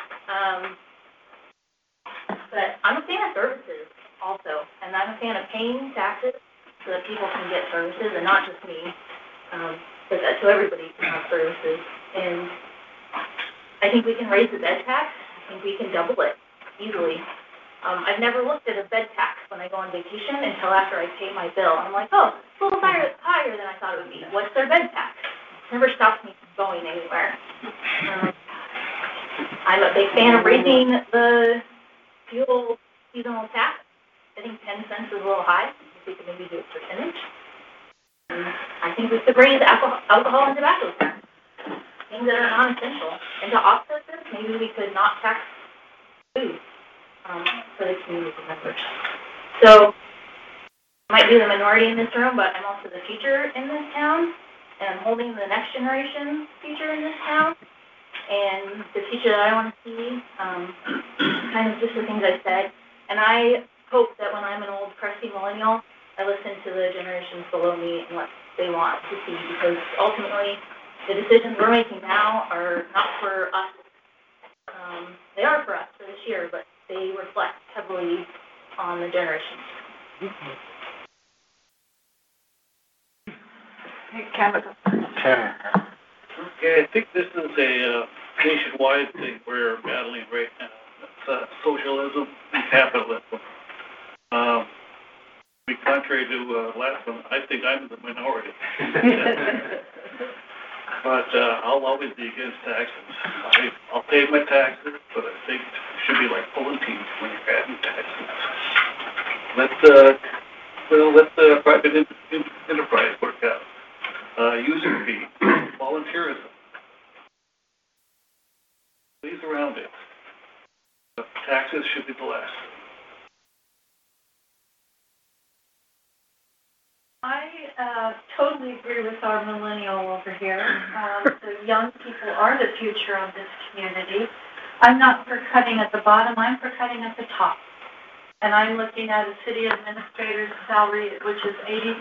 C: But I'm a fan of services also. And I'm a fan of paying taxes so that people can get services and not just me. So everybody can have services. And I think we can raise the bed tax. I think we can double it easily. I've never looked at a bed tax when I go on vacation until after I pay my bill. I'm like, oh, it's a little higher than I thought it would be. What's their bed tax? It never stops me from going anywhere. I'm a big fan of raising the fuel seasonal tax. I think 10 cents is a little high. If we could maybe do a percentage. I think we could raise alcohol and tobacco tax, things that are non-essential. And to offset this, maybe we could not tax food for the community members. So might be the minority in this room, but I'm also the teacher in this town, and I'm holding the next generation teacher in this town. And the teacher that I want to see, kind of just the things I said. And I hope that when I'm an old crusty millennial, I listen to the generations below me and what they want to see, because ultimately the decisions we're making now are not for us. They are for us for this year, but they reflect heavily on the generations.
E: Hey, Canada.
R: Okay, I think this is a nationwide thing we're battling right now. It's socialism and capitalism. Contrary to last one, I think I'm in the minority. But I'll always be against taxes. I'll pay my taxes, but I think it should be like pulling teeth when you're adding taxes. Let the private enterprise work out. User fee, volunteerism. Please around it. Taxes should be the last.
S: I totally agree with our millennial over here. The young people are the future of this community. I'm not for cutting at the bottom, I'm for cutting at the top. And I'm looking at a city administrator's salary, which is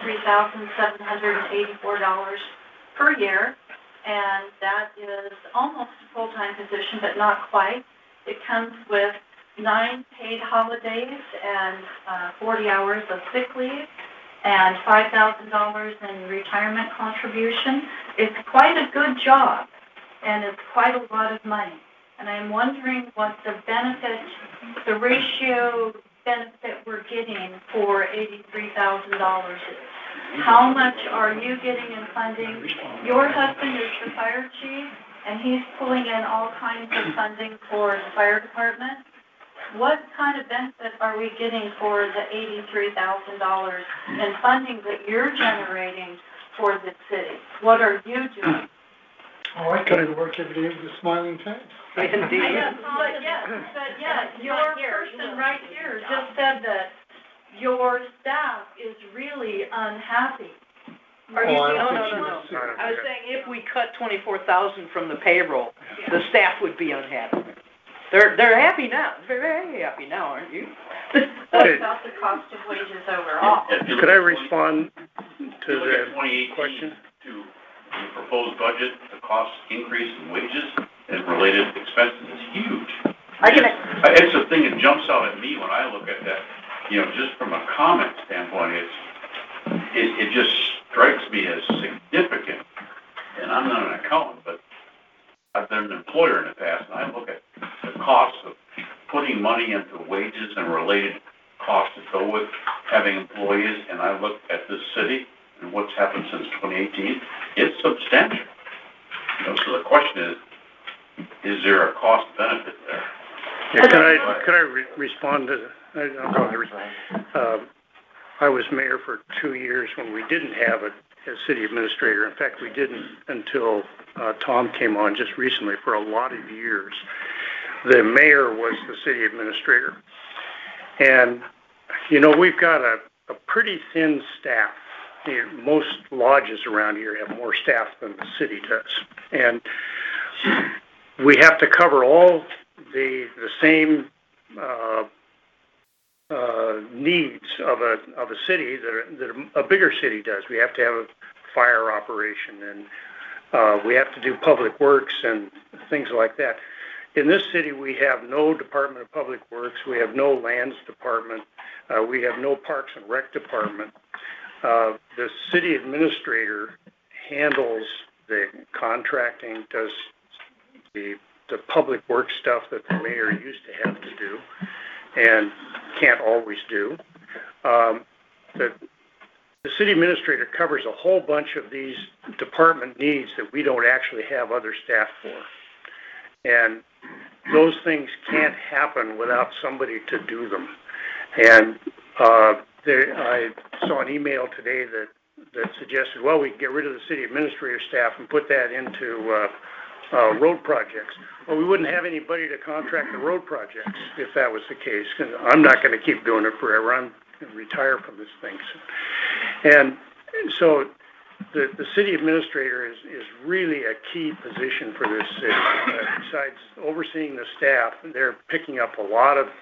S: $83,784 per year. And that is almost a full-time position, but not quite. It comes with 9 paid holidays and 40 hours of sick leave, and $5,000 in retirement contribution. It's quite a good job, and it's quite a lot of money. And I'm wondering what the benefit, the ratio benefit we're getting for $83,000 is. How much are you getting in funding? Your husband is the fire chief, and he's pulling in all kinds of funding for the fire department. What kind of benefit are we getting for the $83,000 in funding that you're generating for the city? What are you doing?
D: Oh, I kind of work every day with a smiling face.
O: Indeed.
S: But yeah, your person right here just said that your staff is really unhappy.
O: No. I was saying if we cut 24,000 from the payroll, the staff would be unhappy. They're happy now. They're very happy now, aren't you?
S: What about the cost of wages overall?
F: Could I respond to the question?
T: To the proposed budget, the cost increase in wages and related expenses is huge. It's the thing that jumps out at me when I look at that. You know, just from a comment standpoint, it just strikes me as significant. And I'm not an accountant, but I've been an employer in the past, and I look at the cost of putting money into wages and related costs that go with having employees, and I look at this city and what's happened since 2018, it's substantial. You know, so the question is there a cost benefit there?
F: Yeah, could I respond to I was mayor for 2 years when we didn't have a city administrator. In fact, we didn't until Tom came on just recently. For a lot of years, the mayor was the city administrator. And, you know, we've got a pretty thin staff. You know, most lodges around here have more staff than the city does. And we have to cover all the same needs of a city that a bigger city does. We have to have a fire operation, and we have to do public works and things like that. In this city, we have no Department of Public Works. We have no lands department. We have no Parks and Rec department. The city administrator handles the contracting, does the public work stuff that the mayor used to have to do and can't always do. The city administrator covers a whole bunch of these department needs that we don't actually have other staff for. And those things can't happen without somebody to do them. And I saw an email today that suggested, well, we can get rid of the city administrator staff and put that into road projects. Well, we wouldn't have anybody to contract the road projects if that was the case. I'm not going to keep doing it forever. I'm and retire from this thing. And so the city administrator is really a key position for this city. Besides overseeing the staff, they're picking up a lot of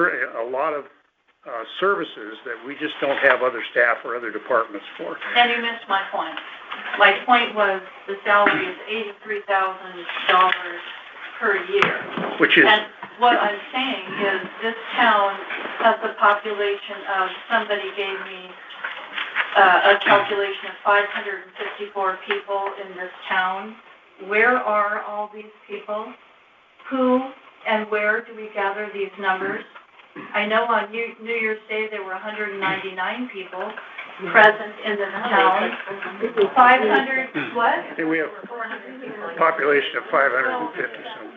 F: services that we just don't have other staff or other departments for.
S: And you missed my point. My point was the salary is $83,000 per year.
F: Which is...
S: And what I'm saying is this town has a population of, somebody gave me a calculation of 554 people in this town. Where are all these people? Who and where do we gather these numbers? I know on New Year's Day there were 199 people present in this town. 500, what?
F: And we have a population of 550 something.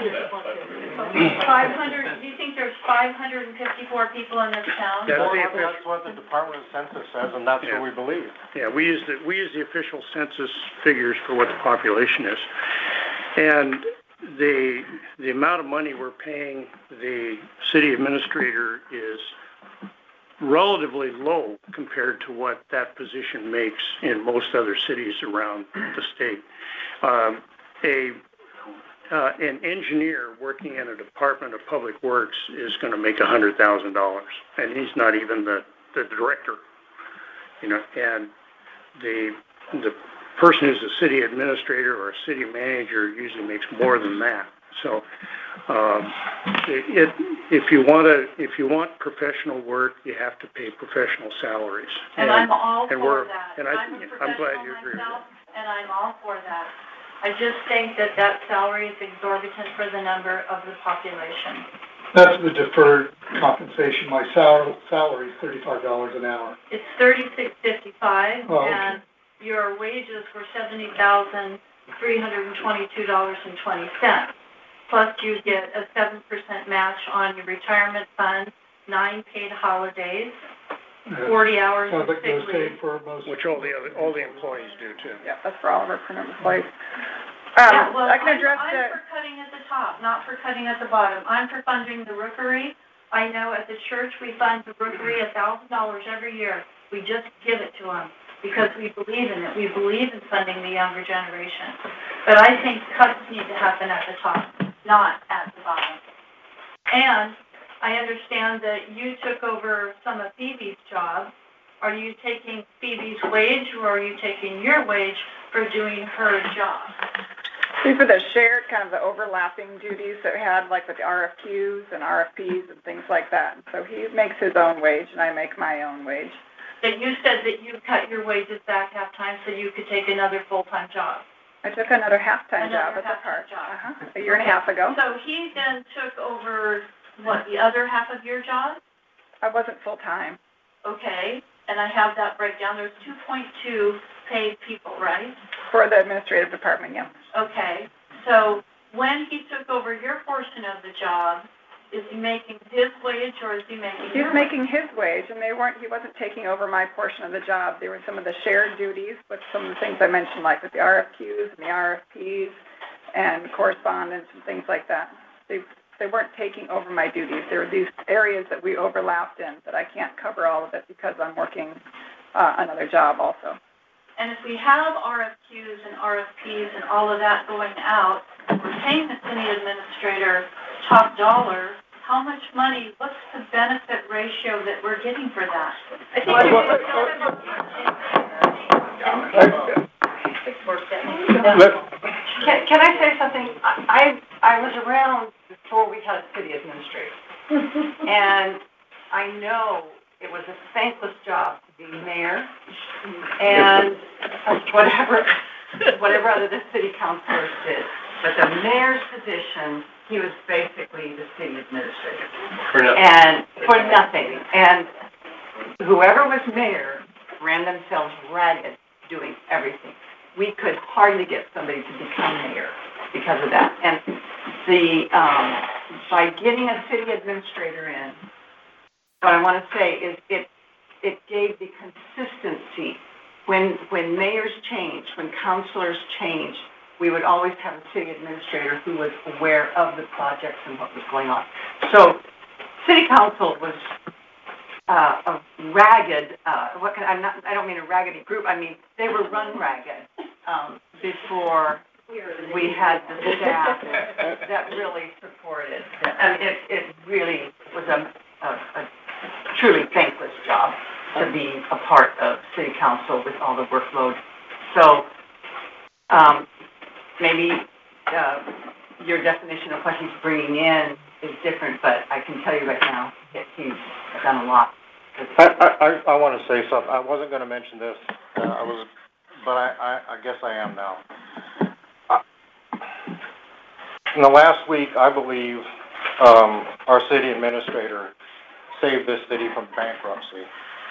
S: 500, do you think there's 554 people in this town?
A: That's what the Department of Census says, and that's what we believe.
F: Yeah, we use the official census figures for what the population is. And the amount of money we're paying the city administrator is relatively low compared to what that position makes in most other cities around the state. An engineer working in a Department of Public Works is going to make $100,000, and he's not even the director, and the person who's a city administrator or a city manager usually makes more than that. So, if you want professional work, you have to pay professional salaries.
S: And I'm all for that.
F: I'm glad you agree with that.
S: And I'm all for that. I just think that salary is exorbitant for the number of the population.
D: That's the deferred compensation. My salary is $35 an hour.
S: It's $36.55,
D: oh, okay.
S: And your wages were $70,322.20. Plus you get a 7% match on your retirement fund, 9 paid holidays, 40 hours of sick leave.
F: Which all the employees do too.
E: Yeah, that's for all of our permanent employees.
S: Yeah, well,
E: I can address
S: I'm for cutting at the top, not for cutting at the bottom. I'm for funding the rookery. I know at the church we fund the rookery $1,000 every year. We just give it to them because we believe in it. We believe in funding the younger generation. But I think cuts need to happen at the top, not at the bottom. And I understand that you took over some of Phoebe's job. Are you taking Phoebe's wage, or are you taking your wage for doing her job?
E: These are the shared, kind of the overlapping duties that we had, like with the RFQs and RFPs and things like that. And so he makes his own wage, and I make my own wage.
S: That you said that you cut your wages back half-time so you could take another full-time job.
E: I took another half-time job at the park, a year and a half ago.
S: So he then took over, what, the other half of your job?
E: I wasn't full-time.
S: Okay, and I have that breakdown. There's 2.2 paid people, right?
E: For the administrative department, yeah.
S: Okay, so when he took over your portion of the job, is he making his wage or is he making your
E: He's making his wage, and he wasn't taking over my portion of the job. There were some of the shared duties with some of the things I mentioned, like with the RFQs and the RFPs and correspondence and things like that. They weren't taking over my duties. There were these areas that we overlapped in that I can't cover all of it because I'm working another job also.
S: And if we have RFQs and RFPs and all of that going out, we're paying the city administrator top dollar, how much money, what's the benefit ratio that we're getting for that? I think
U: Can I say something? I was around before we had a city administrator. And I know it was a thankless job to be mayor and whatever other the city councilors did. But the mayor's position, he was basically the city administrator.
P: For nothing.
U: And for nothing. And whoever was mayor ran themselves ragged doing everything. We could hardly get somebody to become mayor because of that. And by getting a city administrator in, what I want to say is it gave the consistency. When mayors changed, when councilors changed, we would always have a city administrator who was aware of the projects and what was going on. So city council was a ragged, I don't mean a raggedy group, I mean, they were run ragged, before we had the staff that really supported. And it really was a truly thankless job to be a part of city council with all the workload. So, maybe, your definition of what he's bringing in is different, but I can tell you right now that he's done a lot.
A: I want to say something. I wasn't going to mention this, but I guess I am now. In the last week, I believe our city administrator saved this city from bankruptcy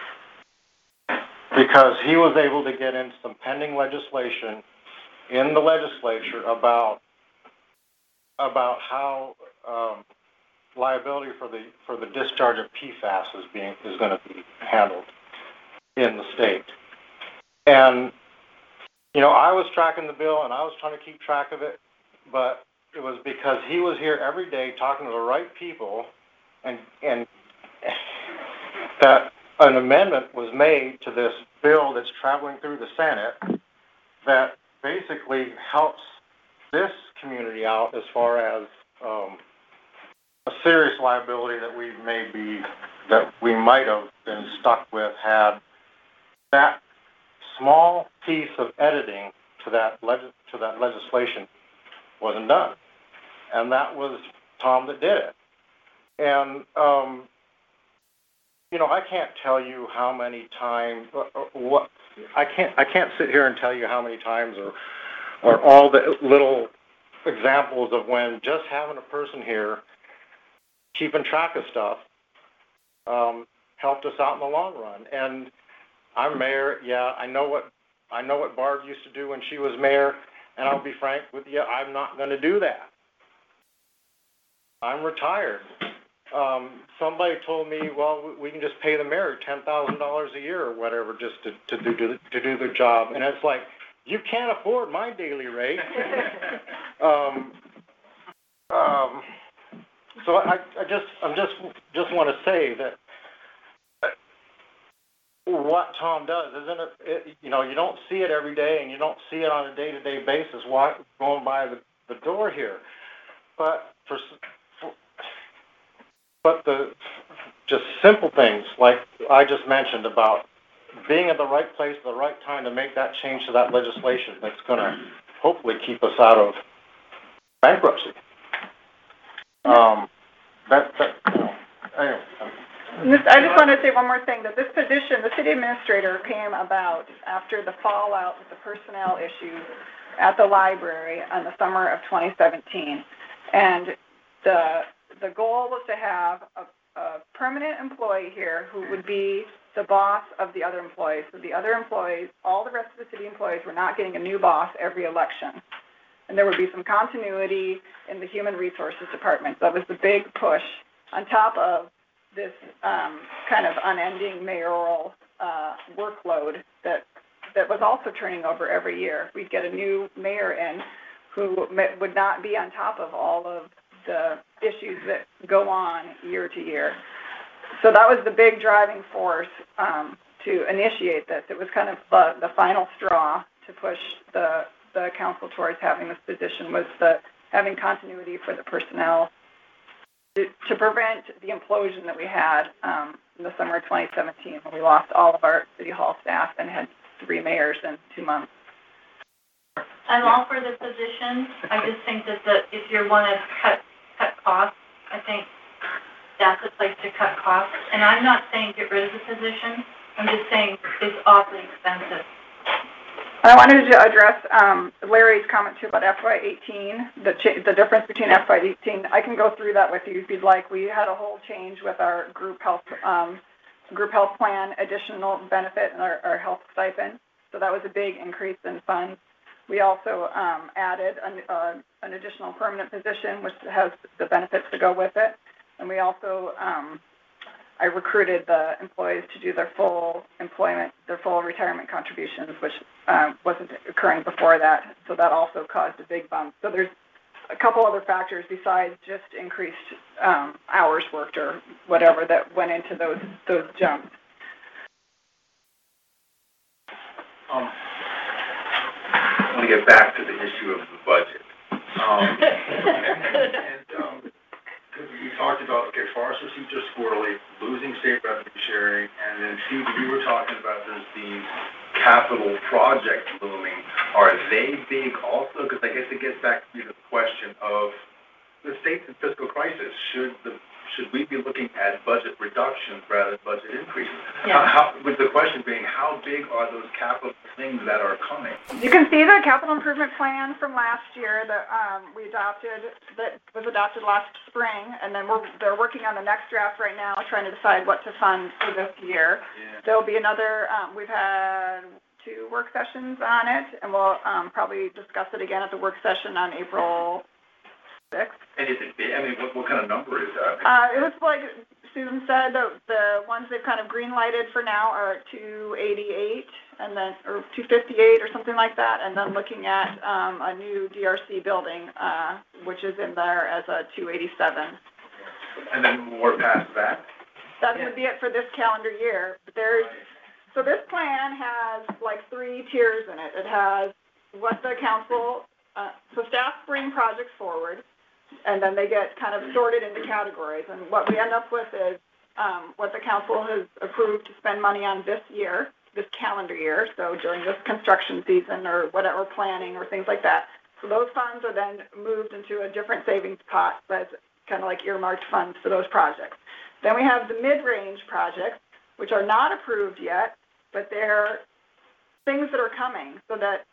A: because he was able to get in some pending legislation in the legislature about how liability for the discharge of PFAS is going to be handled in the state. And I was tracking the bill and I was trying to keep track of it, but it was because he was here every day talking to the right people, and that an amendment was made to this bill that's traveling through the Senate that basically helps this community out as far as a serious liability that we might have been stuck with had that small piece of editing to that legislation wasn't done. And that was Tom that did it. And I can't tell you how many times I can't sit here and tell you how many times or all the little examples of when just having a person here keeping track of stuff helped us out in the long run. And I'm mayor. Yeah, I know what Barb used to do when she was mayor, and I'll be frank with you, I'm not going to do that. I'm retired. Somebody told me, well, we can just pay the mayor $10,000 a year or whatever just to do their job, and it's like, you can't afford my daily rate. So I just want to say that what Tom does, isn't it? You don't see it every day, and you don't see it on a day-to-day basis going by the door here. But the just simple things like I just mentioned about being at the right place at the right time to make that change to that legislation that's going to hopefully keep us out of bankruptcy. Anyway.
E: I just want to say one more thing, that this position, the city administrator, came about after the fallout with the personnel issues at the library in the summer of 2017. And the goal was to have a permanent employee here who would be the boss of the other employees. So the other employees, all the rest of the city employees, were not getting a new boss every election. And there would be some continuity in the human resources department. So that was the big push on top of this kind of unending mayoral workload that was also turning over every year. We'd get a new mayor in who would not be on top of all of the issues that go on year to year. So that was the big driving force to initiate this. It was kind of the final straw to push the council towards having this position, was having continuity for the personnel to prevent the implosion that we had in the summer of 2017 when we lost all of our city hall staff and had 3 mayors in 2 months.
S: I'm all for the position. I just think that if you want to cut costs, I think that's a place to cut costs. And I'm not saying get rid of the position. I'm just saying it's awfully expensive.
E: I wanted to address Larry's comment too about FY18, the difference between FY18. I can go through that with you if you'd like. We had a whole change with our group health plan, additional benefit, and our health stipend. So that was a big increase in funds. We also added an additional permanent position, which has the benefits to go with it. And we also, I recruited the employees to do their full employment, their full retirement contributions, which wasn't occurring before that. So that also caused a big bump. So there's a couple other factors besides just increased, hours worked or whatever that went into those jumps.
N: I want to get back to the issue of the budget. Because we talked about, okay, forest receipts are squirrely, losing state revenue sharing, and then Steve, you were talking about there's these capital projects looming. Are they big also? Because I guess it gets back to the question of the state's in fiscal crisis. Should we be looking at budget reductions rather than budget increases?
E: Yeah.
N: With the question being, how big are those capital things that are coming?
E: You can see the capital improvement plan from last year that that was adopted last spring, and then they're working on the next draft right now, trying to decide what to fund for this year.
N: Yeah.
E: There'll be another. We've had 2 work sessions on it, and we'll probably discuss it again at the work session on April 6th.
N: And is it big? I mean, what kind of number is that?
E: It was like Susan said, the ones they've kind of green lighted for now are 288 and then, or 258 or something like that, and then looking at a new DRC building, which is in there as a 287.
N: And then more past that?
E: That would be it for this calendar year. But so this plan has like 3 tiers in it. It has what the council, so staff bring projects forward, and then they get kind of sorted into categories. And what we end up with is what the council has approved to spend money on this year, this calendar year, so during this construction season or whatever, planning or things like that. So those funds are then moved into a different savings pot that's kind of like earmarked funds for those projects. Then we have the mid-range projects, which are not approved yet, but they're things that are coming. So that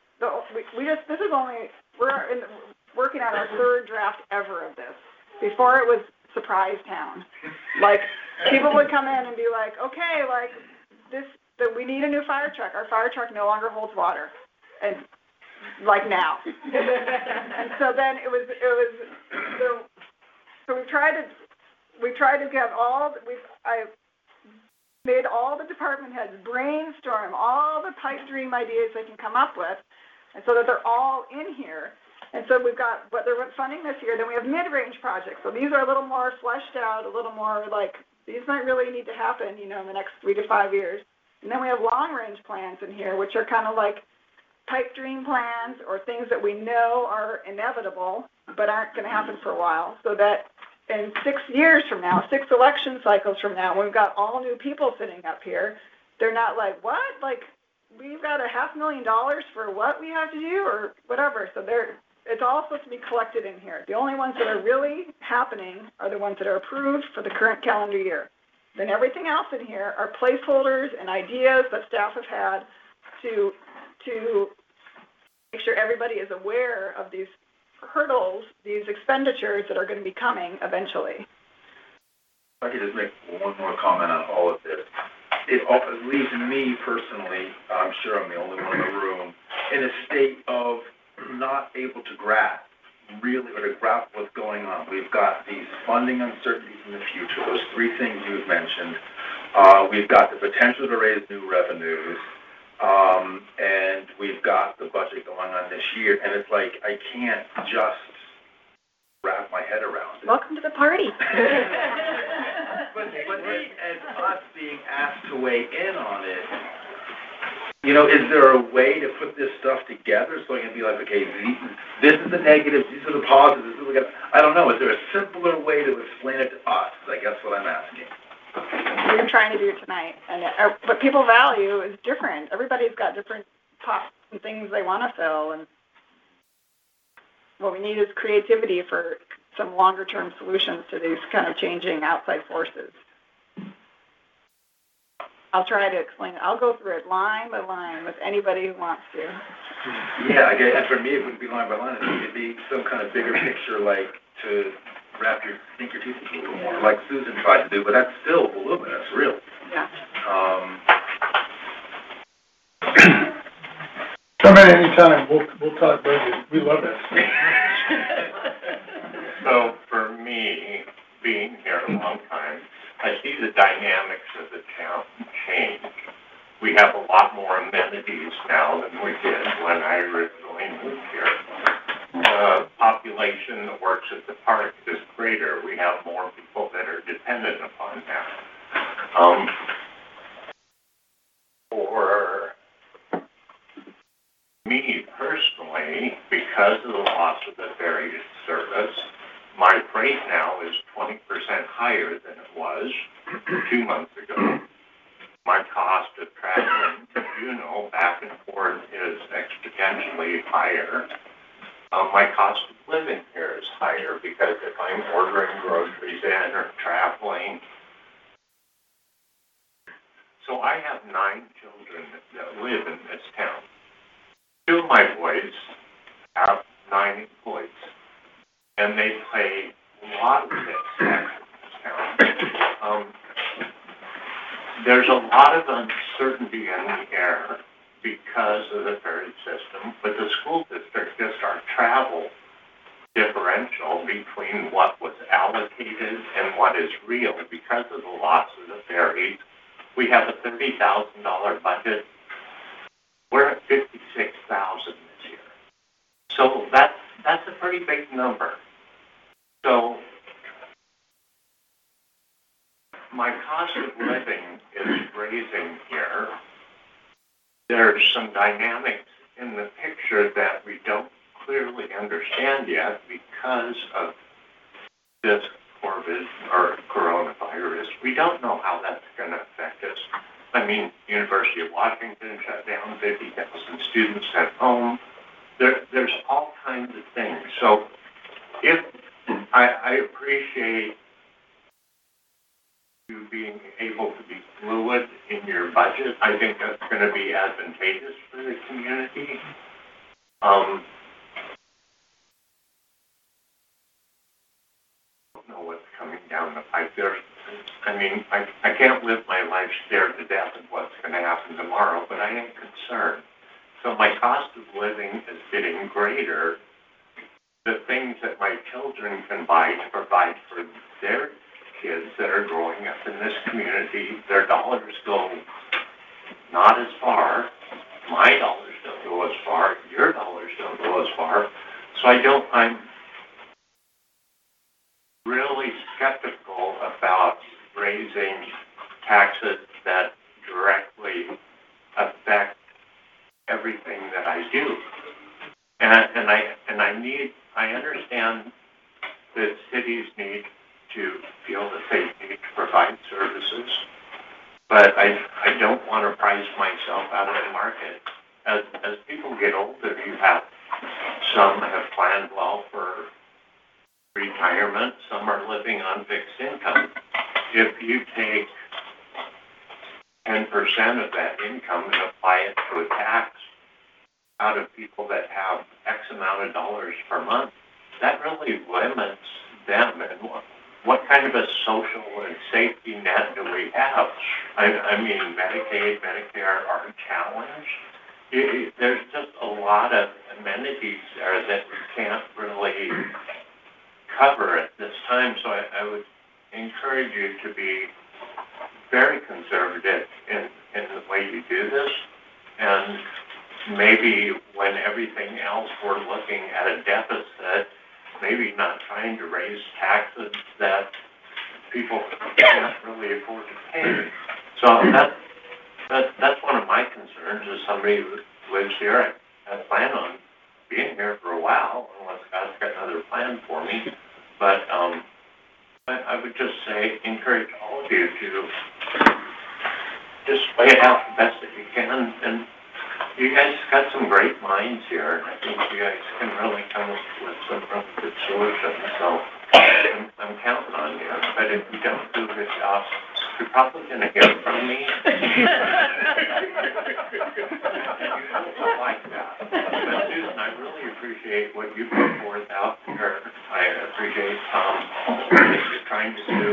E: we're working on our 3rd draft ever of this. Before it was Surprise Town. Like, people would come in and be like, okay, like, we need a new fire truck. Our fire truck no longer holds water. And, like, now. And so then so we tried to get I made all the department heads brainstorm all the pipe dream ideas they can come up with, and so that they're all in here. And so we've got what they're funding this year. Then we have mid-range projects. So these are a little more fleshed out, a little more like, these might really need to happen, in the next 3 to 5 years. And then we have long-range plans in here, which are kind of like pipe dream plans or things that we know are inevitable but aren't going to happen for a while. So that in 6 years from now, 6 election cycles from now, when we've got all new people sitting up here, they're not like, what? Like, we've got $500,000 for what we have to do or whatever. So it's all supposed to be collected in here. The only ones that are really happening are the ones that are approved for the current calendar year. Then everything else in here are placeholders and ideas that staff have had to make sure everybody is aware of these hurdles, these expenditures that are going to be coming eventually.
N: If I could just make one more comment on all of this. It leaves me personally, I'm sure I'm the only one in the room, in a state of not able to grasp what's going on. We've got these funding uncertainties in the future, those 3 things you've mentioned. We've got the potential to raise new revenues, and we've got the budget going on this year, and it's like I can't just wrap my head around it.
E: Welcome to the party.
N: But as us being asked to weigh in on it, is there a way to put this stuff together so I can be like, okay, this is the negatives, these are the positives, I don't know. Is there a simpler way to explain it to us? I guess what I'm asking.
E: We're trying to do it tonight, and what people value is different. Everybody's got different pots and things they want to fill, and what we need is creativity for some longer-term solutions to these kind of changing outside forces. I'll try to explain it. I'll go through it line by line with anybody who wants to.
N: Yeah, I guess, and for me, it wouldn't be line by line. It'd be some kind of bigger picture, like to sink your teeth into a little more, like Susan tried to do, but that's still voluminous, really.
E: Yeah.
L: Come in anytime. We'll talk budget. We love it.
J: So for me, being here a long time, I see the dynamics of the town change. We have a lot more amenities now than we did when I originally moved here. Population population that works at the park is greater. We have more people that are dependent upon that. For me personally, because of the loss of the ferry service, my freight now is 20% higher than it was 2 months ago. My cost of traveling, back and forth is exponentially higher. My cost of living here is higher because if I'm ordering groceries in or traveling. So I have 9 children that live in this town. 2 of my boys have 9 employees, and they pay a lot of this tax in this town. There's a lot of uncertainty in the air because of the ferry system, but the school district, just our travel differential between what was allocated and what is real because of the loss of the ferries. We have a $30,000 budget. We're at $56,000 this year. So that's a pretty big number. So my cost of living is raising here. There's some dynamics in the picture that we don't clearly understand yet because of this coronavirus. We don't know how that's going to affect us. I mean, University of Washington shut down, 50,000 students at home. There's all kinds of things. So if I appreciate you being able to be fluid in your budget, I think that's going to be advantageous for the community. I don't know what's coming down the pipe there. I can't live my life scared to death of what's going to happen tomorrow, but I am concerned. So my cost of living is getting greater. The things that my children can buy to provide for their kids that are growing up in this community, their dollars go not as far. My dollars don't go as far. Your dollars don't go as far. So I'm really skeptical about raising taxes that directly affect everything that I do. I understand that cities need to feel that they need to provide services, but I don't want to price myself out of the market. As people get older, some have planned well for retirement, some are living on fixed income. If you take 10% of that income and apply it to a tax out of people that have X amount of dollars per month, that really limits them. And what kind of a social and safety net do we have? I mean, Medicaid, Medicare are challenged. There's just a lot of amenities there that we can't really cover at this time. So I would encourage you to be very conservative in the way you do this. And maybe when everything else we're looking at a deficit, maybe not trying to raise taxes that people can't really afford to pay. So that's one of my concerns as somebody who lives here. I plan on being here for a while unless God's got another plan for me. But I would just say, encourage all of you to just lay it out the best that you can. And you guys got some great minds here. I think you guys can really come up with some really good solutions. So I'm counting on you. But if you don't do a good job, you're probably going to hear from me. And you don't like that. But Susan, I really appreciate what you put forth out there. I appreciate what you're trying to do.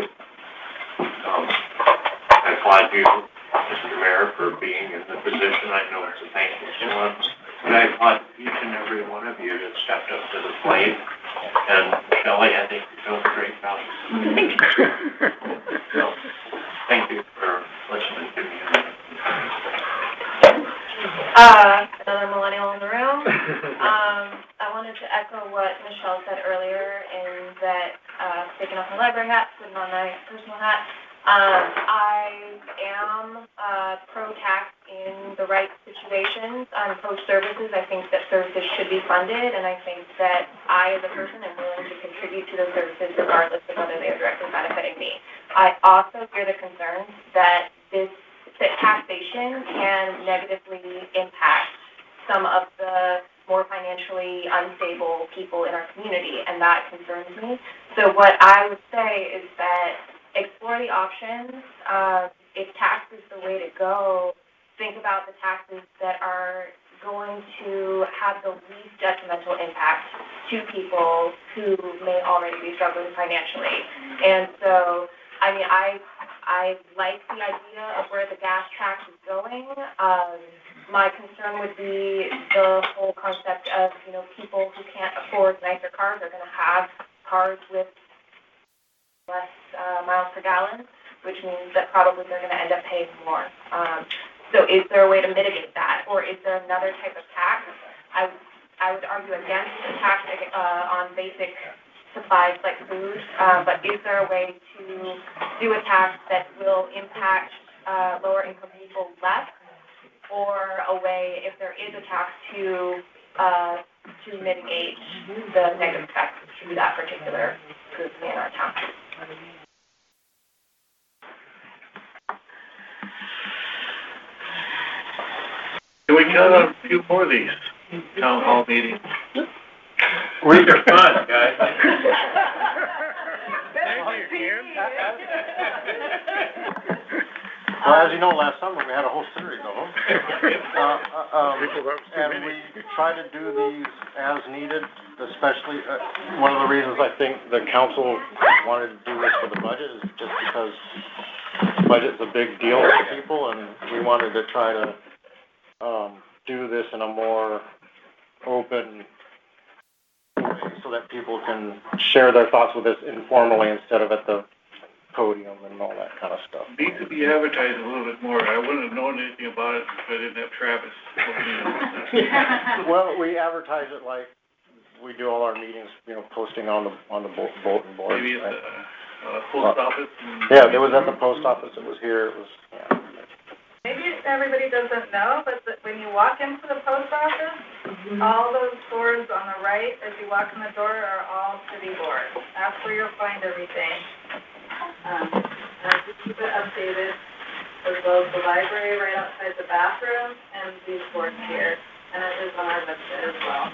J: I applaud you, Mr. Mayor, for being in the position. I know it's a thankless one. But I applaud each and every one of you that stepped up to the plate. And Shelley, I think you're doing a great job. So, thank you for listening to me.
K: Another millennial in the room. I wanted to echo what Michelle said earlier in that, taking off my library hat, putting on my personal hat. I am, pro-tax in the right situations. I'm pro-services. I think that services should be funded, and I think that I, as a person, am willing to contribute to those services regardless of whether they are directly benefiting me. I also hear the concerns that taxation can negatively impact some of the more financially unstable people in our community, and that concerns me. So what I would say is that explore the options. If tax is the way to go, think about the taxes that are going to have the least detrimental impact to people who may already be struggling financially. And so, I mean, I like the idea of where the gas tax is going. My concern would be the whole concept of, people who can't afford nicer cars are going to have cars with less miles per gallon, which means that probably they're going to end up paying more. So is there a way to mitigate that? Or is there another type of tax? I would argue against the tax on basic supplies like food, but is there a way to do a tax that will impact lower income people less? Or a way, if there is a tax, to mitigate the negative effects to that particular group in our town?
R: Can we count on a few more of these town hall meetings?
G: These are fun, guys.
F: Thank you, Ken.
A: Well, as you know, last summer we had a whole series of them. And we try to do these as needed, especially, one of the reasons I think the council wanted to do this for the budget is just because the budget's a big deal for people, and we wanted to try to do this in a more open way so that people can share their thoughts with us informally instead of at the podium and all that kind of stuff.
R: Needs to be advertised a little bit more. I wouldn't have known anything about it if I didn't have Travis.
A: Well, we advertise it like we do all our meetings, posting on the bulletin board.
R: Maybe at the post office.
A: Yeah, it was at the post office. It was here. It was, yeah.
S: Maybe everybody doesn't know, but when you walk into the post office, all those doors on the right as you walk in the door are all city boards. That's where you'll find everything. And just keep it updated, as well as the library right outside the bathroom and these boards here. And it is on our website as well.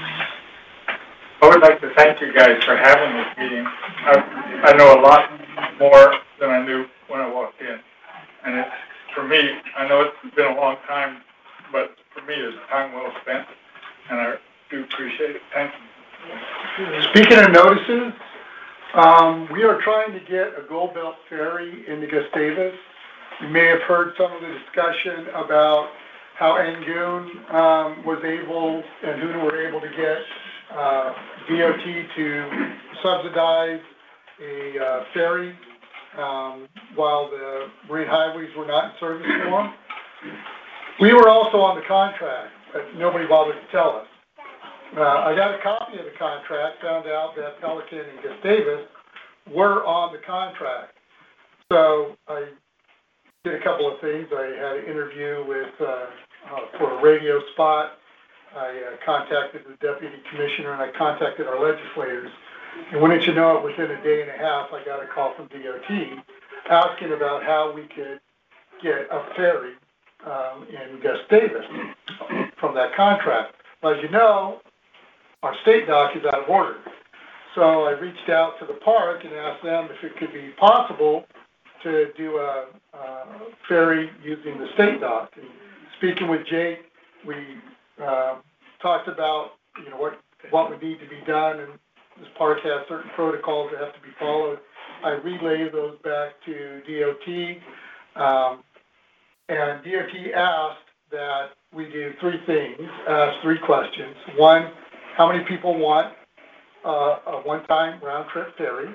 L: I would like to thank you guys for having this meeting. I know a lot more than I knew when I walked in. And it's, for me, I know it's been a long time, but for me, it's time well spent. And I do appreciate it. Thank you. Speaking of notices, we are trying to get a Gold Belt ferry into Gustavus. You may have heard some of the discussion about how Angoon was able and who were able to get DOT to subsidize a ferry while the marine highways were not in service anymore. We were also on the contract, but nobody bothered to tell us. I got a copy of the contract, found out that Pelican and Gustavus were on the contract. So I did a couple of things. I had an interview with for a radio spot. I contacted the deputy commissioner and I contacted our legislators. And wouldn't you know it, within a day and a half, I got a call from DOT asking about how we could get a ferry in Gustavus from that contract. As you know, our state dock is out of order. So I reached out to the park and asked them if it could be possible to do a ferry using the state dock. And speaking with Jake, we talked about what would need to be done, and this park has certain protocols that have to be followed. I relayed those back to DOT, and DOT asked that we do three things, ask three questions. One, how many people want a one-time round-trip ferry?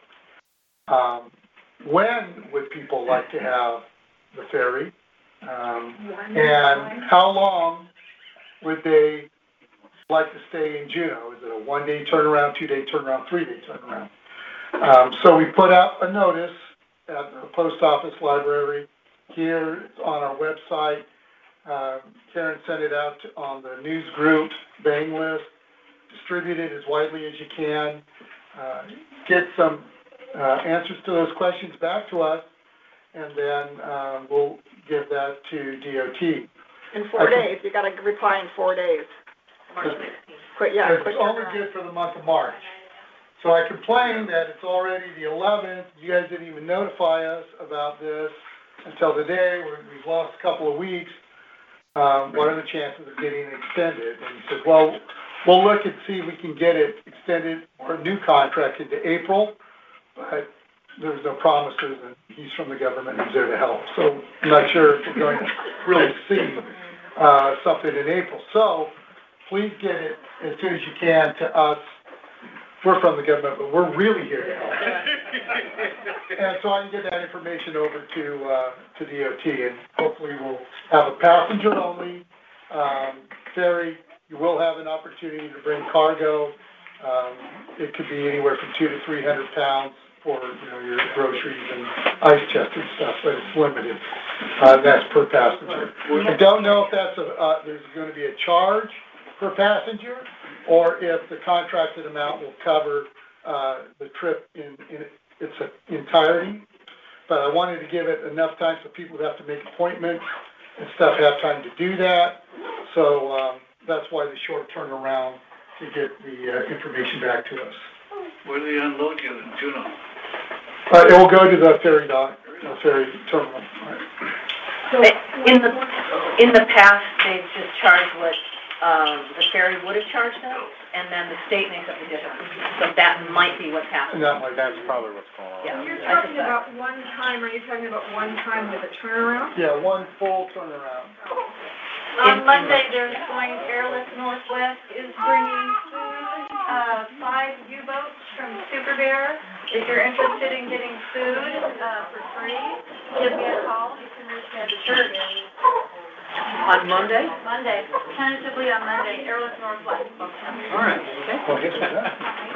L: When would people like to have the ferry? And how long would they
D: like to stay in Juneau? Is it a 1-day turnaround, 2-day turnaround, 3-day turnaround? So we put out a notice at the post office, library, here on our website. Karen sent it out on the news group, bang list. Distribute it as widely as you can. Get some answers to those questions back to us, and then we'll give that to DOT.
E: In 4 days, you gotta reply in 4 days.
D: It's only good for the month of March. So I complained that it's already the 11th, you guys didn't even notify us about this until today, we've lost a couple of weeks. What are the chances of getting it extended? And he said, well, we'll look and see if we can get it extended or a new contract into April, but there's no promises, and he's from the government, he's there to help. So I'm not sure if we're going to really see something in April. So please get it as soon as you can to us. We're from the government, but we're really here to help. And so I can get that information over to DOT, and hopefully we'll have a passenger-only ferry. You will have an opportunity to bring cargo. It could be anywhere from 200 to 300 pounds for your groceries and ice chest and stuff, but it's limited. That's per passenger. I don't know if that's there's going to be a charge per passenger, or if the contracted amount will cover the trip in its entirety. But I wanted to give it enough time so people would have to make appointments and stuff have time to do that. So that's why the short turnaround to get the information back to us.
R: Where do they unload you in Juneau?
D: It will go to the ferry dock, the ferry terminal. Right.
H: So in the past, they've just charged what the ferry would have charged them, and then the state makes up the difference. So that might be what's happening.
A: That's probably what's going on.
H: Yeah.
E: When you're talking about one time, are you talking about one time with a turnaround?
D: Yeah, one full turnaround.
C: On Monday, there's Airlift Northwest is bringing food, 5 U-boats from Super Bear. If you're interested in getting food for free, give me a call. You can reach me at the church.
H: On Monday?
C: Monday, tentatively on Monday, Airlift Northwest.
H: All right. Okay.